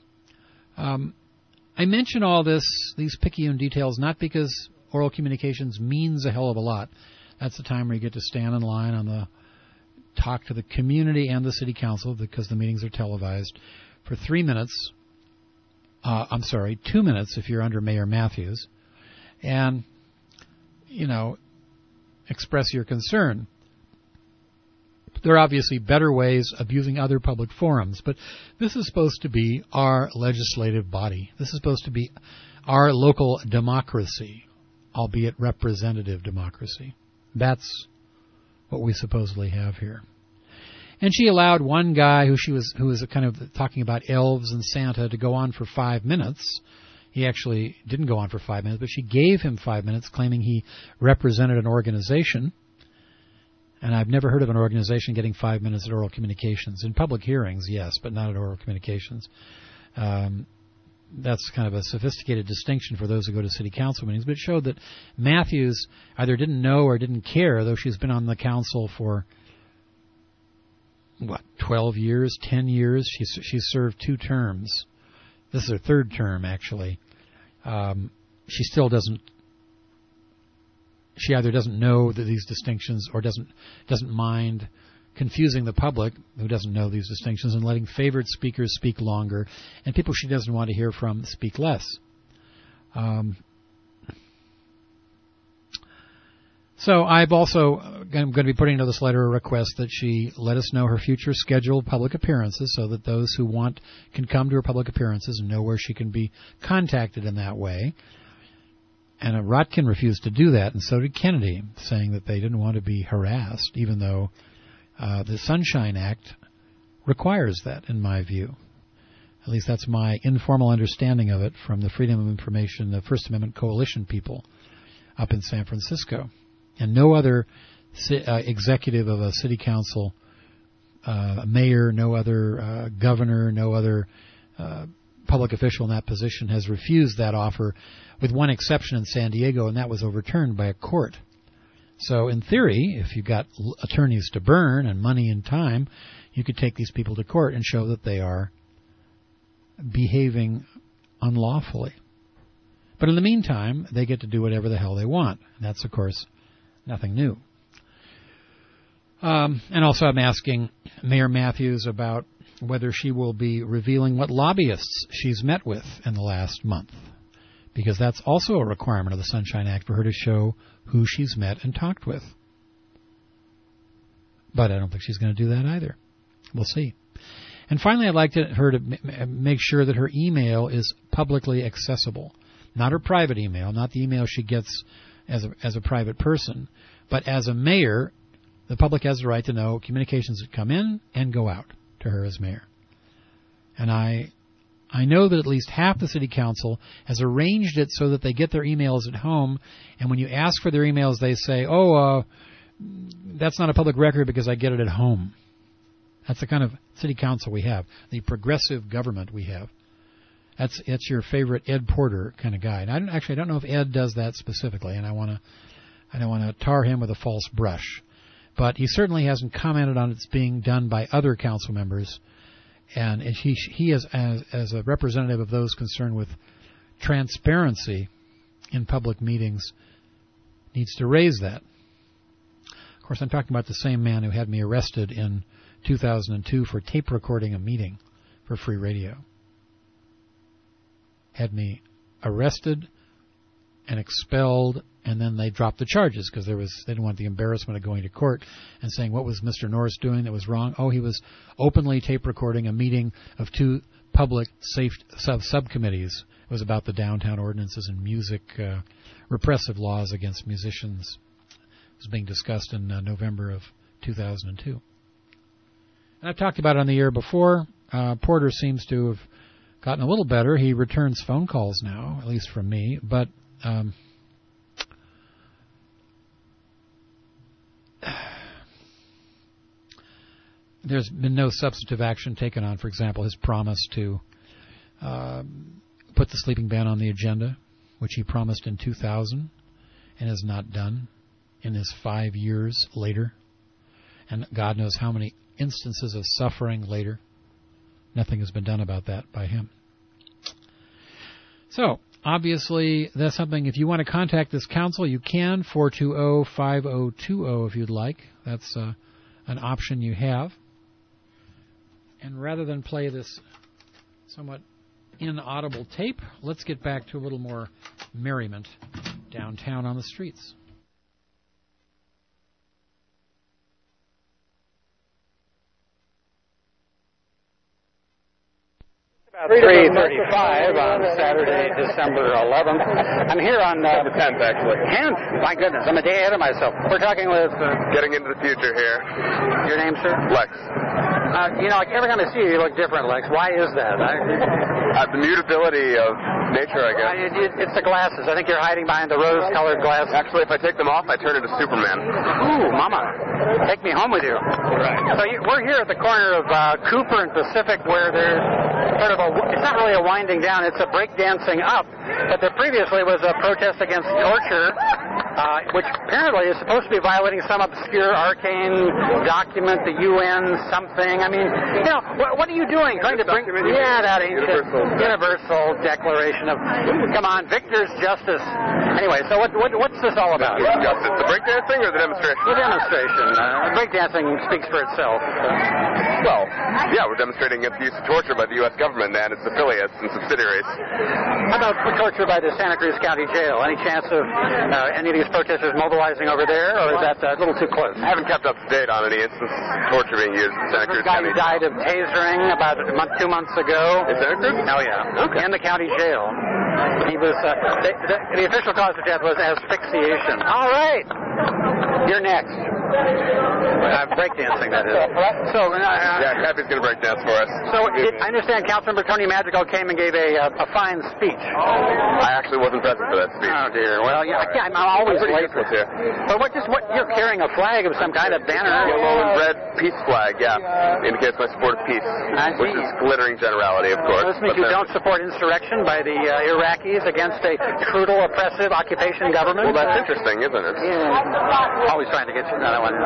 Um, I mention all this, these picayune details, not because oral communications means a hell of a lot. That's the time where you get to stand in line on the talk to the community and the city council, because the meetings are televised, for three minutes. Uh, I'm sorry, two minutes if you're under Mayor Matthews. And, you know, express your concern. There are obviously better ways of using other public forums, but this is supposed to be our legislative body. This is supposed to be our local democracy, albeit representative democracy. That's what we supposedly have here. And she allowed one guy who she was who was kind of talking about elves and Santa to go on for five minutes. He actually didn't go on for five minutes, but she gave him five minutes, claiming he represented an organization. And I've never heard of an organization getting five minutes at oral communications. In public hearings, yes, but not at oral communications. Um, that's kind of a sophisticated distinction for those who go to city council meetings. But it showed that Matthews either didn't know or didn't care, though she's been on the council for, what, twelve years, ten years? She's, she's served two terms. This is her third term, actually. Um, she still doesn't. She either doesn't know that these distinctions, or doesn't doesn't mind confusing the public who doesn't know these distinctions, and letting favored speakers speak longer, and people she doesn't want to hear from speak less. Um, So I've also I'm going to be putting into this letter a request that she let us know her future scheduled public appearances, so that those who want can come to her public appearances and know where she can be contacted in that way. And uh, Rotkin refused to do that, and so did Kennedy, saying that they didn't want to be harassed, even though uh, the Sunshine Act requires that, in my view. At least that's my informal understanding of it from the Freedom of Information, the First Amendment Coalition people up in San Francisco. And no other uh, executive of a city council, uh, mayor, no other uh, governor, no other uh, public official in that position has refused that offer, with one exception in San Diego, and that was overturned by a court. So in theory, if you've got l- attorneys to burn and money and time, you could take these people to court and show that they are behaving unlawfully. But in the meantime, they get to do whatever the hell they want. And that's, of course, nothing new. Um, and also I'm asking Mayor Matthews about whether she will be revealing what lobbyists she's met with in the last month, because that's also a requirement of the Sunshine Act for her to show who she's met and talked with. But I don't think she's going to do that either. We'll see. And finally, I'd like to, her to m- make sure that her email is publicly accessible. Not her private email, not the email she gets as a, as a private person, but as a mayor, the public has the right to know communications that come in and go out to her as mayor. And I I know that at least half the city council has arranged it so that they get their emails at home, and when you ask for their emails, they say, oh, uh, that's not a public record because I get it at home. That's the kind of city council we have, the progressive government we have. That's that's your favorite Ed Porter kind of guy. And I don't, actually I don't know if Ed does that specifically, and I want to I don't want to tar him with a false brush. But he certainly hasn't commented on it's being done by other council members. And he, he is, as, as a representative of those concerned with transparency in public meetings, needs to raise that. Of course, I'm talking about the same man who had me arrested in two thousand two for tape recording a meeting for free radio. Had me arrested and expelled, and then they dropped the charges because there was they didn't want the embarrassment of going to court and saying what was Mister Norris doing that was wrong. Oh, he was openly tape recording a meeting of two public safe sub subcommittees. It was about the downtown ordinances and music uh, repressive laws against musicians. It was being discussed in uh, November of two thousand two. And I've talked about it on the air before. Uh, Porter seems to have gotten a little better. He returns phone calls now, at least from me, but um, there's been no substantive action taken on, for example, his promise to uh, put the sleeping ban on the agenda, which he promised in two thousand and has not done in his five years later. And God knows how many instances of suffering later. Nothing has been done about that by him. So, obviously, that's something, if you want to contact this council, you can, four two zero, five zero two zero if you'd like. That's uh, an option you have. And rather than play this somewhat inaudible tape, let's get back to a little more merriment downtown on the streets. About three thirty-five on Saturday, December eleventh. I'm here on uh, the tenth, actually. tenth? My goodness, I'm a day ahead of myself. We're talking with... Uh, Getting into the future here. Your name, sir? Lex. Uh, you know, like every time I see you, you look different, Lex. Why is that? I, uh, the mutability of nature, I guess. I, it, it's the glasses. I think you're hiding behind the rose-colored glasses. Actually, if I take them off, I turn into Superman. Ooh, mama. Take me home with you. Right. So you, we're here at the corner of uh, Cooper and Pacific, where there's sort of a... It's not really a winding down. It's a breakdancing up. But there previously was a protest against torture, uh, which apparently is supposed to be violating some obscure arcane document, the U N something. I mean, you know, what, what are you doing? Trying to bring... Yeah, that ancient universal, universal Declaration of... Come on, Victor's Justice. Anyway, so what, what what's this all about? Justice. The breakdancing or the demonstration? The demonstration. Uh, breakdancing speaks for itself. Well, yeah, we're demonstrating against the use of torture by the U S government and its affiliates and subsidiaries. How about torture by the Santa Cruz County Jail? Any chance of uh, any of these protesters mobilizing over there, or is that uh, a little too close? I haven't kept up to date on any instance of torture being used in Santa Cruz County. County. The guy who died of tasering about a month, two months ago. In Santa Cruz? Oh, yeah. Okay. In the county jail. He was, uh, the, the, the official cause of death was asphyxiation. All right. You're next. Uh, breakdancing, that is. So, uh, yeah, Cappy's going to break dance for us. So, it, I understand Councilmember Tony Madrigal came and gave a, uh, a fine speech. I actually wasn't present for that speech. Oh, dear. Well, yeah, I I'm always pretty late. useless here. But what, just what, you're carrying a flag of some kind of banner. Yellow and red peace flag, yeah. Indicates my support of peace. I see. Which is glittering generality, of course. Well, this means you don't support insurrection by the uh, Iraqis against a brutal, oppressive occupation government? Well, that's interesting, isn't it? Yeah. Always trying to get you another one.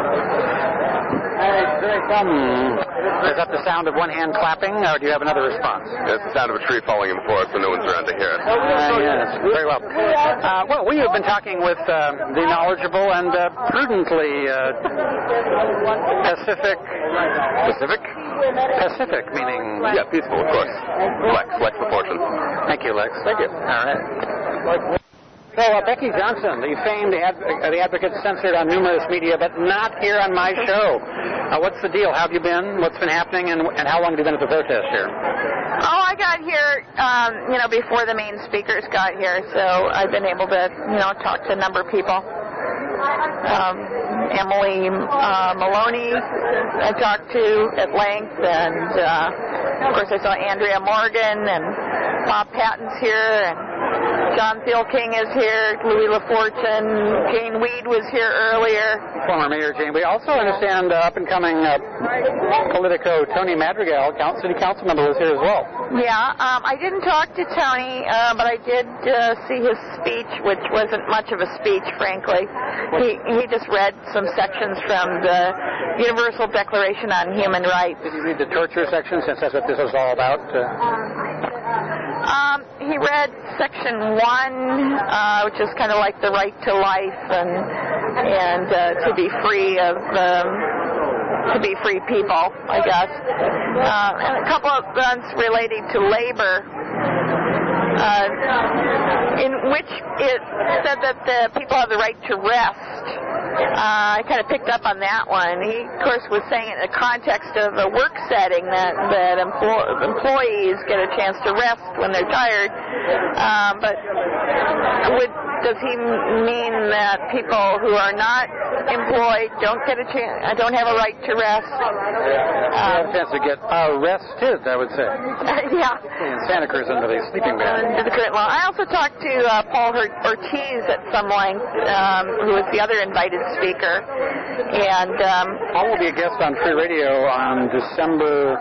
Hmm. Is that the sound of one hand clapping, or do you have another response? It's the sound of a tree falling in the forest when no one's around to hear it. Uh, yes, very well. Uh, well, we have been talking with uh, the knowledgeable and uh, prudently uh, Pacific... Pacific? Pacific, meaning... Yeah, peaceful, of course. Lex, Lex the Fortune. Thank you, Lex. Thank you. All right. So, uh, Becky Johnson, the famed ad- uh, the advocate, censored on numerous media, but not here on my show. Uh, what's the deal? How have you been? What's been happening? And, and how long have you been at the protest here? Oh, I got here, um, you know, before the main speakers got here, so I've been able to, you know, talk to a number of people. Um, Emily uh, Maloney I talked to at length, and uh, of course I saw Andrea Morgan, and Bob Patton's here, and John Thiel King is here, Louis LaFortune, Jane Weed was here earlier. Former Mayor Jane Weed. Also understand uh, up-and-coming uh, Politico Tony Madrigal, city council member, was here as well. Yeah, um, I didn't talk to Tony, uh, but I did uh, see his speech, which wasn't much of a speech, frankly. He he just read some sections from the Universal Declaration on Human Rights. Did you read the torture section, since that's what this is all about? Uh... Um, he read section one, uh, which is kind of like the right to life and and uh, to be free of um, to be free people, I guess, uh, and a couple of ones relating to labor, uh, in which it said that the people have the right to rest. Uh, I kind of picked up on that one. He, of course, was saying it in the context of a work setting that, that empl- employees get a chance to rest when they're tired. Um, but would, does he mean that people who are not employed don't get a chance, uh, don't have a right to rest? Um, have a chance to get arrested, I would say. Yeah. In Santa Cruz under the sleeping bag. Under the current law. I also talked to uh, Paul Ortiz at some length, um, who was the other invited speaker, and um, Paul will be a guest on Free Radio on December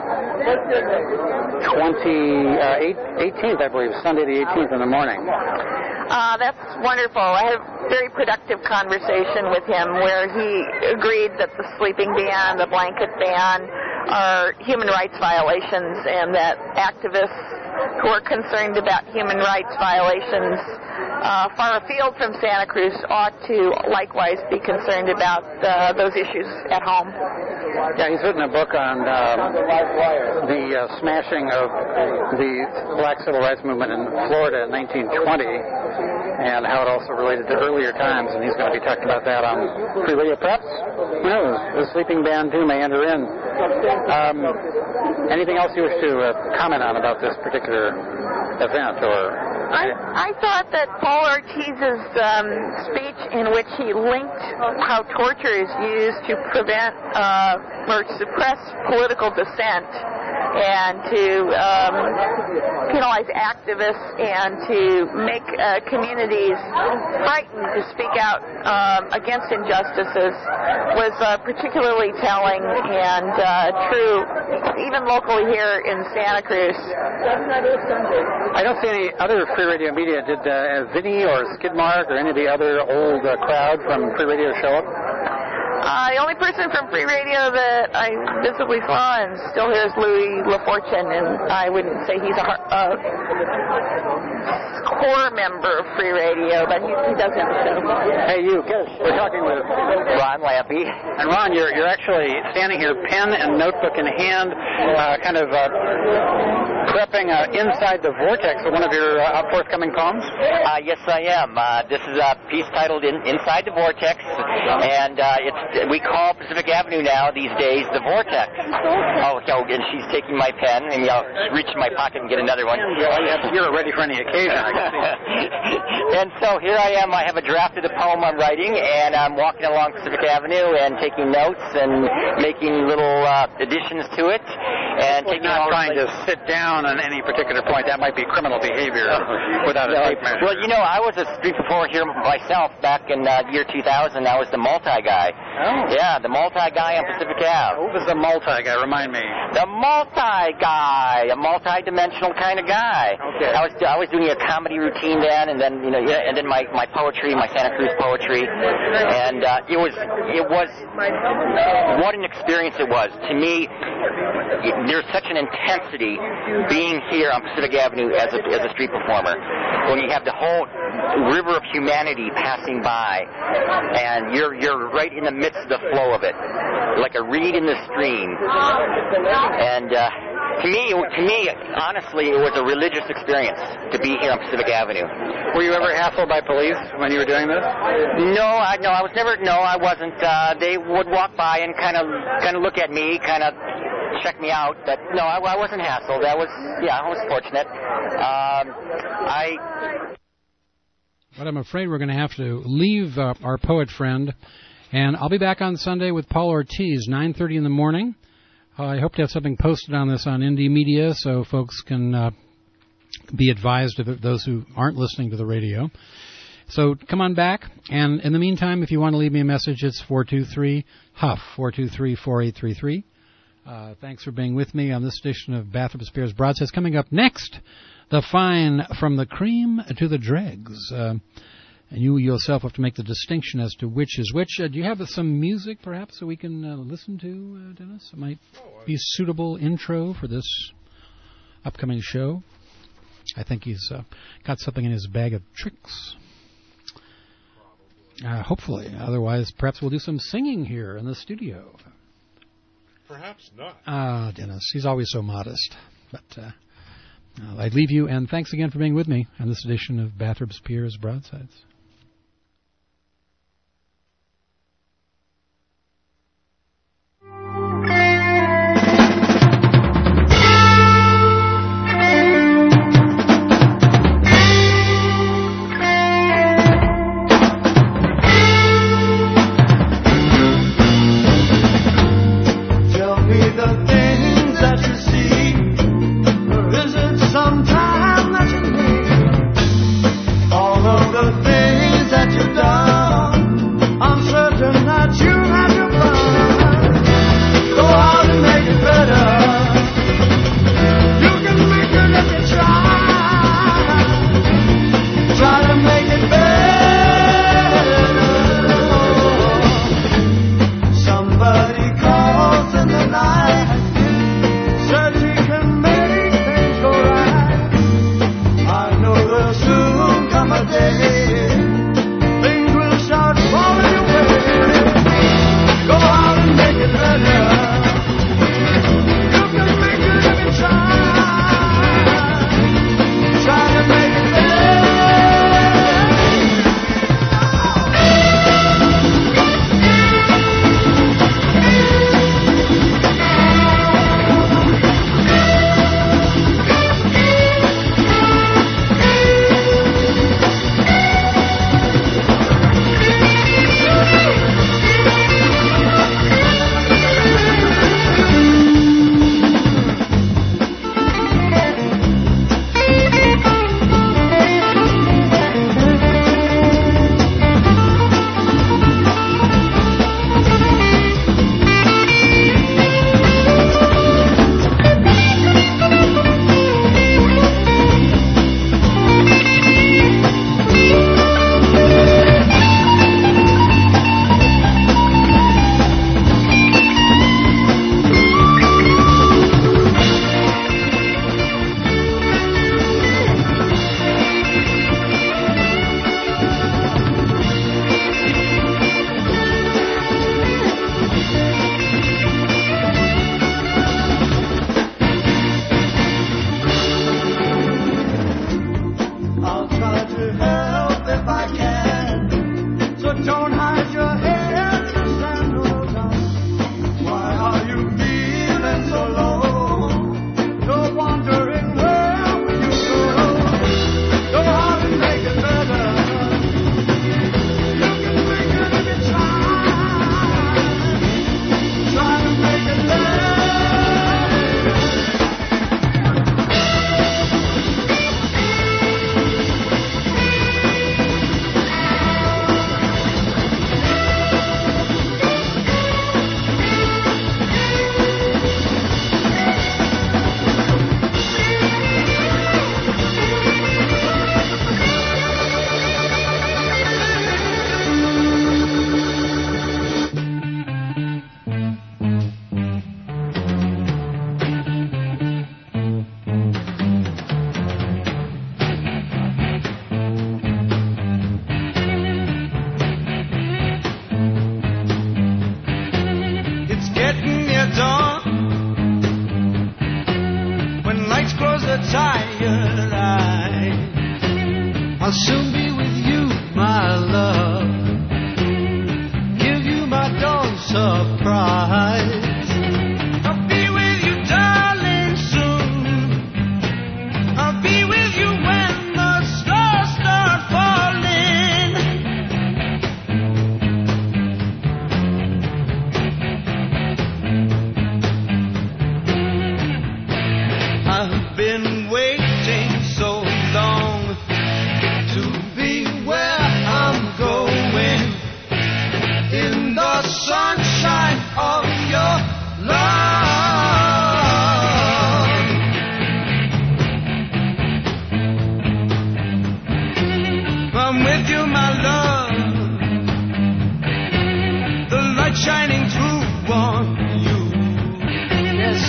eighteenth, I believe, Sunday the eighteenth in the morning. Uh, that's wonderful. I had a very productive conversation with him where he agreed that the sleeping ban, the blanket ban, are human rights violations, and that activists who are concerned about human rights violations uh, far afield from Santa Cruz ought to likewise be concerned about uh, those issues at home. Yeah, he's written a book on uh, the uh, smashing of the black civil rights movement in Florida in nineteen twenty and how it also related to earlier times, and he's going to be talking about that on Free Radio. Perhaps, who knows, the sleeping ban, too, may enter in. Um, anything else you wish to uh, comment on about this particular event, or... I, I thought that Paul Ortiz's um, speech, in which he linked how torture is used to prevent uh, or suppress political dissent and to um, penalize activists and to make uh, communities frightened to speak out um, against injustices, was uh, particularly telling and uh, true, even locally here in Santa Cruz. I don't see any other Free Radio media. Did uh, Vinny or Skidmark or any of the other old uh, crowd from Free Radio show up? Uh, the only person from Free Radio that I visibly saw and still here is Louis LaFortune, and I wouldn't say he's a uh, core member of Free Radio, but he, he does have a show. Hey, you, we're talking with Ron Lampy. And Ron, you're you're actually standing here, pen and notebook in hand, uh, kind of uh, prepping uh, Inside the Vortex for one of your uh, forthcoming poems? Uh, yes, I am. Uh, this is a piece titled in, Inside the Vortex, and uh, it's we call Pacific Avenue now these days the Vortex. Oh, so, and she's taking my pen, and I'll reach in my pocket and get another one. You're ready for any occasion, I can see. And so here I am. I have a draft of the poem I'm writing, and I'm walking along Pacific Avenue and taking notes and making little uh, additions to it. And taking not trying to sit down on any particular point. That might be criminal behavior without a tape measure. Well, you know, I was a street performer here myself back in uh, the year two thousand. I was the multi-guy. Oh. Yeah, the multi-guy on Pacific Ave. Who was the multi-guy? Remind me. The multi-guy, a multi-dimensional kind of guy. Okay. I was I was doing a comedy routine then, and then you know, and then my, my poetry, my Santa Cruz poetry, and uh, it was it was what an experience it was to me. It, there's such an intensity being here on Pacific Avenue as a as a street performer when you have the whole river of humanity passing by, and you're you're right in the midst of the flow of it, like a reed in the stream. And uh, to me, to me, honestly, it was a religious experience to be here on Pacific Avenue. Were you ever hassled by police when you were doing this? No, I no, I was never. No, I wasn't. Uh, they would walk by and kind of kind of look at me, kind of check me out. But no, I, I wasn't hassled. I was, yeah, I was fortunate. Um, I. But I'm afraid we're going to have to leave uh, our poet friend And I'll be back on Sunday with Paul Ortiz, nine thirty in the morning. Uh, I hope to have something posted on this on Indie Media so folks can uh, be advised of it, those who aren't listening to the radio. So come on back. And in the meantime, if you want to leave me a message, it's four two three Huff, four two three, four eight three three. Uh, thanks for being with me on this edition of Bathrop Spears Broadsides. Coming up next, the fine from the cream to the dregs. Uh, and you yourself have to make the distinction as to which is which. Uh, do you have some music, perhaps, that we can uh, listen to, uh, Dennis? It might be suitable intro for this upcoming show. I think he's uh, got something in his bag of tricks. Uh, hopefully. Otherwise, perhaps we'll do some singing here in the studio. Perhaps not. Ah, Dennis. He's always so modest. But uh, I leave you, and thanks again for being with me on this edition of Bathrop Spears Broadsides.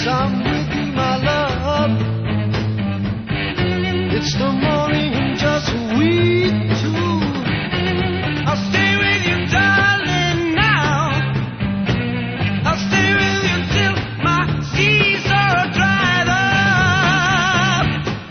Yes, I'm with you, my love. It's the morning and just we two. I'll stay with you, darling, now. I'll stay with you till my seas are dried up.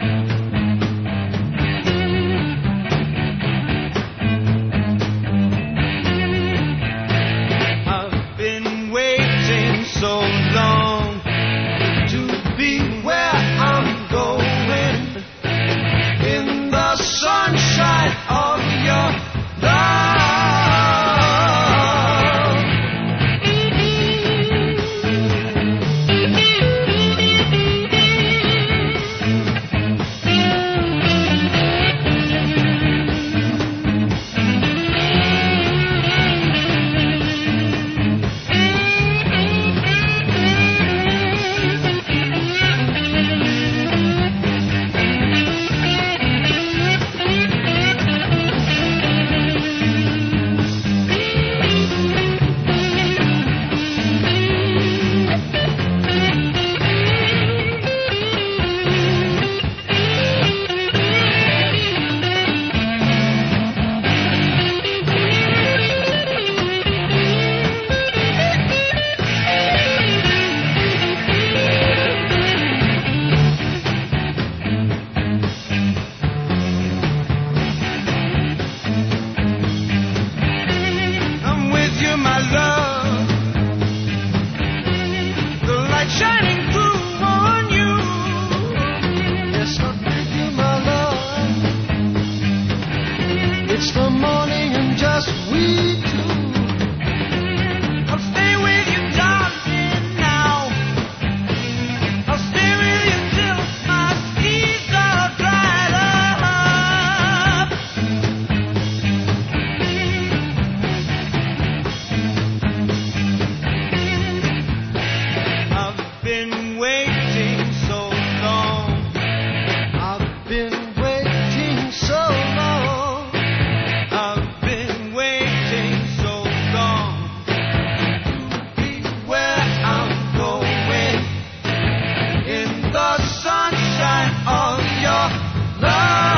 I've been waiting so long to be where I'm going, in the sunshine of your love. I'm with you, my love. The light shining through on you. Yes, I'm with you, my love. It's the morning and just we two. I'll stay with you, darling, now. I'll stay with you till my seas are dried up. I've been waiting so long. I've been waiting so long. I've been waiting so long to be where I'm going, in the sunshine of your love.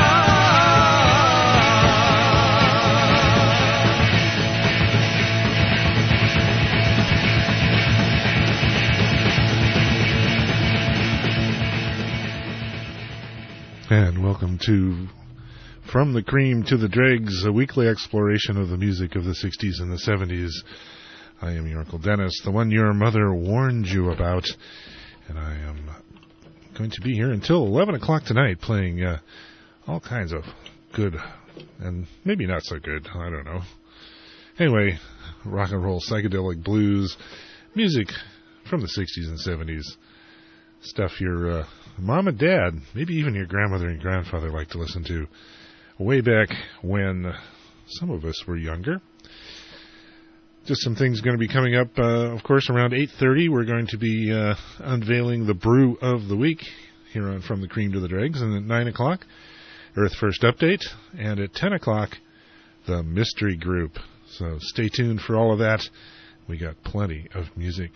And welcome to From the Cream to the Dregs, a weekly exploration of the music of the sixties and the seventies. I am your Uncle Dennis, the one your mother warned you about. And I am going to be here until eleven o'clock tonight playing uh, all kinds of good and maybe not so good, I don't know. Anyway, rock and roll, psychedelic blues, music from the sixties and seventies. Stuff your uh, mom and dad, maybe even your grandmother and grandfather liked to listen to way back when some of us were younger. Just some things going to be coming up. Uh, of course, around eight thirty, we're going to be uh, unveiling the brew of the week here on From the Cream to the Dregs. And at nine o'clock, Earth First Update. And at ten o'clock, the Mystery Group. So stay tuned for all of that. We got plenty of music.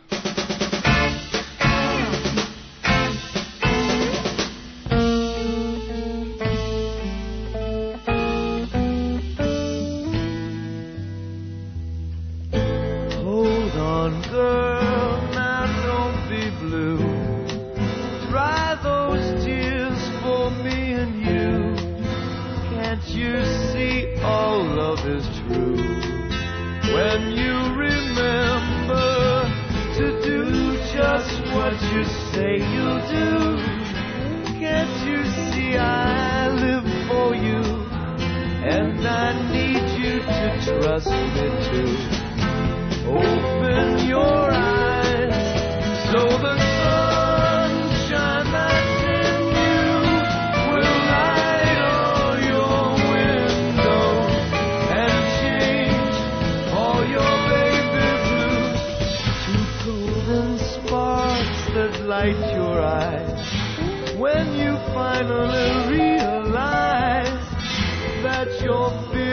Hold on, girl, now don't be blue. Dry those tears for me and you. Can't you see all love is true? When you remember to do just what you say you'll do. Can't you see I live for you? And I need you to trust me too. Open your eyes so the sunshine that's in you will light all your windows and change all your baby blues to golden sparks that light your eyes when you finally realize that your fear